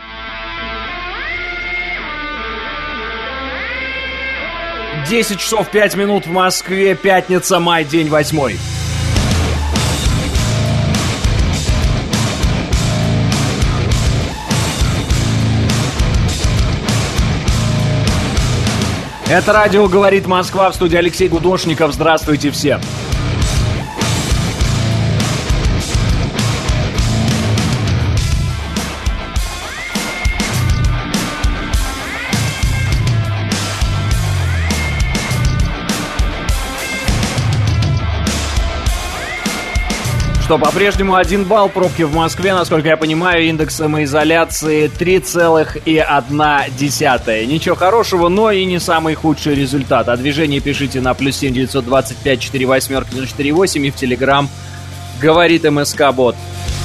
десять часов пять минут в Москве, пятница, май, день восьмой. Это радио «Говорит Москва», в студии Алексей Гудошников. Здравствуйте всем. Что, по-прежнему один балл, пробки в Москве, насколько я понимаю, индекс самоизоляции три целых одна десятая. Ничего хорошего, но и не самый худший результат. О движении пишите на плюс семь девятьсот двадцать пять четыре восьмерки ноль четыре восемь и в Телеграм «Говорит МСК-бот».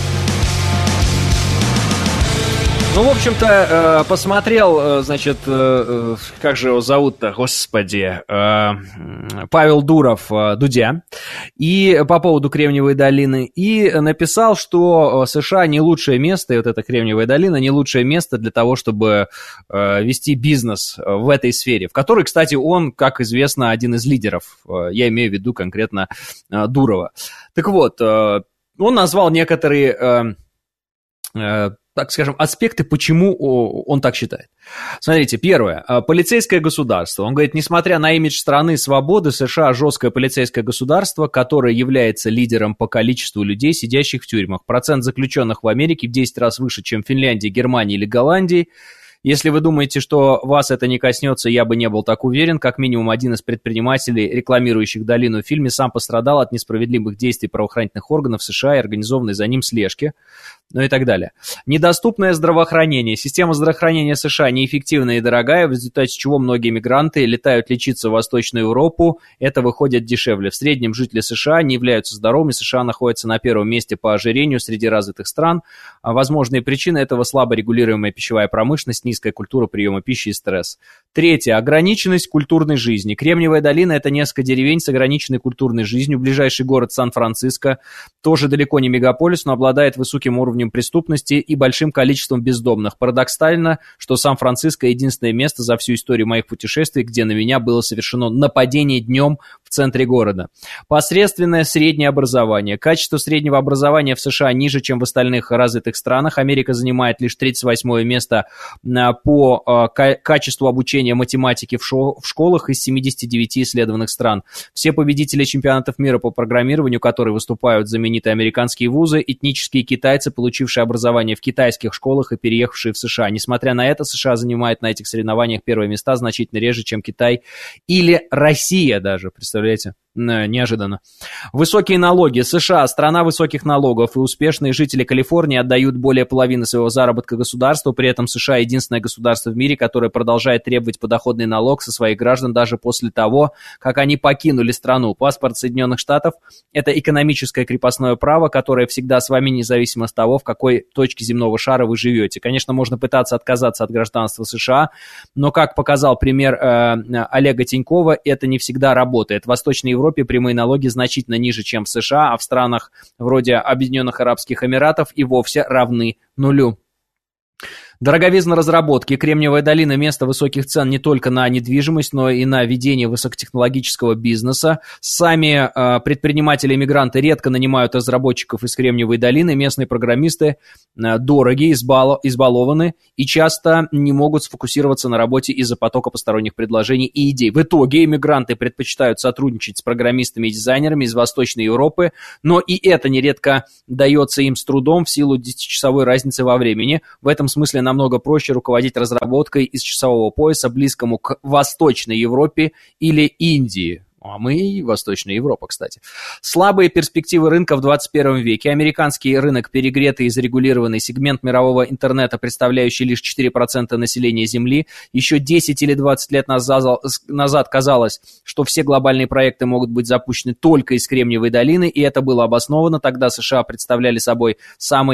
Ну, в общем-то, посмотрел, значит, как же его зовут-то, господи, Павел Дуров, Дудя, и по поводу Кремниевой долины, и написал, что США не лучшее место, и вот эта Кремниевая долина не лучшее место для того, чтобы вести бизнес в этой сфере, в которой, кстати, он, как известно, один из лидеров, я имею в виду конкретно Дурова. Так вот, он назвал некоторые... так скажем, аспекты, почему он так считает. Смотрите, первое. Полицейское государство. Он говорит, несмотря на имидж страны свободы, США жесткое полицейское государство, которое является лидером по количеству людей, сидящих в тюрьмах. Процент заключенных в Америке в десять раз выше, чем в Финляндии, Германии или Голландии. Если вы думаете, что вас это не коснется, я бы не был так уверен. Как минимум один из предпринимателей, рекламирующих долину в фильме, сам пострадал от несправедливых действий правоохранительных органов США и организованной за ним слежки. Ну и так далее. Недоступное здравоохранение. Система здравоохранения США неэффективная и дорогая, в результате чего многие мигранты летают лечиться в Восточную Европу. Это выходит дешевле. В среднем жители США не являются здоровыми. США находятся на первом месте по ожирению среди развитых стран. Возможные причины этого — слабо регулируемая пищевая промышленность, низкая культура приема пищи и стресс. Третье. Ограниченность культурной жизни. Кремниевая долина — это несколько деревень с ограниченной культурной жизнью. Ближайший город Сан-Франциско тоже далеко не мегаполис, но обладает высоким уровнем преступности и большим количеством бездомных. Парадоксально, что Сан-Франциско — единственное место за всю историю моих путешествий, где на меня было совершено нападение днем в центре города. Посредственное среднее образование. Качество среднего образования в США ниже, чем в остальных развитых странах. Америка занимает лишь тридцать восьмое место по качеству обучения математики в школах из семидесяти девяти исследованных стран. Все победители чемпионатов мира по программированию, которые выступают знаменитые американские вузы, этнические китайцы, получившие образование в китайских школах и переехавшие в США. Несмотря на это, США занимает на этих соревнованиях первые места значительно реже, чем Китай или Россия даже, представляете? Неожиданно. Высокие налоги. США — страна высоких налогов, и успешные жители Калифорнии отдают более половины своего заработка государству. При этом США — единственное государство в мире, которое продолжает требовать подоходный налог со своих граждан даже после того, как они покинули страну. Паспорт Соединенных Штатов — это экономическое крепостное право, которое всегда с вами, независимо от того, в какой точке земного шара вы живете. Конечно, можно пытаться отказаться от гражданства США, но, как показал пример э, Олега Тинькова, это не всегда работает. В Восточной Европе прямые налоги значительно ниже, чем в США, а в странах вроде Объединенных Арабских Эмиратов и вовсе равны нулю. Дороговизна разработки. Кремниевая долина – место высоких цен не только на недвижимость, но и на ведение высокотехнологического бизнеса. Сами э, предприниматели-мигранты редко нанимают разработчиков из Кремниевой долины. Местные программисты э, дороги, избало, избалованы и часто не могут сфокусироваться на работе из-за потока посторонних предложений и идей. В итоге иммигранты предпочитают сотрудничать с программистами и дизайнерами из Восточной Европы, но и это нередко дается им с трудом в силу десятичасовой разницы во времени. В этом смысле намного проще руководить разработкой из часового пояса, близкому к Восточной Европе или Индии. А мы и Восточная Европа, кстати. Слабые перспективы рынка в двадцать первом веке. Американский рынок, перегретый и зарегулированный, сегмент мирового интернета, представляющий лишь четыре процента населения Земли. Еще десять или двадцать лет назад, назад казалось, что все глобальные проекты могут быть запущены только из Кремниевой долины, и это было обосновано. Тогда США представляли собой самый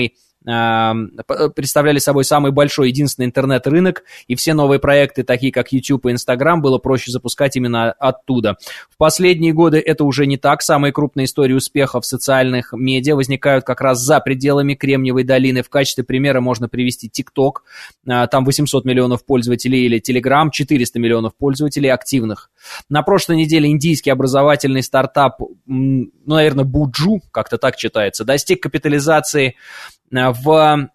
представляли собой самый большой, единственный интернет-рынок, и все новые проекты, такие как YouTube и Instagram, было проще запускать именно оттуда. В последние годы это уже не так. Самые крупные истории успеха в социальных медиа возникают как раз за пределами Кремниевой долины. В качестве примера можно привести TikTok, там восемьсот миллионов пользователей, или Telegram, четыреста миллионов пользователей активных. На прошлой неделе индийский образовательный стартап, ну, наверное, Буджу, как-то так читается, достиг капитализации в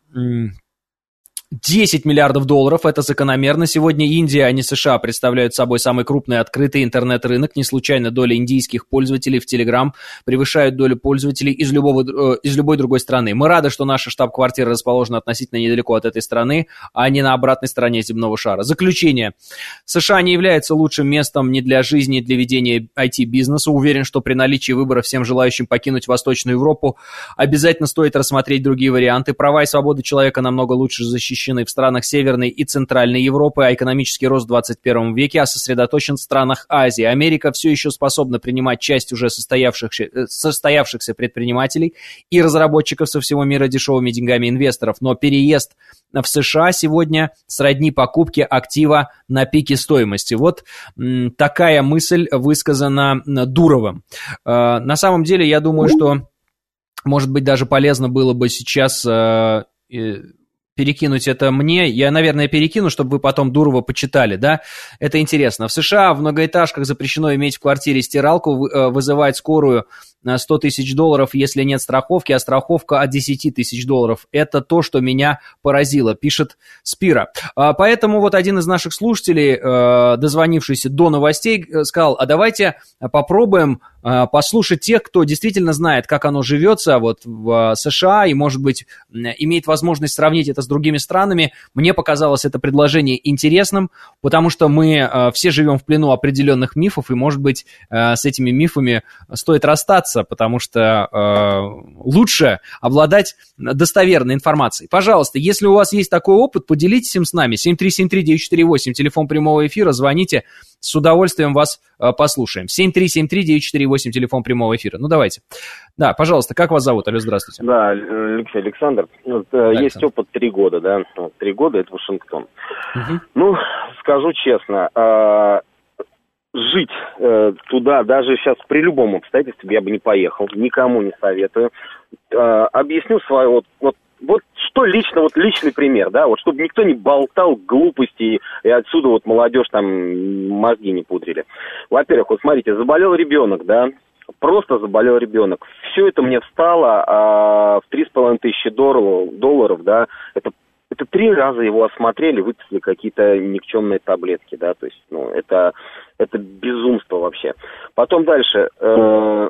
десять миллиардов долларов, это закономерно. Сегодня Индия, а не США, представляют собой самый крупный открытый интернет-рынок. Не случайно доля индийских пользователей в Telegram превышает долю пользователей из, любого, из любой другой страны. Мы рады, что наша штаб-квартира расположена относительно недалеко от этой страны, а не на обратной стороне земного шара. Заключение. США не является лучшим местом ни для жизни, ни для ведения ай ти-бизнеса. Уверен, что при наличии выбора всем желающим покинуть Восточную Европу обязательно стоит рассмотреть другие варианты. Права и свободы человека намного лучше защищены в странах Северной и Центральной Европы, а экономический рост в двадцать первом веке сосредоточен в странах Азии. Америка все еще способна принимать часть уже состоявшихся, состоявшихся предпринимателей и разработчиков со всего мира дешевыми деньгами инвесторов, но переезд в США сегодня сродни покупке актива на пике стоимости. Вот м, такая мысль высказана Дуровым. Э, на самом деле, я думаю, что, может быть, даже полезно было бы сейчас... Э, э, перекинуть это мне, я, наверное, перекину, чтобы вы потом Дурова почитали, да, это интересно. В США в многоэтажках запрещено иметь в квартире стиралку, вызывать скорую на сто тысяч долларов, если нет страховки, а страховка от десять тысяч долларов. Это то, что меня поразило, пишет Спира. Поэтому вот один из наших слушателей, дозвонившийся до новостей, сказал, а давайте попробуем послушать тех, кто действительно знает, как оно живется вот в США и, может быть, имеет возможность сравнить это с другими странами. Мне показалось это предложение интересным, потому что мы все живем в плену определенных мифов, и, может быть, с этими мифами стоит расстаться, потому что э, лучше обладать достоверной информацией. Пожалуйста, если у вас есть такой опыт, поделитесь им с нами. семь три семь три девять четыре восемь, телефон прямого эфира, звоните, с удовольствием вас э, послушаем. семь три семь три девять четыре восемь, телефон прямого эфира. Ну, давайте. Да, пожалуйста, как вас зовут? Алло, здравствуйте. Да, Алексей Александр. Вот, э, есть опыт три года, да? Три года — это Вашингтон. Угу. Ну, скажу честно, э, жить э, туда, даже сейчас при любом обстоятельстве, я бы не поехал, никому не советую. Э, объясню свое, вот, вот, вот что лично, вот личный пример, да, вот чтобы никто не болтал глупости и, и отсюда вот молодежь там мозги не пудрили. Во-первых, вот смотрите, заболел ребенок, да, просто заболел ребенок. Все это мне встало а, в три с половиной тысячи долларов, долларов, да, это Это три раза его осмотрели, выписали какие-то никчемные таблетки, да, то есть, ну, это, это безумство вообще. Потом дальше, э,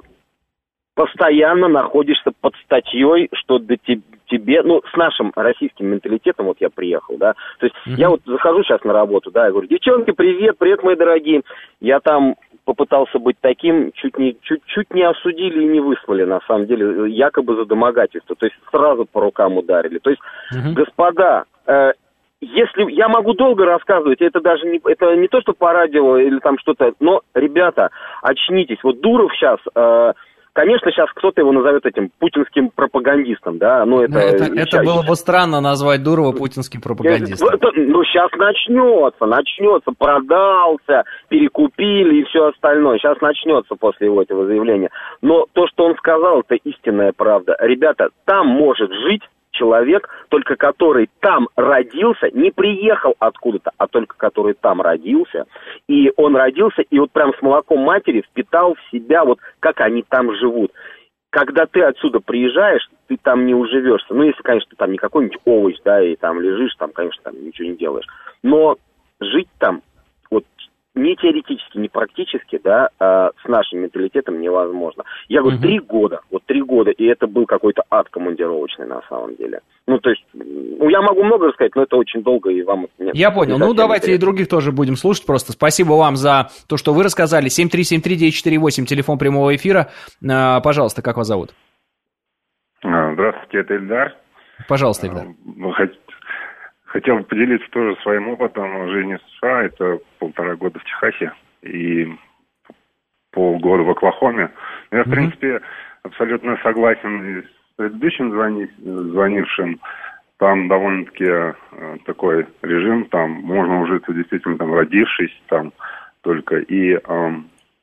постоянно находишься под статьей, что до te- тебе, ну, с нашим российским менталитетом, вот я приехал, да, то есть mm-hmm. я вот захожу сейчас на работу, да, я говорю, девчонки, привет, привет, мои дорогие, я там попытался быть таким, чуть не, чуть, чуть не осудили и не выслали, на самом деле, якобы за домогательство, то есть сразу по рукам ударили. То есть, mm-hmm. господа, э, если я могу долго рассказывать, это даже не, это не то, что по радио или там что-то, но, ребята, очнитесь. Вот Дуров сейчас... Э, Конечно, сейчас кто-то его назовет этим путинским пропагандистом, да, но это... Это, это было бы странно назвать Дурова путинским пропагандистом. Это, ну, сейчас начнется, начнется, продался, перекупили и все остальное. Сейчас начнется после его этого заявления. Но то, что он сказал, это истинная правда. Ребята, там может жить человек, только который там родился, не приехал откуда-то, а только который там родился, и он родился, и вот прям с молоком матери впитал в себя, вот как они там живут. Когда ты отсюда приезжаешь, ты там не уживешься. Ну, если, конечно, ты там не какой-нибудь овощ, да, и там лежишь, там, конечно, там ничего не делаешь. Но жить там, вот, ни теоретически, ни практически, да, а с нашим менталитетом невозможно. Я говорю, три года, вот три года, и это был какой-то ад командировочный на самом деле. Ну, то есть, ну, я могу много рассказать, но это очень долго, и вам... Нет, я понял, ну, давайте интересно. И других тоже будем слушать просто. Спасибо вам за то, что вы рассказали. семь три семь три девять четыре восемь, телефон прямого эфира. А, пожалуйста, как вас зовут? Здравствуйте, это Ильдар. Пожалуйста, Ильдар. Хотел бы поделиться тоже своим опытом жизни в США. Это полтора года в Техасе и полгода в Оклахоме. Я, в mm-hmm. принципе, абсолютно согласен с предыдущим звони, звонившим, там довольно-таки э, такой режим, там можно ужиться действительно там родившись там только. И э,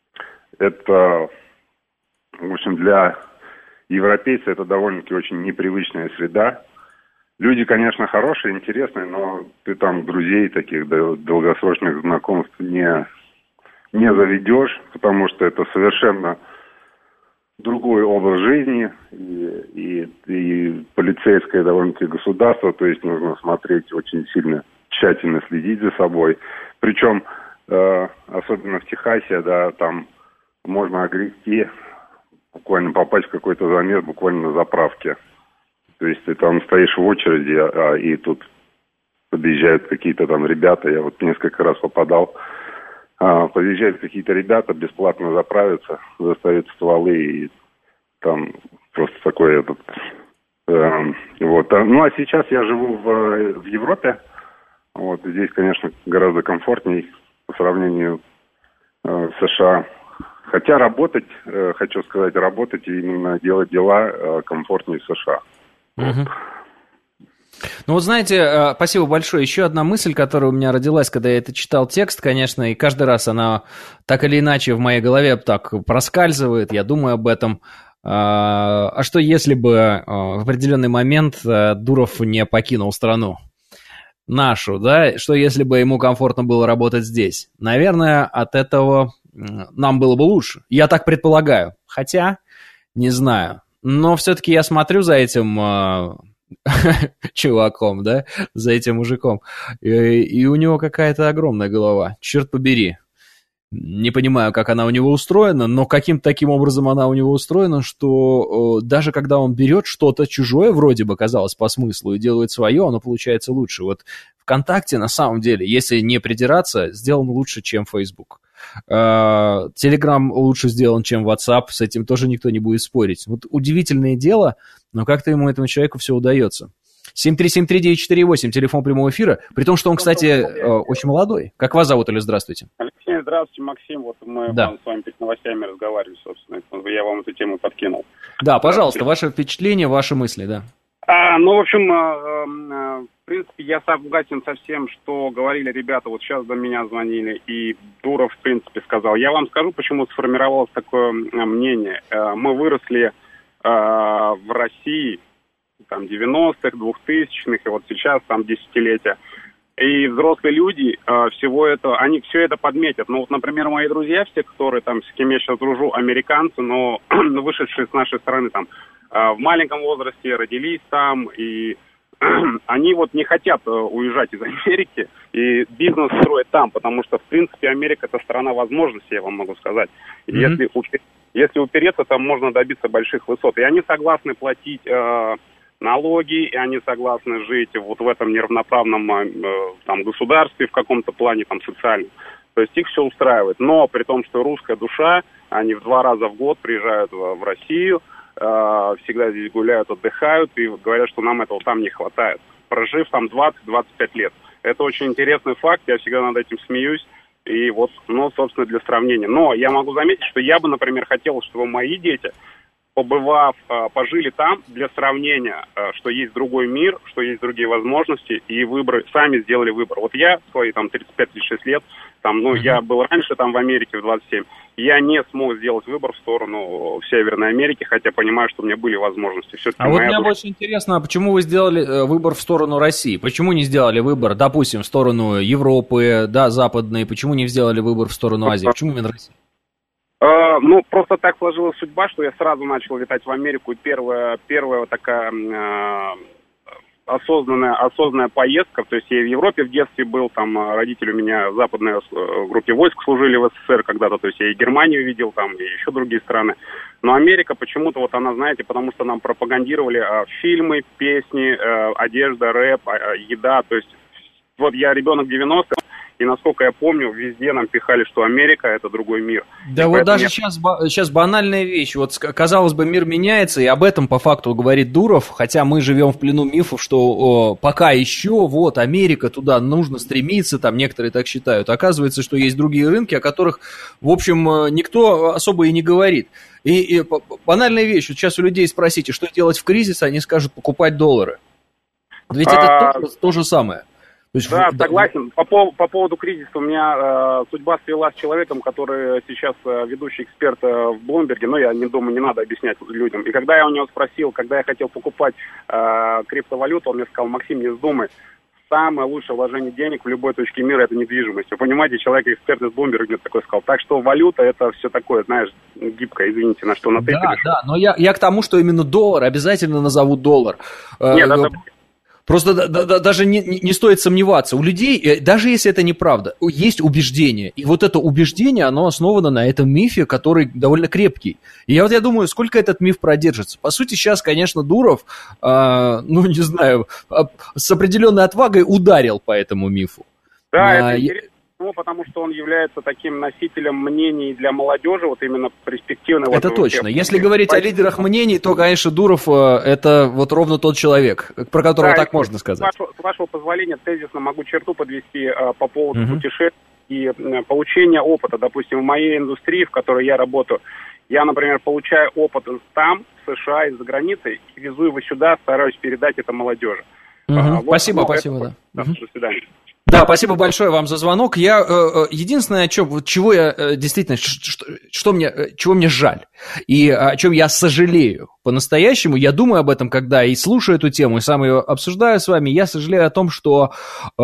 это, в общем, для европейца это довольно-таки очень непривычная среда. Люди, конечно, хорошие, интересные, но ты там друзей таких долгосрочных знакомств не, не заведешь, потому что это совершенно другой образ жизни и, и, и полицейское довольно-таки государство, то есть нужно смотреть очень сильно, тщательно следить за собой. Причем, э, особенно в Техасе, да, там можно огрести, буквально попасть в какой-то замес буквально на заправке. То есть ты там стоишь в очереди, а, и тут подъезжают какие-то там ребята, я вот несколько раз попадал, а, подъезжают какие-то ребята, бесплатно заправятся, заставят стволы, и там просто такой этот... Э, вот. Ну, а сейчас я живу в, в Европе, вот, здесь, конечно, гораздо комфортней по сравнению э, с США. Хотя работать, э, хочу сказать, работать и именно делать дела э, комфортнее в США. Угу. Ну вот знаете, спасибо большое. Еще одна мысль, которая у меня родилась, когда я это читал текст, конечно, и каждый раз она так или иначе в моей голове так проскальзывает, я думаю об этом. А что если бы в определенный момент Дуров не покинул страну нашу, да? Что если бы ему комфортно было работать здесь? Наверное, от этого нам было бы лучше. Я так предполагаю. Хотя, не знаю. Но все-таки я смотрю за этим э, чуваком, да, за этим мужиком, и, и у него какая-то огромная голова, черт побери. Не понимаю, как она у него устроена, но каким-то таким образом она у него устроена, что э, даже когда он берет что-то чужое, вроде бы казалось по смыслу, и делает свое, оно получается лучше. Вот ВКонтакте, на самом деле, если не придираться, сделан лучше, чем Facebook. Телеграм лучше сделан, чем WhatsApp, с этим тоже никто не будет спорить. Вот удивительное дело, но как-то ему, этому человеку, все удается. семь три семь три девять четыре восемь, телефон прямого эфира, при том, что он, кстати, очень молодой. Как вас зовут, или здравствуйте? Алексей, здравствуйте, Максим. Вот мы да. с вами перед новостями разговаривали, собственно. Я вам эту тему подкинул. Да, пожалуйста, ваши впечатления, ваши мысли, да. А, ну, в общем, э, э, в принципе, я согласен со всем, что говорили ребята. Вот сейчас до меня звонили, и Дуров, в принципе, сказал. Я вам скажу, почему сформировалось такое мнение. Э, мы выросли э, в России, там, девяностых, двухтысячных, и вот сейчас там десятилетия. И взрослые люди э, всего этого, они все это подметят. Ну, вот, например, мои друзья, все, которые там, с кем я сейчас дружу, американцы, но вышедшие с нашей страны там, в маленьком возрасте, родились там, и они вот не хотят уезжать из Америки и бизнес строить там, потому что, в принципе, Америка — это страна возможностей, я вам могу сказать. Mm-hmm. Если, если упереться, там можно добиться больших высот. И они согласны платить э, налоги, и они согласны жить вот в этом неравноправном э, там, государстве в каком-то плане там, социальном. То есть их все устраивает. Но при том, что русская душа, они в два раза в год приезжают в, в Россию, всегда здесь гуляют, отдыхают и говорят, что нам этого там не хватает, прожив там двадцать-двадцать пять лет. Это очень интересный факт, я всегда над этим смеюсь, и вот, ну, собственно, для сравнения. Но я могу заметить, что я бы, например, хотел, чтобы мои дети, побывав, пожили там для сравнения, что есть другой мир, что есть другие возможности, и выбор, сами сделали выбор. Вот я в свои там тридцать пять - тридцать шесть лет, там, ну, mm-hmm. я был раньше там в Америке в двадцать семь, я не смог сделать выбор в сторону Северной Америки, хотя понимаю, что у меня были возможности. Все-таки а вот мне душа... очень интересно, почему вы сделали выбор в сторону России? Почему не сделали выбор, допустим, в сторону Европы, да, западной? Почему не сделали выбор в сторону Азии? Почему именно Россия? Uh, ну, просто так сложилась судьба, что я сразу начал летать в Америку. И первая, первая такая uh, осознанная, осознанная поездка, то есть я в Европе в детстве был, там родители у меня в западной группе войск служили в СССР когда-то, то есть я и Германию видел, там, и еще другие страны. Но Америка почему-то, вот она, знаете, потому что нам пропагандировали uh, фильмы, песни, uh, одежда, рэп, uh, еда, то есть вот я ребенок девяностых, И, насколько я помню, везде нам пихали, что Америка – это другой мир. Да, и вот даже я... сейчас, сейчас банальная вещь. Вот, казалось бы, мир меняется, и об этом по факту говорит Дуров, хотя мы живем в плену мифов, что о, пока еще, вот, Америка, туда нужно стремиться, там некоторые так считают. Оказывается, что есть другие рынки, о которых, в общем, никто особо и не говорит. И, и банальная вещь. Вот сейчас у людей спросите, что делать в кризис, они скажут покупать доллары. Ведь это а... то, то же самое. То есть, да, в... согласен. По, пов- по поводу кризиса у меня э, судьба свела с человеком, который сейчас э, ведущий эксперт э, в Блумберге, но я не думаю, не надо объяснять людям. И когда я у него спросил, когда я хотел покупать э, криптовалюту, он мне сказал: Максим, не вздумай, самое лучшее вложение денег в любой точке мира – это недвижимость. Вы понимаете, человек эксперт из Блумберга мне такой сказал. Так что валюта – это все такое, знаешь, гибкое, извините, на что на ты. Да, да, но я, я к тому, что именно доллар, обязательно назову доллар. Нет, это... Просто да, да, даже не, не стоит сомневаться. У людей, даже если это неправда, есть убеждение. И вот это убеждение, оно основано на этом мифе, который довольно крепкий. И я вот я думаю, сколько этот миф продержится. По сути, сейчас, конечно, Дуров, э, ну, не знаю, с определенной отвагой ударил по этому мифу. Да, а, это интересно. Ну, потому что он является таким носителем мнений для молодежи, вот именно перспективного. Это вот, точно. всех. Если говорить Спасибо. о лидерах мнений, то, конечно, Дуров – это вот ровно тот человек, про которого да, так можно сказать. С вашего, с вашего позволения, тезисно могу черту подвести а, по поводу угу. путешествий и а, получения опыта. Допустим, в моей индустрии, в которой я работаю, я, например, получаю опыт там, в США, из-за границы, и везу его сюда, стараюсь передать это молодежи. Угу. А, вот, спасибо, ну, спасибо, это, да. да. Угу. До свидания. Да, спасибо большое вам за звонок. Я э, единственное, о чем, чего я э, действительно, что, что мне, чего мне жаль и о чем я сожалею по-настоящему, я думаю об этом, когда и слушаю эту тему, и сам ее обсуждаю с вами, я сожалею о том, что э,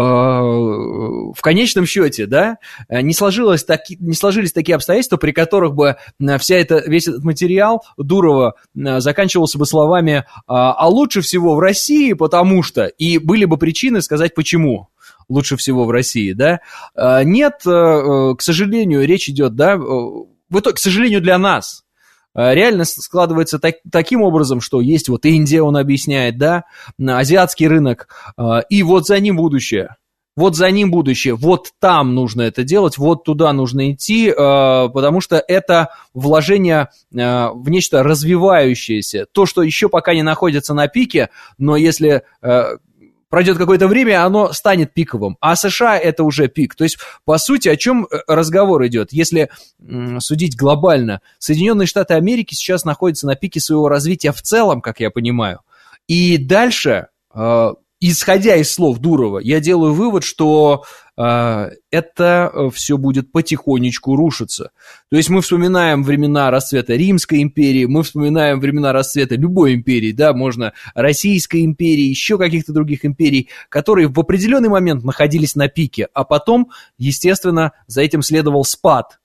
в конечном счете, да, не сложилось таки, не сложились такие обстоятельства, при которых бы вся эта, весь этот материал Дурова заканчивался бы словами «а лучше всего в России, потому что», и были бы причины сказать почему. Лучше всего в России, да? Нет, к сожалению, речь идет, да, в итоге, к сожалению, для нас, реальность складывается так, таким образом, что есть вот Индия, он объясняет, да, азиатский рынок, и вот за ним будущее. Вот за ним будущее, вот там нужно это делать, вот туда нужно идти, потому что это вложение в нечто развивающееся, то, что еще пока не находится на пике, но если... пройдет какое-то время, оно станет пиковым. А США это уже пик. То есть, по сути, о чем разговор идет? Если м, судить глобально, Соединенные Штаты Америки сейчас находятся на пике своего развития в целом, как я понимаю. И дальше, э, исходя из слов Дурова, я делаю вывод, что э, это все будет потихонечку рушиться. То есть мы вспоминаем времена расцвета Римской империи, мы вспоминаем времена расцвета любой империи, да, можно Российской империи, еще каких-то других империй, которые в определенный момент находились на пике, а потом, естественно, за этим следовал спад.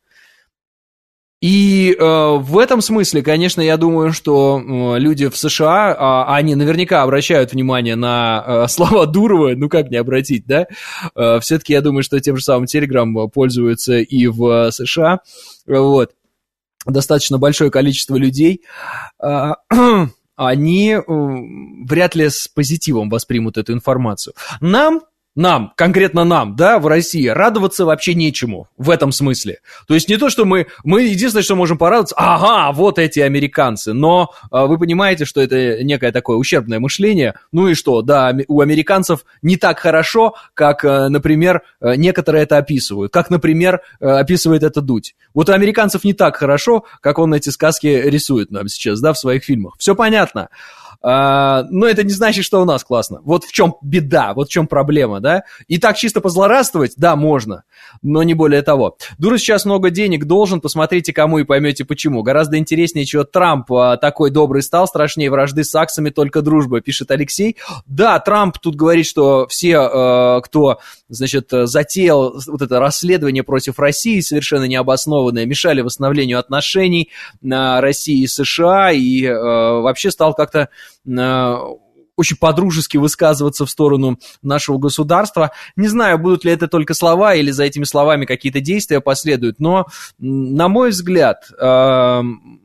И э, в этом смысле, конечно, я думаю, что э, люди в США, э, они наверняка обращают внимание на э, слова Дурова, ну как не обратить, да? Э, все-таки я думаю, что тем же самым Telegram пользуются и в США, вот, достаточно большое количество людей. Э, они э, вряд ли с позитивом воспримут эту информацию. Нам... Нам, конкретно нам, да, в России, радоваться вообще нечему в этом смысле. То есть не то, что мы, мы единственное, что можем порадоваться, ага, вот эти американцы, но а, вы понимаете, что это некое такое ущербное мышление, ну и что, да, у американцев не так хорошо, как, например, некоторые это описывают, как, например, описывает это Дудь. Вот у американцев не так хорошо, как он эти сказки рисует нам сейчас, да, в своих фильмах. Все понятно. Uh, но это не значит, что у нас классно. Вот в чем беда, вот в чем проблема, да? И так чисто позлорадствовать, да, можно, но не более того. Дура сейчас много денег должен, посмотрите кому и поймете почему. Гораздо интереснее, чего Трамп uh, такой добрый стал, страшнее вражды с саксами, только дружба, пишет Алексей. Да, Трамп тут говорит, что все, uh, кто, значит, затеял вот это расследование против России, совершенно необоснованное, мешали восстановлению отношений uh, России и США, и uh, вообще стал как-то очень по-дружески высказываться в сторону нашего государства. Не знаю, будут ли это только слова или за этими словами какие-то действия последуют, но, на мой взгляд,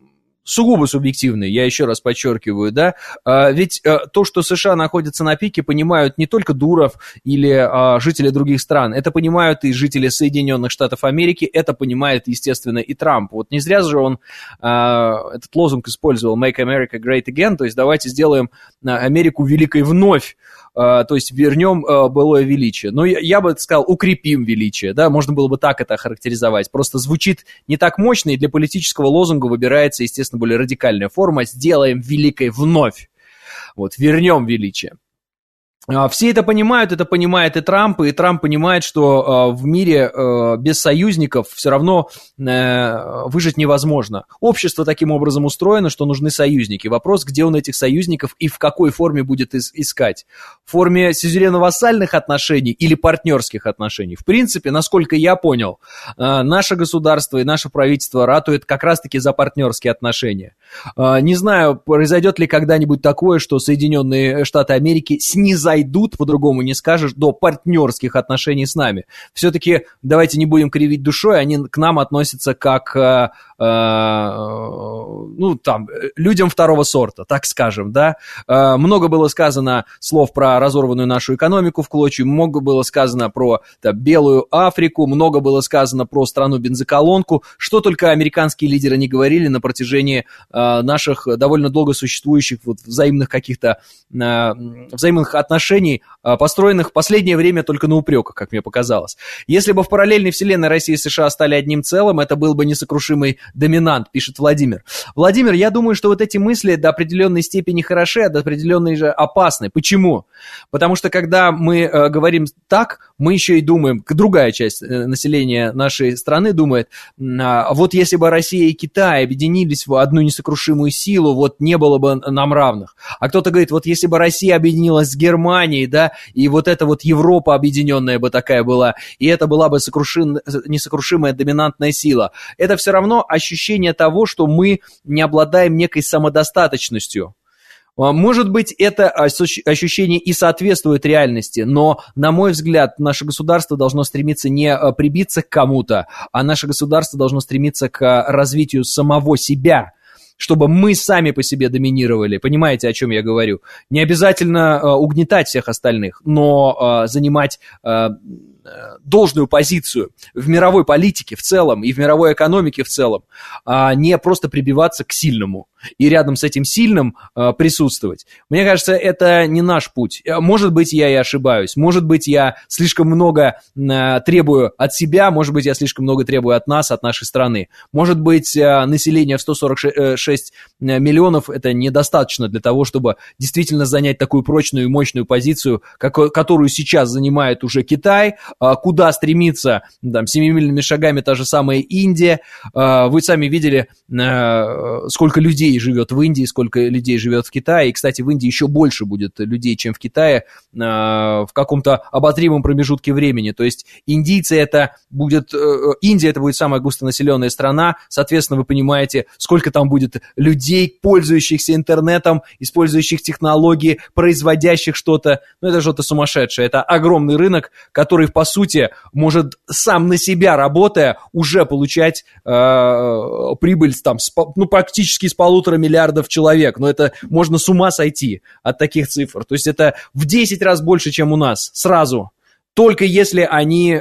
сугубо субъективные, я еще раз подчеркиваю, да, а, ведь а, то, что США находятся на пике, понимают не только Дуров или а, жители других стран, это понимают и жители Соединенных Штатов Америки, это понимает, естественно, и Трамп. Вот не зря же он а, этот лозунг использовал «Make America Great Again», то есть давайте сделаем Америку великой вновь. Uh, то есть вернем uh, былое величие. Но я, я бы сказал, укрепим величие, да, можно было бы так это охарактеризовать. Просто звучит не так мощно, и для политического лозунга выбирается, естественно, более радикальная форма «сделаем великой вновь». Вот, вернем величие. Uh, все это понимают, это понимает и Трамп, и Трамп понимает, что uh, в мире uh, без союзников все равно uh, выжить невозможно. Общество таким образом устроено, что нужны союзники. Вопрос, где он этих союзников и в какой форме будет ис- искать. В форме сюзеренно-вассальных отношений или партнерских отношений. В принципе, насколько я понял, uh, наше государство и наше правительство ратует как раз-таки за партнерские отношения. Uh, не знаю, произойдет ли когда-нибудь такое, что Соединенные Штаты Америки снизойдут идут, по-другому не скажешь, до партнерских отношений с нами. Все-таки давайте не будем кривить душой, они к нам относятся как э, э, ну, там, людям второго сорта, так скажем, да. Э, много было сказано слов про разорванную нашу экономику в клочья, много было сказано про да, белую Африку, много было сказано про страну-бензоколонку, что только американские лидеры не говорили на протяжении э, наших довольно долго существующих вот, взаимных каких-то э, взаимных отношений, построенных в последнее время только на упреках, как мне показалось. Если бы в параллельной вселенной Россия и США стали одним целым, это был бы несокрушимый доминант, пишет Владимир. Владимир, я думаю, что вот эти мысли до определенной степени хороши, а до определенной же опасны. Почему? Потому что когда мы э, говорим так, мы еще и думаем, другая часть э, населения нашей страны думает, э, вот если бы Россия и Китай объединились в одну несокрушимую силу, вот не было бы нам равных. А кто-то говорит, вот если бы Россия объединилась с Германией, да, и вот эта вот Европа объединенная бы такая была, и это была бы сокрушим, несокрушимая доминантная сила. Это все равно ощущение того, что мы не обладаем некой самодостаточностью. Может быть, это ощущение и соответствует реальности, но, на мой взгляд, наше государство должно стремиться не прибиться к кому-то, а наше государство должно стремиться к развитию самого себя, чтобы мы сами по себе доминировали. Понимаете, о чем я говорю? Не обязательно э, угнетать всех остальных, но э, занимать э, должную позицию в мировой политике в целом и в мировой экономике в целом, а не просто прибиваться к сильному и рядом с этим сильным э, присутствовать. Мне кажется, это не наш путь. Может быть, я и ошибаюсь. Может быть, я слишком много э, требую от себя, может быть, я слишком много требую от нас, от нашей страны. Может быть, э, население в сто сорок шесть миллионов это недостаточно для того, чтобы действительно занять такую прочную и мощную позицию, как, которую сейчас занимает уже Китай, э, куда стремится там, семимильными шагами та же самая Индия. Э, вы сами видели, э, сколько людей живет в Индии, сколько людей живет в Китае. И, кстати, в Индии еще больше будет людей, чем в Китае, э, в каком-то обозримом промежутке времени. То есть индийцы это будет... Э, Индия это будет самая густонаселенная страна. Соответственно, вы понимаете, сколько там будет людей, пользующихся интернетом, использующих технологии, производящих что-то. Ну, это что-то сумасшедшее. Это огромный рынок, который, по сути, может сам на себя, работая, уже получать э, прибыль там, с, ну, практически с полутора миллиардов человек, но это можно с ума сойти от таких цифр. То есть это в десять раз больше, чем у нас, сразу. Только если они э,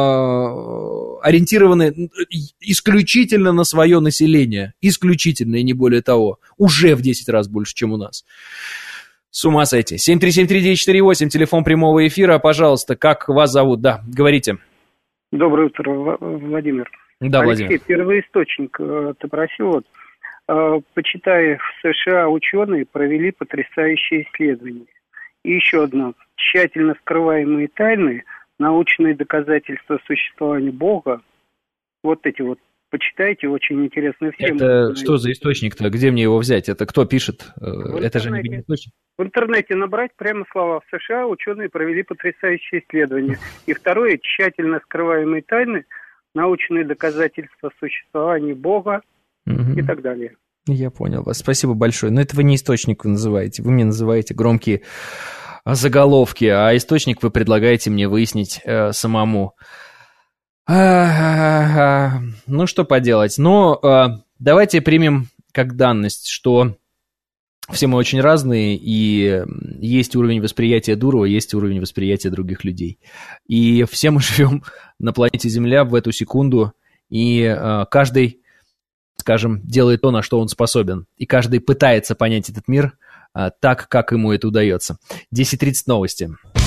ориентированы исключительно на свое население. Исключительно, и не более того. Уже в десять раз больше, чем у нас. С ума сойти. семь три семь три девять четыре восемь, телефон прямого эфира. Пожалуйста, как вас зовут? Да, говорите. Доброе утро, Владимир. Да, Алексей, Владимир. Первоисточник ты просил. Вот, почитай, в США ученые провели потрясающие исследования. И еще одно. Тщательно скрываемые тайны, научные доказательства существования Бога. Вот эти вот. Почитайте, очень интересно всем. Это что за источник-то? Где мне его взять? Это кто пишет? Это же не источник. В интернете набрать прямо слова. В США ученые провели потрясающие исследования. И второе, тщательно скрываемые тайны, научные доказательства существования Бога угу. и так далее. Я понял вас. Спасибо большое. Но это вы не источник вы называете. Вы мне называете громкие заголовки, а источник вы предлагаете мне выяснить э, самому. А-а-а-а. Ну, что поделать. Но э, давайте примем как данность, что все мы очень разные, и есть уровень восприятия Дурова, есть уровень восприятия других людей. И все мы живем на планете Земля в эту секунду, и э, каждый, скажем, делает то, на что он способен. И каждый пытается понять этот мир э, так, как ему это удается. десять тридцать новости.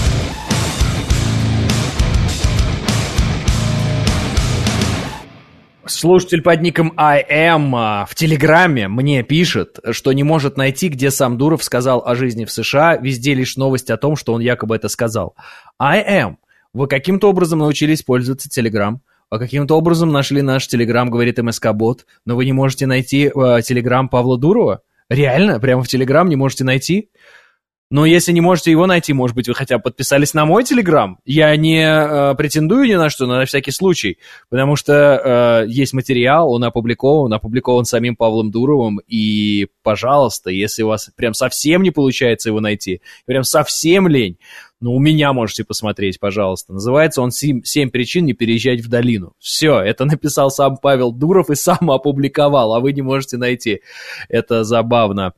Слушатель под ником I am в Телеграме мне пишет, что не может найти, где сам Дуров сказал о жизни в США. Везде лишь новость о том, что он якобы это сказал. I am. Вы каким-то образом научились пользоваться Телеграм, а каким-то образом нашли наш Телеграм, говорит МСК-бот, но вы не можете найти э, Телеграм Павла Дурова? Реально? Прямо в Телеграм не можете найти? Но если не можете его найти, может быть, вы хотя бы подписались на мой Телеграм. Я не э, претендую ни на что, но на всякий случай. Потому что э, есть материал, он опубликован, опубликован самим Павлом Дуровым. И, пожалуйста, если у вас прям совсем не получается его найти, прям совсем лень, ну, у меня можете посмотреть, пожалуйста. Называется он «Семь причин не переезжать в долину». Все, это написал сам Павел Дуров и сам опубликовал, а вы не можете найти. Это забавно.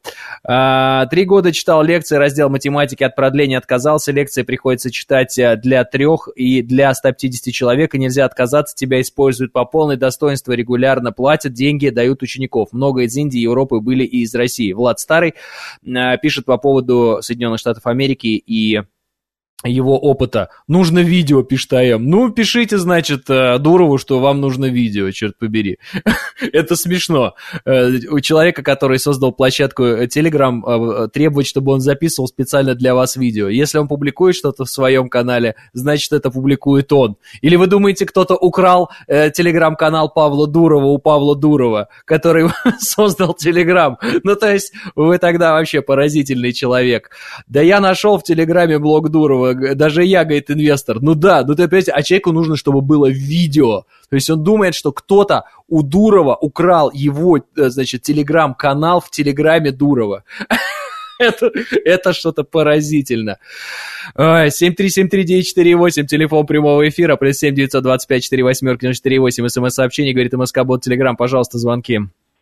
А, три года читал лекции, раздел математики от продления отказался. Лекции приходится читать для трех и для ста пятидесяти человек, и нельзя отказаться, тебя используют по полной, достоинство регулярно платят, деньги дают учеников. Много из Индии, Европы были и из России. Влад Старый а, пишет по поводу Соединенных Штатов Америки и его опыта. Нужно видео, пишет АМ. Ну, пишите, значит, Дурову, что вам нужно видео, черт побери. Это смешно. У человека, который создал площадку Telegram, требовать, чтобы он записывал специально для вас видео. Если он публикует что-то в своем канале, значит, это публикует он. Или вы думаете, кто-то украл Telegram-канал Павла Дурова у Павла Дурова, который создал Telegram? Ну, то есть, вы тогда вообще поразительный человек. Да я нашел в Телеграме блог Дурова. Даже я, говорит, инвестор. Ну да, ну ты опять, а человеку нужно, чтобы было видео. То есть он думает, что кто-то у Дурова украл его, значит, телеграм-канал в телеграме Дурова. Это, это что-то поразительно. семь три семь три девять четыре восемь, телефон прямого эфира, плюс семь девятьсот двадцать пять сорок восемь четыре восемь, смс-сообщение, говорит МСК-бот Телеграм, пожалуйста, звонки.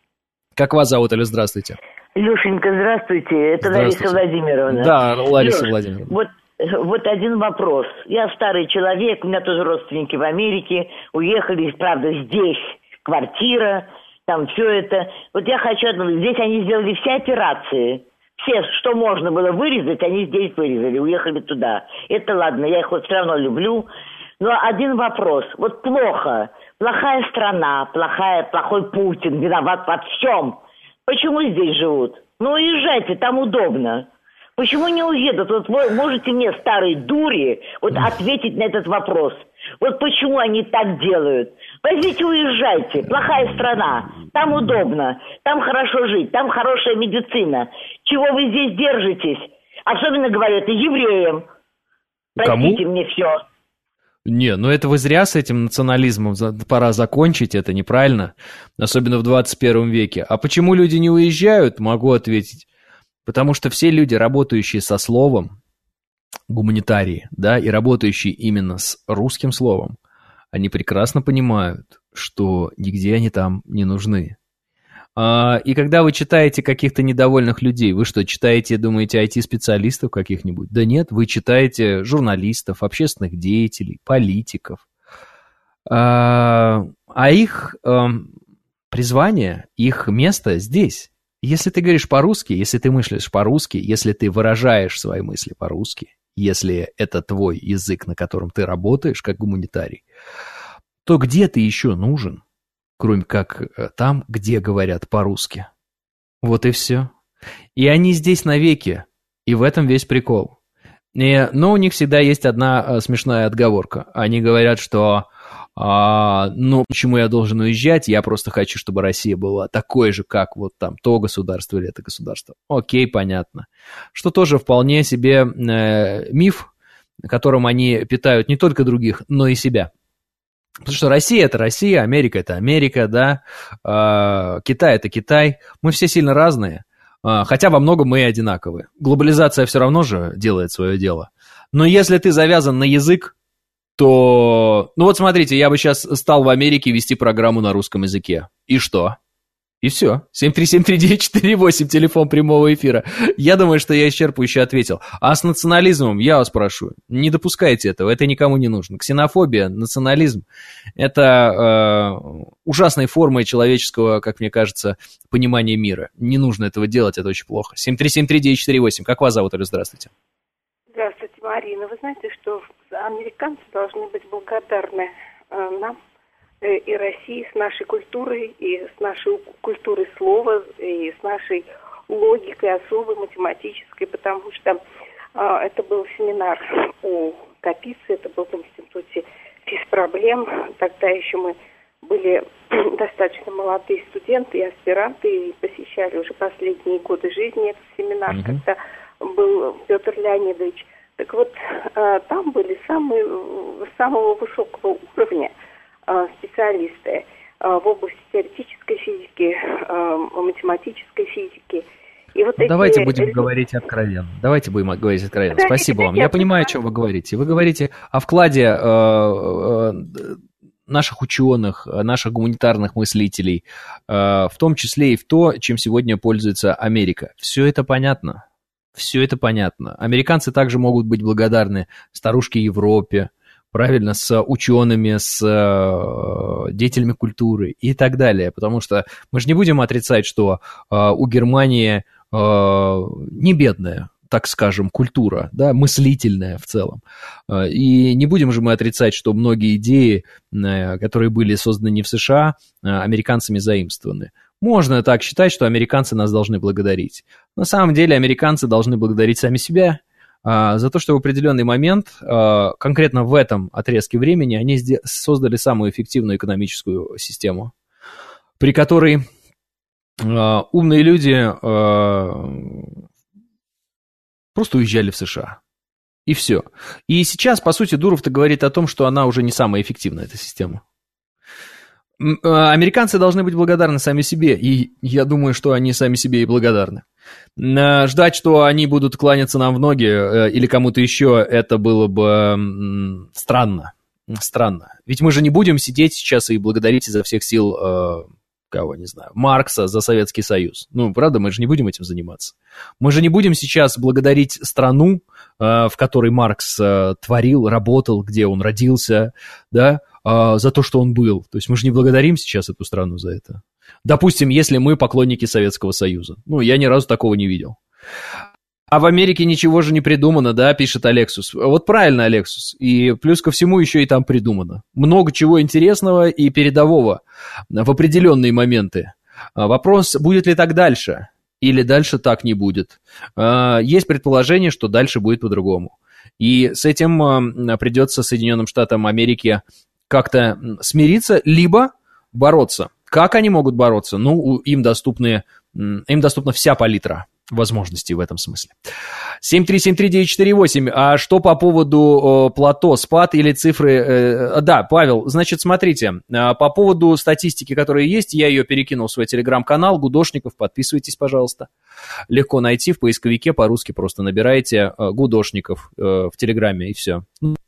Как вас зовут, или здравствуйте? Лешенька, здравствуйте, это здравствуйте. Лариса Владимировна. Да, Лариса Леш, Владимировна. Вот Вот один вопрос. Я старый человек, у меня тоже родственники в Америке, уехали, правда, здесь квартира, там все это. Вот я хочу, здесь они сделали все операции. Все, что можно было вырезать, они здесь вырезали, уехали туда. Это ладно, я их вот все равно люблю. Но один вопрос. Вот плохо, плохая страна, плохая, плохой Путин, виноват во всем. Почему здесь живут? Ну, уезжайте, там удобно. Почему не уедут? Вот вы можете мне, старые дури, вот ответить на этот вопрос. Вот почему они так делают? Возьмите, уезжайте. Плохая страна. Там удобно. Там хорошо жить. Там хорошая медицина. Чего вы здесь держитесь? Особенно, говорю, это евреям. Простите Кому? мне все. Не, ну это вы зря с этим национализмом, пора закончить, это неправильно, особенно в двадцать первом веке. А почему люди не уезжают, могу ответить. Потому что все люди, работающие со словом, гуманитарии, да, и работающие именно с русским словом, они прекрасно понимают, что нигде они там не нужны. А, и когда вы читаете каких-то недовольных людей, вы что, читаете, думаете, ай ти-специалистов каких-нибудь? Да нет, вы читаете журналистов, общественных деятелей, политиков. А, а их а, призвание, их место здесь. Если ты говоришь по-русски, если ты мыслишь по-русски, если ты выражаешь свои мысли по-русски, если это твой язык, на котором ты работаешь как гуманитарий, то где ты еще нужен, кроме как там, где говорят по-русски? Вот и все. И они здесь навеки, и в этом весь прикол. И, но у них всегда есть одна смешная отговорка. Они говорят, что А, ну, почему я должен уезжать? Я просто хочу, чтобы Россия была такой же, как вот там то государство или это государство. Окей, понятно. Что тоже вполне себе э, миф, которым они питают не только других, но и себя. Потому что Россия – это Россия, Америка – это Америка, да, э, Китай – это Китай. Мы все сильно разные, э, хотя во многом мы и одинаковые. Глобализация все равно же делает свое дело. Но если ты завязан на язык, то, ну вот смотрите, я бы сейчас стал в Америке вести программу на русском языке. И что? И все. семь три семь три девять четыре восемь, телефон прямого эфира. Я думаю, что я исчерпывающе ответил. А с национализмом, я вас прошу, не допускайте этого, это никому не нужно. Ксенофобия, национализм – это э, ужасной формой человеческого, как мне кажется, понимания мира. Не нужно этого делать, это очень плохо. семь три семь три девять четыре восемь. Как вас зовут, Оля? Здравствуйте. Здравствуйте, Марина. Вы знаете, что американцы должны быть благодарны э, нам, и России, с нашей культурой, и с нашей культурой слова, и с нашей логикой особой, математической, потому что а, это был семинар у Капицы, это был в институте физпроблем. Тогда еще мы были достаточно молодые студенты и аспиранты, и посещали уже последние годы жизни этот семинар, mm-hmm. когда был Петр Леонидович. Так вот, а, там были самые, самого высокого уровня специалисты в области теоретической физики, математической физики. И вот эти... Давайте будем говорить откровенно. Давайте будем говорить откровенно. Да, Спасибо вам. Я понимаю, о чем вы говорите. Вы говорите о вкладе э, э, наших ученых, наших гуманитарных мыслителей, э, в том числе и в то, чем сегодня пользуется Америка. Все это понятно. Все это понятно. Американцы также могут быть благодарны старушке Европе, правильно, с учеными, с э, деятелями культуры и так далее. Потому что мы же не будем отрицать, что э, у Германии э, не бедная, так скажем, культура, да, мыслительная в целом. Э, и не будем же мы отрицать, что многие идеи, э, которые были созданы не в США, э, американцами заимствованы. Можно так считать, что американцы нас должны благодарить. На самом деле американцы должны благодарить сами себя, за то, что в определенный момент, конкретно в этом отрезке времени, они создали самую эффективную экономическую систему, при которой умные люди просто уезжали в США. И все. И сейчас, по сути, Дуров-то говорит о том, что она уже не самая эффективная, эта система. Американцы должны быть благодарны сами себе, и я думаю, что они сами себе и благодарны. Ждать, что они будут кланяться нам в ноги или кому-то еще, это было бы странно. Странно. Ведь мы же не будем сидеть сейчас и благодарить изо всех сил, кого, не знаю, Маркса за Советский Союз. Ну, правда, мы же не будем этим заниматься. Мы же не будем сейчас благодарить страну, в которой Маркс творил, работал, где он родился, да, за то, что он был. То есть мы же не благодарим сейчас эту страну за это. Допустим, если мы поклонники Советского Союза. Ну, я ни разу такого не видел. А в Америке ничего же не придумано, да, пишет Алексус. Вот правильно, Алексус. И плюс ко всему еще и там придумано. Много чего интересного и передового в определенные моменты. Вопрос, будет ли так дальше? Или дальше так не будет? Есть предположение, что дальше будет по-другому. И с этим придется Соединенным Штатам Америки как-то смириться, либо бороться. Как они могут бороться? Ну, им доступны, им доступна вся палитра возможностей в этом смысле. семь три семь три девять четыре восемь. А что по поводу э, плато, спад или цифры? Э, да, Павел, значит, смотрите, э, по поводу статистики, которая есть, я ее перекинул в свой телеграм-канал, Гудошников, подписывайтесь, пожалуйста. Легко найти в поисковике, по-русски просто набираете э, Гудошников э, в телеграме, и все.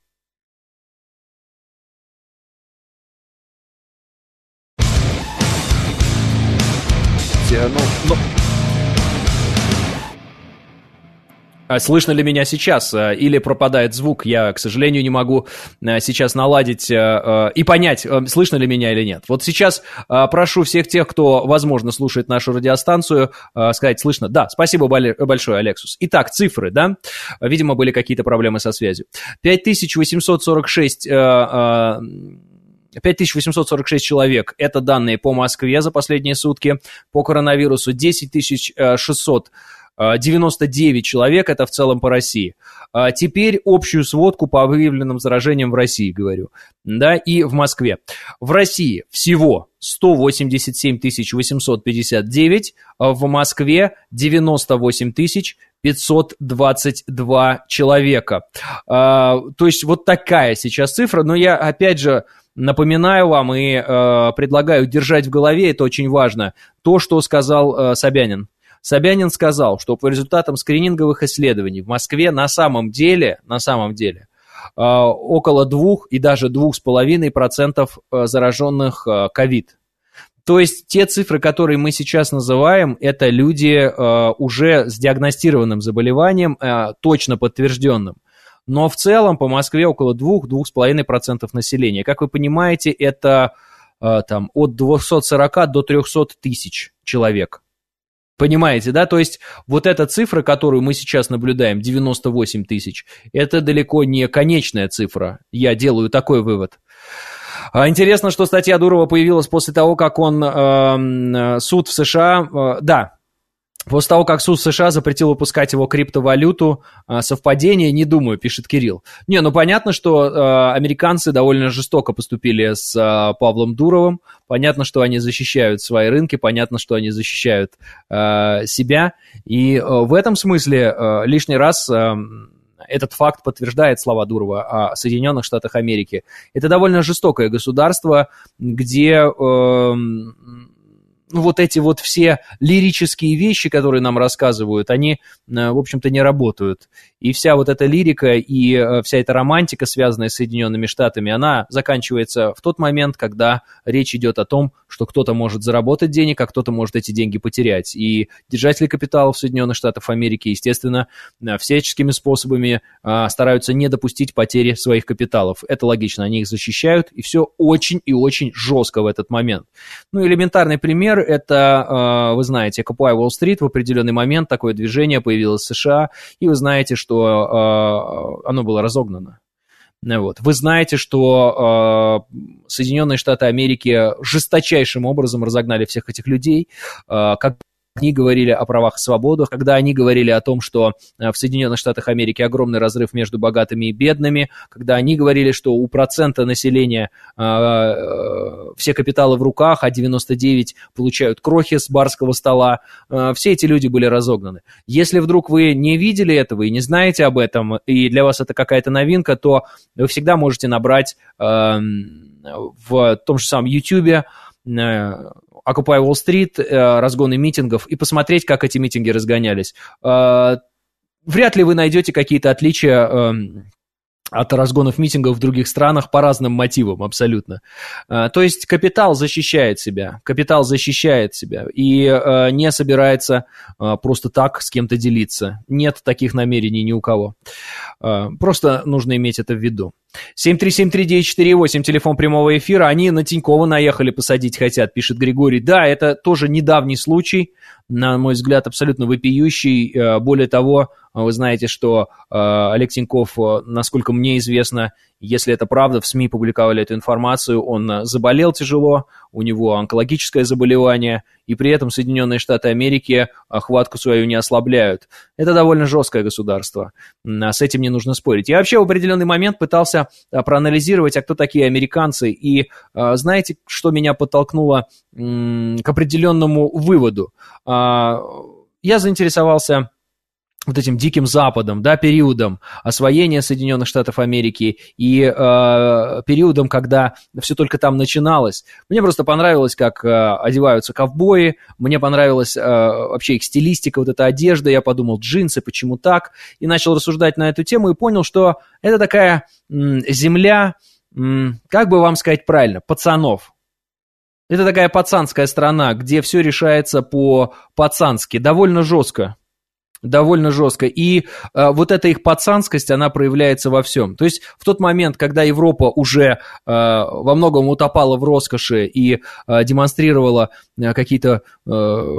Ну, ну. А слышно ли меня сейчас? Или пропадает звук? Я, к сожалению, не могу сейчас наладить и понять, слышно ли меня или нет. Вот сейчас прошу всех тех, кто, возможно, слушает нашу радиостанцию, сказать, слышно? Да, спасибо большое, Алексус. Итак, цифры, да? Видимо, были какие-то проблемы со связью. пять тысяч восемьсот сорок шесть... пять тысяч восемьсот сорок шесть человек. Это данные по Москве за последние сутки. По коронавирусу десять тысяч шестьсот девяносто девять человек. Это в целом по России. Теперь общую сводку по выявленным заражениям в России, говорю. Да, и в Москве. В России всего сто восемьдесят семь тысяч восемьсот пятьдесят девять. В Москве девяносто восемь тысяч пятьсот двадцать два человека. То есть вот такая сейчас цифра. Но я, опять же, напоминаю вам и э, предлагаю держать в голове, это очень важно, то, что сказал э, Собянин. Собянин сказал, что по результатам скрининговых исследований в Москве на самом деле, на самом деле э, около двух и даже двух с половиной процентов зараженных ковид. То есть те цифры, которые мы сейчас называем, это люди э, уже с диагностированным заболеванием, э, точно подтвержденным. Но в целом по Москве около два-два с половиной процента населения. Как вы понимаете, это э, там, от двухсот сорока до трехсот тысяч человек. Понимаете, да? То есть вот эта цифра, которую мы сейчас наблюдаем, девяносто восемь тысяч, это далеко не конечная цифра. Я делаю такой вывод. Интересно, что статья Дурова появилась после того, как он э, суд в США, э, да, после того, как суд в США запретил выпускать его криптовалюту, э, совпадение, не думаю, пишет Кирилл. Не, ну понятно, что э, американцы довольно жестоко поступили с э, Павлом Дуровым, понятно, что они защищают свои рынки, понятно, что они защищают э, себя, и э, в этом смысле э, лишний раз... Э, Этот факт подтверждает слова Дурова о Соединенных Штатах Америки. Это довольно жестокое государство, где э, ну, вот эти вот все лирические вещи, которые нам рассказывают, они, э, в общем-то, не работают. И вся вот эта лирика и э, вся эта романтика, связанная с Соединенными Штатами, она заканчивается в тот момент, когда речь идет о том, что кто-то может заработать денег, а кто-то может эти деньги потерять. И держатели капитала в Соединенных Штатах Америки, естественно, всяческими способами а, стараются не допустить потери своих капиталов. Это логично, они их защищают, и все очень и очень жестко в этот момент. Ну, элементарный пример, это, а, вы знаете, Occupy Wall Street, в определенный момент такое движение появилось в США, и вы знаете, что а, оно было разогнано. Вот. Вы знаете, что э, Соединенные Штаты Америки жесточайшим образом разогнали всех этих людей, э, как они говорили о правах и свободах, когда они говорили о том, что в Соединенных Штатах Америки огромный разрыв между богатыми и бедными, когда они говорили, что у процента населения э, э, все капиталы в руках, а девяносто девять получают крохи с барского стола, э, все эти люди были разогнаны. Если вдруг вы не видели этого и не знаете об этом, и для вас это какая-то новинка, то вы всегда можете набрать э, в том же самом YouTube э, Occupy Wall Street, разгоны митингов, и посмотреть, как эти митинги разгонялись. Вряд ли вы найдете какие-то отличия от разгонов митингов в других странах по разным мотивам, абсолютно. То есть капитал защищает себя, капитал защищает себя и не собирается просто так с кем-то делиться. Нет таких намерений ни у кого. Просто нужно иметь это в виду. семь три семь три девять четыре восемь, телефон прямого эфира. Они на Тинькова наехали, посадить хотят, пишет Григорий. Да, это тоже недавний случай, на мой взгляд, абсолютно вопиющий. Более того, вы знаете, что Олег Тиньков, насколько мне известно, если это правда, в СМИ публиковали эту информацию, он заболел тяжело, у него онкологическое заболевание, и при этом Соединенные Штаты Америки хватку свою не ослабляют. Это довольно жесткое государство, с этим не нужно спорить. Я вообще в определенный момент пытался проанализировать, а кто такие американцы, и знаете, что меня подтолкнуло к определенному выводу? Я заинтересовался вот этим Диким Западом, да, периодом освоения Соединенных Штатов Америки и э, периодом, когда все только там начиналось. Мне просто понравилось, как э, одеваются ковбои, мне понравилась э, вообще их стилистика, вот эта одежда, я подумал, джинсы, почему так, и начал рассуждать на эту тему и понял, что это такая м, земля, м, как бы вам сказать правильно, пацанов. Это такая пацанская страна, где все решается по-пацански, довольно жестко. Довольно жестко. И э, вот эта их пацанскость, она проявляется во всем. То есть в тот момент, когда Европа уже э, во многом утопала в роскоши и э, демонстрировала э, какие-то э,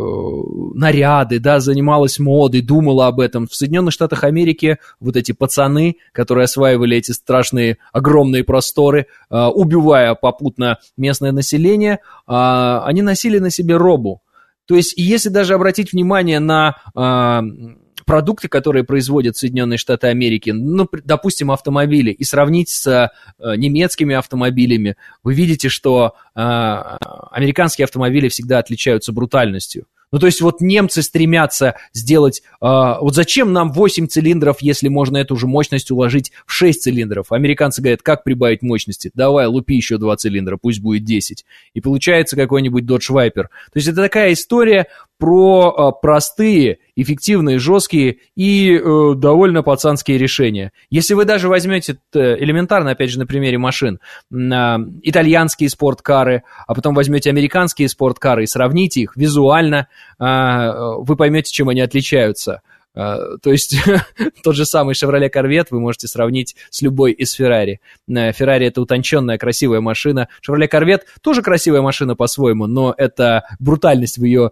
наряды, да, занималась модой, думала об этом, в Соединенных Штатах Америки вот эти пацаны, которые осваивали эти страшные огромные просторы, э, убивая попутно местное население, э, они носили на себе робу. То есть, если даже обратить внимание на э, продукты, которые производят Соединенные Штаты Америки, ну, допустим, автомобили, и сравнить с э, немецкими автомобилями, вы видите, что э, американские автомобили всегда отличаются брутальностью. Ну, то есть вот немцы стремятся сделать... Э, вот зачем нам восемь цилиндров, если можно эту же мощность уложить в шесть цилиндров? Американцы говорят, как прибавить мощности? Давай, лупи еще два цилиндра, пусть будет десять. И получается какой-нибудь Dodge Viper. То есть это такая история про э, простые эффективные, жесткие и э, довольно пацанские решения. Если вы даже возьмете элементарно, опять же, на примере машин, э, итальянские спорткары, а потом возьмете американские спорткары и сравните их визуально, э, вы поймете, чем они отличаются. Uh, то есть тот же самый Chevrolet Corvette вы можете сравнить с любой из Ferrari. Ferrari это утонченная, красивая машина. Chevrolet Corvette тоже красивая машина по-своему, но это брутальность в ее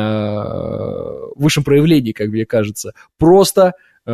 uh, высшем проявлении, как мне кажется. Просто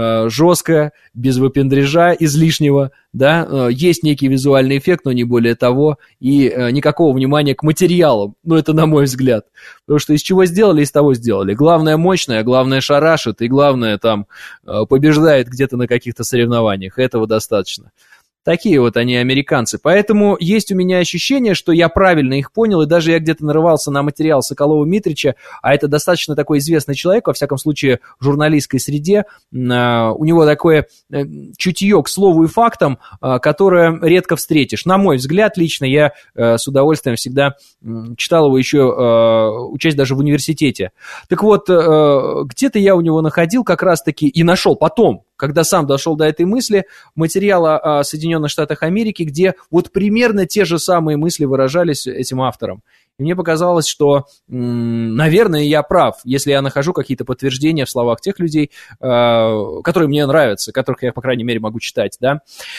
жестко, без выпендрежа излишнего, да, есть некий визуальный эффект, но не более того, и никакого внимания к материалам, ну, это на мой взгляд, потому что из чего сделали, из того сделали. Главное мощное, главное шарашит, и главное там побеждает где-то на каких-то соревнованиях, этого достаточно. Такие вот они американцы. Поэтому есть у меня ощущение, что я правильно их понял, и даже я где-то нарывался на материал Соколова-Митрича, а это достаточно такой известный человек, во всяком случае, в журналистской среде. У него такое чутье к слову и фактам, которое редко встретишь. На мой взгляд, лично я с удовольствием всегда читал его еще, учась даже в университете. Так вот, где-то я у него находил как раз-таки и нашел потом, когда сам дошел до этой мысли, материала о Соединенных Штатах Америки, где вот примерно те же самые мысли выражались этим автором. И мне показалось, что, наверное, я прав, если я нахожу какие-то подтверждения в словах тех людей, которые мне нравятся, которых я, по крайней мере, могу читать, да.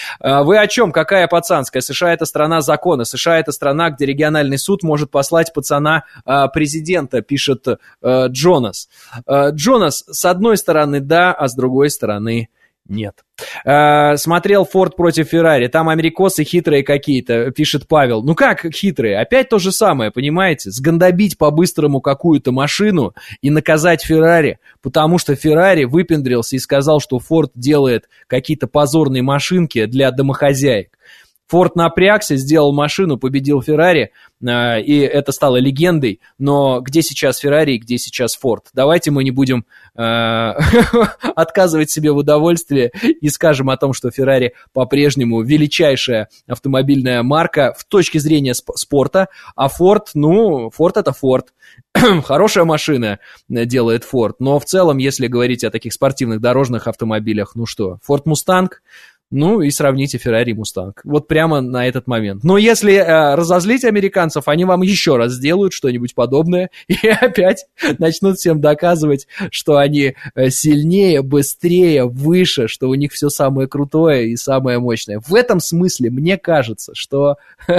Вы о чем? Какая пацанская? США – это страна закона. США – это страна, где региональный суд может послать пацана президента, пишет Джонас. Джонас, с одной стороны, да, а с другой стороны, нет. Э, смотрел Форд против Феррари. Там америкосы хитрые какие-то, пишет Павел. Ну как хитрые? Опять то же самое, понимаете? Сгандобить по-быстрому какую-то машину и наказать Феррари, потому что Феррари выпендрился и сказал, что Форд делает какие-то позорные машинки для домохозяек. Форд напрягся, сделал машину, победил Феррари, э, и это стало легендой. Но где сейчас Феррари и где сейчас Форд? Давайте мы не будем э, отказывать себе в удовольствии и скажем о том, что Феррари по-прежнему величайшая автомобильная марка в точке зрения сп- спорта, а Форд, ну, Форд это Форд. Хорошая машина делает Форд, но в целом, если говорить о таких спортивных дорожных автомобилях, ну что, Форд Мустанг, ну и сравните Феррари и Мустанг. Вот прямо на этот момент. Но если э, разозлить американцев, они вам еще раз сделают что-нибудь подобное и опять начнут всем доказывать, что они сильнее, быстрее, выше, что у них все самое крутое и самое мощное. В этом смысле мне кажется, что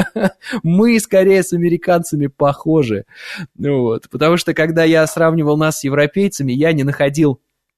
мы скорее с американцами похожи. Вот. Потому что когда я сравнивал нас с европейцами, я не находил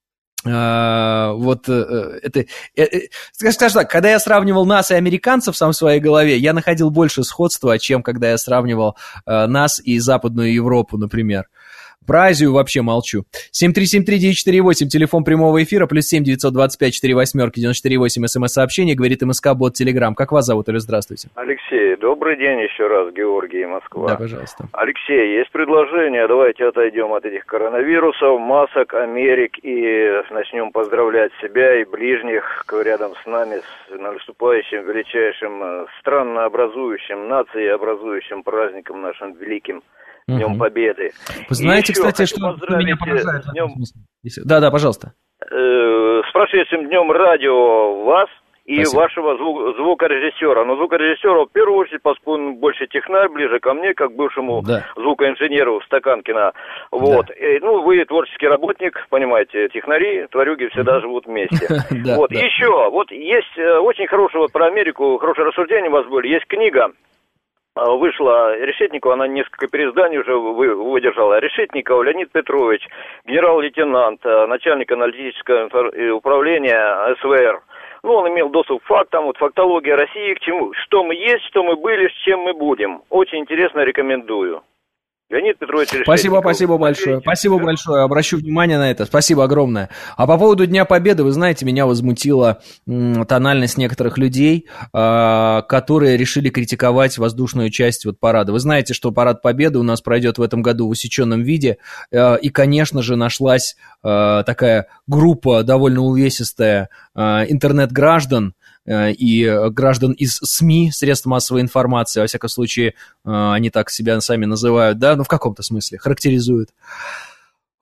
Uh, вот uh, это, uh, скажем так, когда я сравнивал нас и американцев сам в своей голове, я находил больше сходства, чем когда я сравнивал uh, нас и Западную Европу, например. Про Азию вообще молчу. семь три семь три девять четыре восемь, телефон прямого эфира, плюс семь девятьсот двадцать пять четыре восьмерки девяносто четыре восемь, смс-сообщение, говорит МСК-бот Телеграм. Как вас зовут, или здравствуйте? Алексей, добрый день еще раз, Георгий, Москва. Да, пожалуйста. Алексей, есть предложение, давайте отойдем от этих коронавирусов, масок, Америк и начнем поздравлять себя и ближних рядом с нами с наступающим величайшим страннообразующим, нациеобразующим праздником нашим великим. Днем угу. Победы. Вы знаете, еще кстати, что меня поражает? Днем... Да, да, пожалуйста. Э, с прошедшим днем радио вас и Спасибо. вашего звук, звукорежиссера. Но звукорежиссера в первую очередь, поскольку больше технарь, ближе ко мне, как бывшему да. звукоинженеру Стаканкина. Вот. Да. И, ну, вы творческий работник, понимаете, технари, тварюги всегда живут вместе. Вот. Еще, вот есть очень хорошее вот про Америку, хорошее рассуждение у вас были. Есть книга. Вышла Решетникова, она несколько переизданий уже выдержала. Решетников Леонид Петрович, генерал-лейтенант, начальник аналитического управления СВР. Ну, он имел доступ к фактам, вот фактология России, к чему, что мы есть, что мы были, с чем мы будем. Очень интересно, рекомендую. Леонид Петрович Решетников. Спасибо, спасибо большое. Спасибо большое. Обращу внимание на это. Спасибо огромное. А по поводу Дня Победы, вы знаете, меня возмутила м, тональность некоторых людей, э, которые решили критиковать воздушную часть вот парада. Вы знаете, что парад Победы у нас пройдет в этом году в усеченном виде. Э, и, конечно же, нашлась э, такая группа довольно увесистая э, интернет-граждан, и граждан из СМИ, средств массовой информации, во всяком случае, они так себя сами называют, да, ну в каком-то смысле, характеризуют,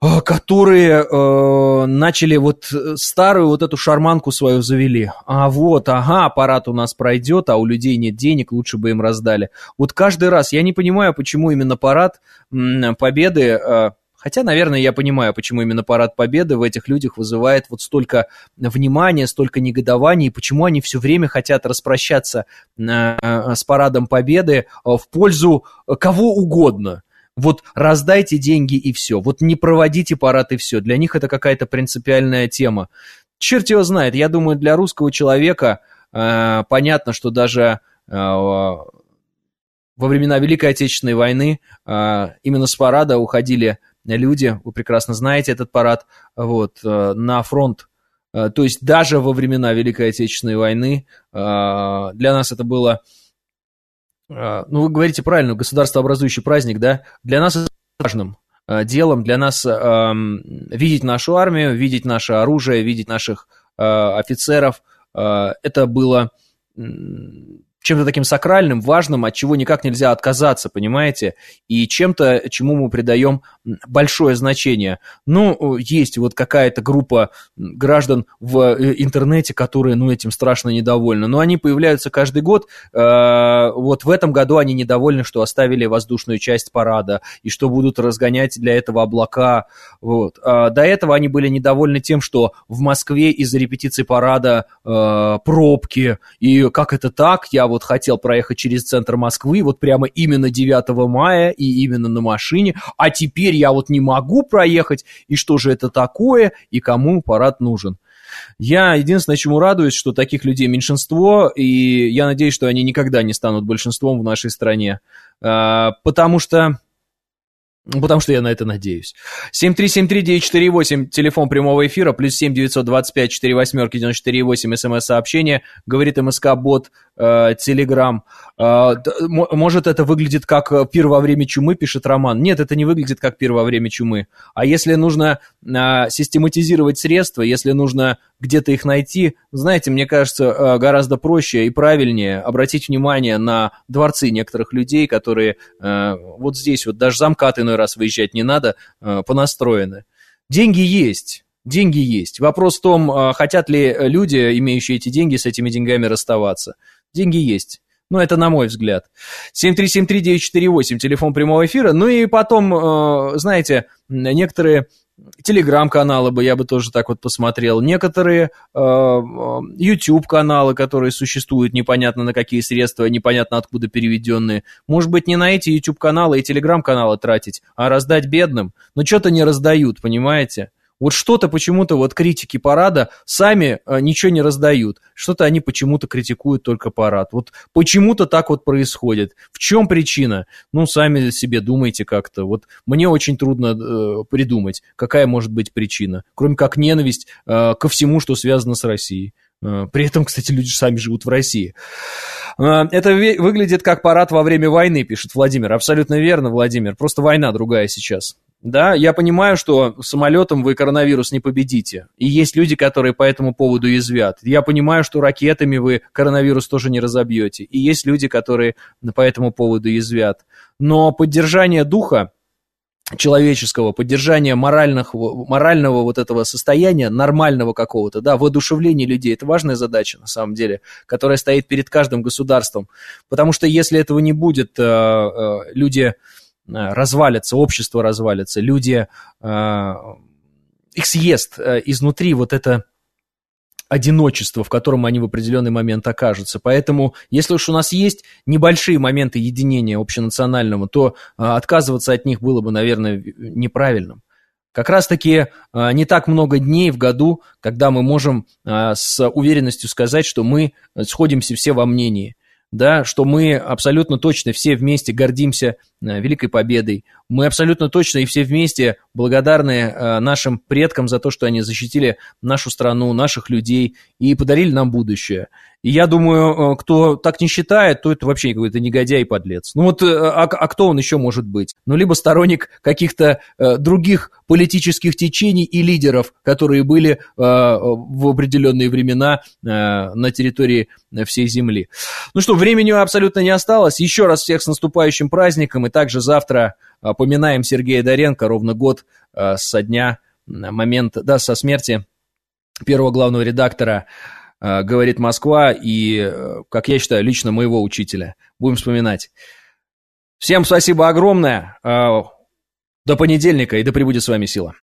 которые э, начали вот старую вот эту шарманку свою завели. А вот, ага, аппарат у нас пройдет, а у людей нет денег, лучше бы им раздали. Вот каждый раз, я не понимаю, почему именно парад м, Победы, э, хотя, наверное, я понимаю, почему именно парад Победы в этих людях вызывает вот столько внимания, столько негодований, почему они все время хотят распрощаться э, э, с парадом Победы э, в пользу кого угодно. Вот раздайте деньги и все. Вот не проводите парад и все. Для них это какая-то принципиальная тема. Черт его знает. Я думаю, для русского человека э, понятно, что даже э, во времена Великой Отечественной войны э, именно с парада уходили люди. Вы прекрасно знаете этот парад. Вот, э, на фронт. Э, то есть даже во времена Великой Отечественной войны э, для нас это было... Ну, вы говорите правильно, государствообразующий праздник, да, для нас это важным э, делом, для нас э, видеть нашу армию, видеть наше оружие, видеть наших э, офицеров, э, это было э, чем-то таким сакральным, важным, от чего никак нельзя отказаться, понимаете, и чем-то, чему мы придаем большое значение. Ну, есть вот какая-то группа граждан в интернете, которые, ну, этим страшно недовольны, но они появляются каждый год. Вот в этом году они недовольны, что оставили воздушную часть парада, и что будут разгонять для этого облака. Вот. До этого они были недовольны тем, что в Москве из-за репетиции парада пробки, и как это так, я вот хотел проехать через центр Москвы, вот прямо именно девятого мая и именно на машине, а теперь я вот не могу проехать, и что же это такое, и кому парад нужен. Я единственное, чему радуюсь, что таких людей меньшинство, и я надеюсь, что они никогда не станут большинством в нашей стране, потому что... Потому что я на это надеюсь. семь три семь три девять четыре восемь, телефон прямого эфира, плюс семь девятьсот двадцать пять четыре восьмерки девяносто четыре восемь, смс-сообщение, говорит МСК-бот, Телеграм. Э, может, это выглядит как пир во время чумы, пишет Роман. Нет, это не выглядит как пир во время чумы. А если нужно э, систематизировать средства, если нужно где-то их найти, знаете, мне кажется, э, гораздо проще и правильнее обратить внимание на дворцы некоторых людей, которые э, вот здесь вот даже за МКАД иной раз выезжать не надо, э, понастроены. Деньги есть. Деньги есть. Вопрос в том, хотят ли люди, имеющие эти деньги, с этими деньгами расставаться. Деньги есть. Ну, это на мой взгляд. семь три семь три девять четыре восемь, телефон прямого эфира. Ну и потом, знаете, некоторые телеграм-каналы бы я бы тоже так вот посмотрел. Некоторые YouTube-каналы, которые существуют непонятно на какие средства, непонятно откуда переведенные. Может быть, не на эти YouTube-каналы и телеграм-каналы тратить, а раздать бедным. Но что-то не раздают, понимаете? Вот что-то почему-то вот критики парада сами э, ничего не раздают. Что-то они почему-то критикуют только парад. Вот почему-то так вот происходит. В чем причина? Ну, сами себе думайте как-то. Вот мне очень трудно э, придумать, какая может быть причина. Кроме как ненависть э, ко всему, что связано с Россией. Э, при этом, кстати, люди сами живут в России. Э, это ве- выглядит как парад во время войны, пишет Владимир. Абсолютно верно, Владимир. Просто война другая сейчас. Да, я понимаю, что самолетом вы коронавирус не победите. И есть люди, которые по этому поводу язвят. Я понимаю, что ракетами вы коронавирус тоже не разобьете. И есть люди, которые по этому поводу язвят. Но поддержание духа человеческого, поддержание моральных, морального вот этого состояния, нормального какого-то, да, воодушевление людей, это важная задача, на самом деле, которая стоит перед каждым государством. Потому что если этого не будет, люди... развалится, общество развалится, люди, э, их съест э, изнутри вот это одиночество, в котором они в определенный момент окажутся. Поэтому, если уж у нас есть небольшие моменты единения общенационального, то э, отказываться от них было бы, наверное, неправильным. Как раз-таки э, не так много дней в году, когда мы можем э, с уверенностью сказать, что мы сходимся все во мнении. Да, что мы абсолютно точно все вместе гордимся э, Великой Победой. Мы абсолютно точно и все вместе благодарны э, нашим предкам за то, что они защитили нашу страну, наших людей и подарили нам будущее. И я думаю, кто так не считает, то это вообще какой-то негодяй и подлец. Ну вот, а, а кто он еще может быть? Ну, либо сторонник каких-то э, других политических течений и лидеров, которые были э, в определенные времена э, на территории всей Земли. Ну что, времени абсолютно не осталось. Еще раз всех с наступающим праздником. И также завтра э, поминаем Сергея Доренко, ровно год э, со дня, момента, да, со смерти первого главного редактора «Говорит Москва» и, как я считаю, лично моего учителя. Будем вспоминать. Всем спасибо огромное. До понедельника, и да пребудет с вами сила.